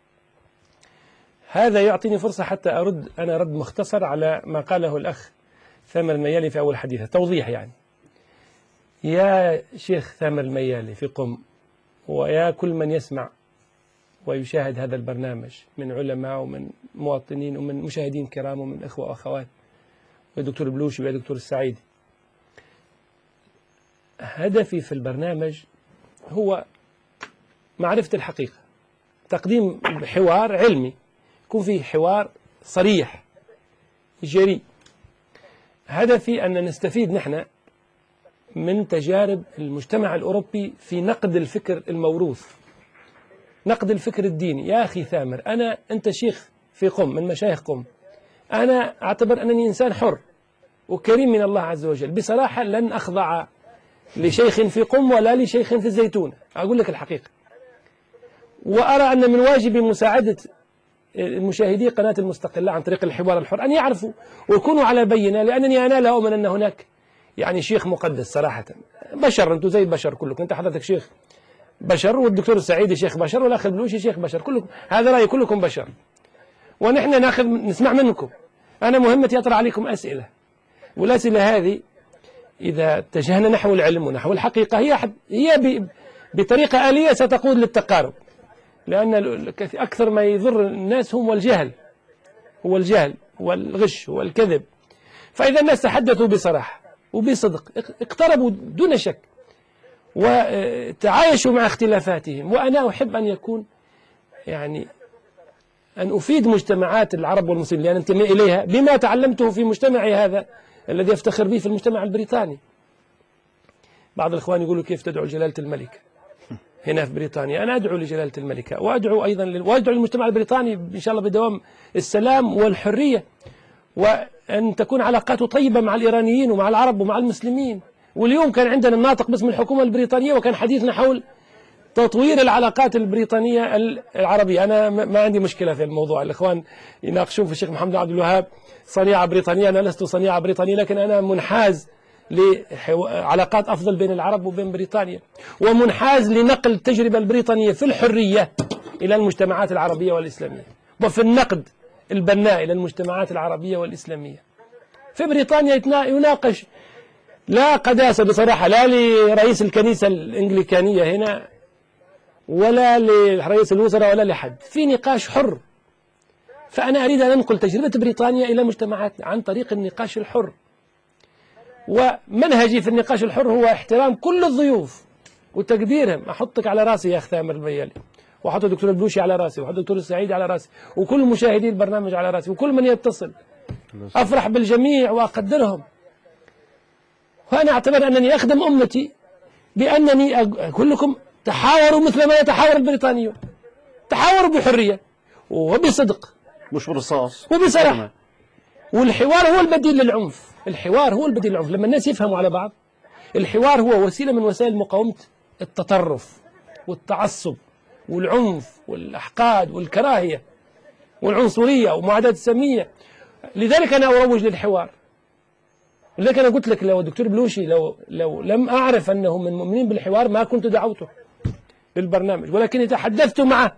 هذا يعطيني فرصة حتى أرد أنا رد مختصر على ما قاله الأخ ثامر الميالي في أول حديثه، توضيح يعني. يا شيخ ثامر الميالي في قم، ويا كل من يسمع ويشاهد هذا البرنامج من علماء ومن مواطنين ومن مشاهدين كرام ومن إخوة وأخوات، والدكتور بلوشي والدكتور السعيدي، هدفي في البرنامج هو معرفة الحقيقة، تقديم حوار علمي، يكون فيه حوار صريح جريء. هدفي أن نستفيد نحن من تجارب المجتمع الأوروبي في نقد الفكر الموروث، نقد الفكر الديني. يا أخي ثامر، أنا أنت شيخ في قم من مشايخ قم، أنا أعتبر أنني إنسان حر وكريم من الله عز وجل، بصراحة لن أخضع لشيخ في قم ولا لشيخ في الزيتون، أقول لك الحقيقة. وأرى أن من واجبي مساعدة المشاهدي قناة المستقلة عن طريق الحوار الحر أن يعرفوا ويكونوا على بينة، لأنني أنا لا أؤمن أن هناك يعني شيخ مقدس صراحة. بشر، أنتم زي البشر كلكم، أنت حضرتك شيخ بشر، والدكتور السعيدي شيخ بشر، والأخ البلوشي شيخ بشر، كلكم هذا رأي، كلكم بشر، ونحن ناخذ نسمع منكم. أنا مهمتي أطرح عليكم أسئلة، والأسئلة هذه إذا اتجهنا نحو العلم ونحو الحقيقة هي هي بطريقة آلية ستقود للتقارب، لأن أكثر ما يضر الناس هو الجهل، هو الجهل والغش والكذب. فإذا الناس تحدثوا بصراحة وبصدق، اقتربوا دون شك وتعايشوا مع اختلافاتهم، وأنا أحب أن يكون يعني أن أفيد مجتمعات العرب والمسلمين لأن أنتمي إليها بما تعلمته في مجتمعي هذا الذي أفتخر به في المجتمع البريطاني. بعض الإخوان يقولوا كيف تدعو لجلالة الملك هنا في بريطانيا؟ أنا أدعو لجلالة الملكة، وأدعو أيضا ل... وأدعو للمجتمع البريطاني إن شاء الله بدوام السلام والحرية، وأن تكون علاقاته طيبة مع الإيرانيين ومع العرب ومع المسلمين. واليوم كان عندنا الناطق باسم الحكومة البريطانية وكان حديثنا حول تطوير العلاقات البريطانية العربية. أنا ما عندي مشكلة في الموضوع، الإخوان يناقشون في الشيخ محمد عبد الوهاب صنيعة بريطانية، أنا لست صنيعة بريطانية، لكن أنا منحاز لعلاقات أفضل بين العرب وبين بريطانيا، ومنحاز لنقل التجربة البريطانية في الحرية إلى المجتمعات العربية والإسلامية، وفي النقد البناء إلى المجتمعات العربية والإسلامية. في بريطانيا يناقش لا قداسة بصراحة، لا لرئيس الكنيسة الإنجليكانية هنا ولا لرئيس الوزراء ولا لحد، في نقاش حر. فأنا أريد أن أنقل تجربة بريطانيا إلى مجتمعاتنا عن طريق النقاش الحر. ومنهجي في النقاش الحر هو احترام كل الضيوف وتقديرهم. أحطك على راسي يا أخ ثامر البيالي، وأحط الدكتور البلوشي على راسي، وأحط الدكتور السعيدي على راسي، وكل مشاهدي البرنامج على راسي، وكل من يتصل. أفرح بالجميع وأقدرهم. وأنا أعتبر أنني أخدم أمتي بأنني أقول لكم تحاوروا مثل ما يتحاور البريطانيون، تحاوروا بحرية وبصدق مش برصاص وبصراحة. والحوار هو البديل للعنف، الحوار هو البديل للعنف. لما الناس يفهموا على بعض، الحوار هو وسيلة من وسائل مقاومة التطرف والتعصب والعنف والأحقاد والكراهية والعنصرية ومعاداة السامية. لذلك أنا أروج للحوار. لذلك أنا قلت لك لو الدكتور بلوشي لو لو لم أعرف أنه من مؤمنين بالحوار ما كنت دعوته للبرنامج، ولكني تحدثت معه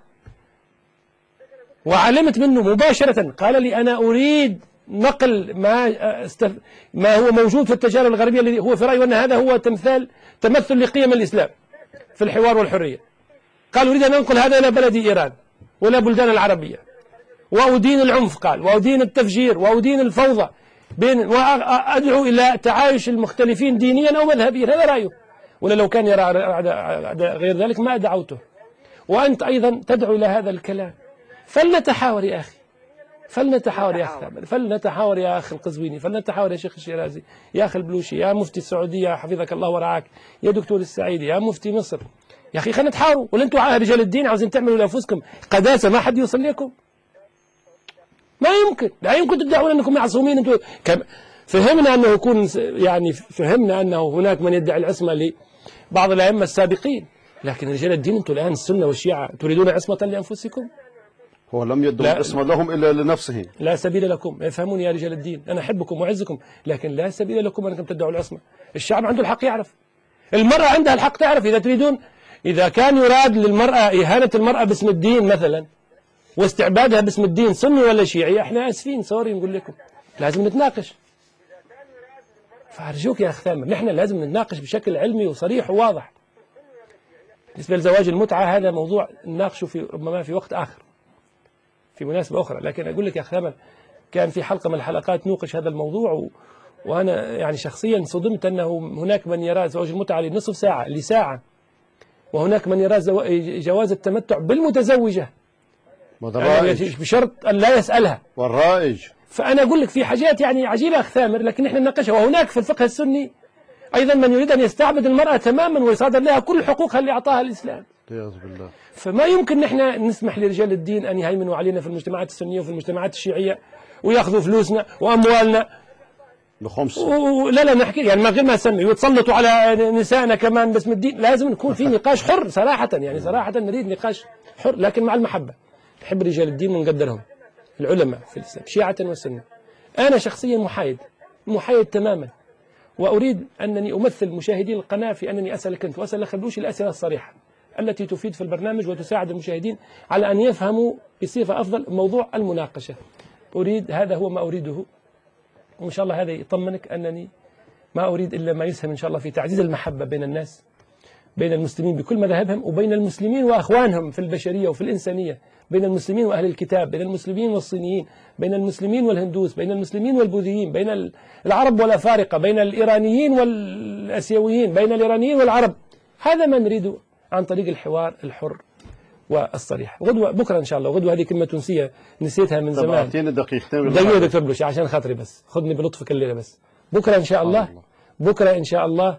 وعلمت منه مباشرة. قال لي أنا أريد نقل ما استف... ما هو موجود في التجارب الغربية الذي هو في رأيي أن هذا هو تمثال تمثل لقيم الإسلام في الحوار والحرية. قال أريد أن أنقل هذا إلى بلد إيران وإلى بلدان العربية، وأدين العنف، قال وأدين التفجير وأدين الفوضى بين، وأدعو إلى تعايش المختلفين دينيا أو مذهبيا. هذا رأيه، ولا لو كان يرى غير ذلك ما دعوته. وأنت أيضا تدعو إلى هذا الكلام. فلنتحاور يا أخي، فلنتحاور يا أخ ثامر، فلنتحاور يا أخ القزويني، فلنتحاور يا شيخ الشيرازي، يا أخ البلوشي، يا مفتي السعودية حفظك الله ورعاك، يا دكتور السعيدي، يا مفتي مصر. يا أخي خلينا نتحاوروا. ولا أنتم رجال الدين عاوزين تعملوا لأنفسكم قداسة ما حد يوصل لكم؟ ما يمكن، لا يمكن تدعون أنكم معصومين. أنتم كم فهمنا أنه يكون يعني فهمنا أنه هناك من يدعي العصمة لبعض الأئمة السابقين، لكن رجال الدين أنتم الآن السنة والشيعة تريدون عصمة لأنفسكم؟ هو لم يدعو العصمة لهم إلا لنفسه. لا سبيل لكم، افهموني يا رجال الدين، أنا أحبكم وأعزكم، لكن لا سبيل لكم أنكم تدعوا العصمة. الشعب عنده الحق يعرف، المرأة عندها الحق تعرف. إذا تريدون، إذا كان يراد للمرأة إهانة المرأة باسم الدين مثلا واستعبادها باسم الدين، سني ولا شيعي، احنا آسفين سوري نقول لكم لازم نتناقش. فأرجوك يا أخ ثامر، نحن لازم نتناقش بشكل علمي وصريح وواضح. بالنسبة لزواج المتعة هذا موضوع نناقشه في ربما في وقت آخر في مناسبة أخرى. لكن أقول لك يا أخ ثامر، كان في حلقة من الحلقات نوقش هذا الموضوع، و... وأنا يعني شخصيا صدمت أنه هناك من يرى زواج المتعة لنصف ساعة لساعة، وهناك من يرى زو... جواز التمتع بالمتزوجة بشرط أن لا يسألها، والرائج. فأنا أقول لك في حاجات يعني عجيبة أخ ثامر، لكن نحن نناقشها. وهناك في الفقه السني أيضا من يريد أن يستعبد المرأة تماما ويصادر لها كل حقوقها اللي أعطاها الإسلام. بالله. فما يمكن نحن نسمح لرجال الدين أن يهيمنوا علينا في المجتمعات السنية وفي المجتمعات الشيعية ويأخذوا فلوسنا وأموالنا بخمس. لا لا نحكي يعني ما غير ما سمي ويتسلطوا على نسائنا كمان باسم الدين. لازم نكون في نقاش حر صراحة، يعني صراحة نريد نقاش حر لكن مع المحبة. نحب رجال الدين ونقدرهم، العلماء في الإسلام شيعة وسنة. أنا شخصيا محايد، محايد تماما، وأريد أنني أمثل مشاهدي القناة في أنني أسألك أنت وأسأل الأخ البلوشي الأسئلة الصريحة التي تفيد في البرنامج وتساعد المشاهدين على أن يفهموا بصفة أفضل موضوع المناقشة. أريد، هذا هو ما أريده، وإن شاء الله هذا يطمنك أنني ما أريد إلا ما يسهم إن شاء الله في تعزيز المحبة بين الناس، بين المسلمين بكل مذاهبهم، وبين المسلمين وأخوانهم في البشرية وفي الإنسانية، بين المسلمين وأهل الكتاب، بين المسلمين والصينيين، بين المسلمين والهندوس، بين المسلمين والبوذيين، بين العرب والأفارقة، بين الإيرانيين والأسيويين، بين الإيرانيين والعرب. هذا ما نريده عن طريق الحوار الحر والصريح. غدوة بكرة إن شاء الله، غدوة هذه كلمة تونسية نسيتها من زمان. أعطيني دقيقتين دقيقة دكتور بلوشي عشان خاطري بس، خذني بلطفك الليلة بس. بكرة إن شاء الله، بكرة إن شاء الله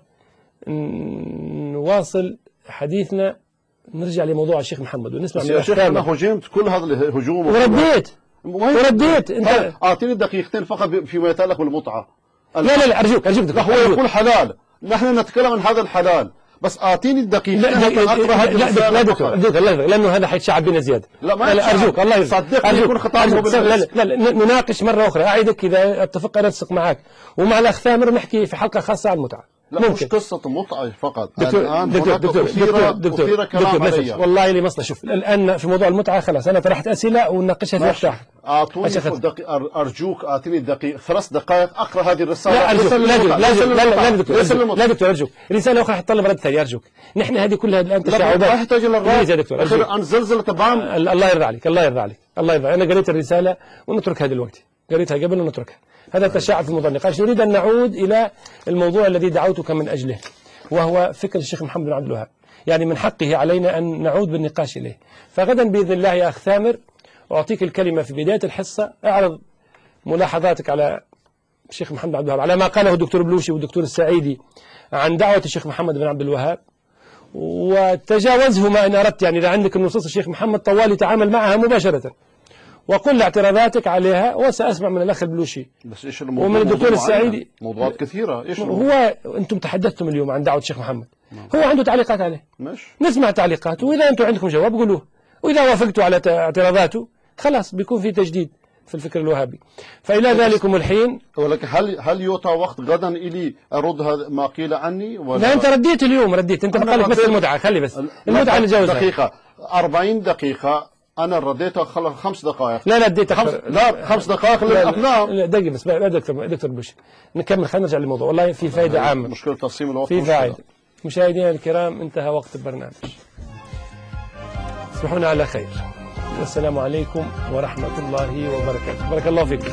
نواصل حديثنا، نرجع لموضوع الشيخ محمد ونسمع من يا شيخ. أنا هجمت كل هذا الهجوم ورديت ورديت. أنت أعطيني دقيقتين فقط فيما يتعلق بالمتعة. لا لا لا أرجوك أرجوك هو يقول حلال، نحن نتكلم عن هذا الحلال، بس أعطيني الدقيقتين حتى أقرأ هذه الرسالة. لا دكتور أرجوك الله يرضى، لأنه هذا حيتشعب بنا زيادة. لا ما لا أرجوك الله يرضى، صدقني يكون خطاب لا لا لا نناقش مرة أخرى. أعيدك إذا اتفق أنسق معك ومع الأخ ثامر نحكي في حلقة خاصة عن المتعة. لا مش ممكن. قصة متعة فقط. دكتور الآن دكتور هناك دكتور أثير دكتور دكتور, أثير كلام دكتور علي. والله لي مصلحة. شوف الآن في موضوع المتعة خلاص أنا طرحت أسئلة ونناقشها في ماشي. وقتها. أعطوني أشخص. دقي... أرجوك أعطيني دقيقة ثلاث دقائق أقرأ هذه الرسالة. لا أرجوك ليس لا للمتعة. لا ليس لا لا للمتعة. لا دكتور ليس أرجوك. للمتعة. لا دكتور أرجوك رسالة أخرى حتطلب رد ثاني أرجوك. نحن هذه كلها الآن لا تشعبات. ما يحتاج إلى الرد. بليز يا دكتور أرجوك. أن زلزلة تبان. الله يرضى عليك الله يرضى عليك الله يرضى. أنا قريت الرسالة ونتركها دلوقتي. قريتها قبل ونتركها. هذا تشعب في موضوع النقاش. نريد أن نعود إلى الموضوع الذي دعوتك من أجله وهو فكر الشيخ محمد بن عبد الوهاب. يعني من حقه علينا أن نعود بالنقاش إليه. فغدا بإذن الله يا أخ ثامر أعطيك الكلمة في بداية الحصة. أعرض ملاحظاتك على الشيخ محمد بن عبد الوهاب، على ما قاله الدكتور بلوشي والدكتور السعيدي عن دعوة الشيخ محمد بن عبد الوهاب، وتجاوزهما إن أردت. يعني إذا عندك نصوص الشيخ محمد طوالي تعامل معها مباشرة وقل اعتراضاتك عليها، وسأسمع من الأخ البلوشي بس إيش الموضوع؟ ومن الدكتور السعيدي. موضوعات كثيرة. إيش هو أنتم تحدثتم اليوم عن دعوة الشيخ محمد. هو عنده تعليقات عليه. ماشي. نسمع تعليقاته، وإذا أنتم عندكم جواب قولوه، وإذا وافقتوا على اعتراضاته خلاص بيكون في تجديد في الفكر الوهابي. فإلى ذلكم الحين. ولكن هل هل يعطى وقت غدا إلي أرد هذا ما قيل عني ولا؟ لا أنت رديت اليوم رديت أنت بقالك بس المتعة. خلي بس المتعة نتجاوزها. دقيقة أربعين دقيقة أنا رديتها خلال خمس دقائق. لا لا اديت خمس أكثر. لا خمس دقائق للأبناء. لا دقيقة بس لا دكتور دكتور بوش نكمل. خلينا نرجع للموضوع. والله في فائدة عامة. مشكلة تقسيم الوقت. في فائدة. مشاهدينا الكرام انتهى وقت البرنامج. تصبحون على خير والسلام عليكم ورحمة الله وبركاته. بارك الله فيكم.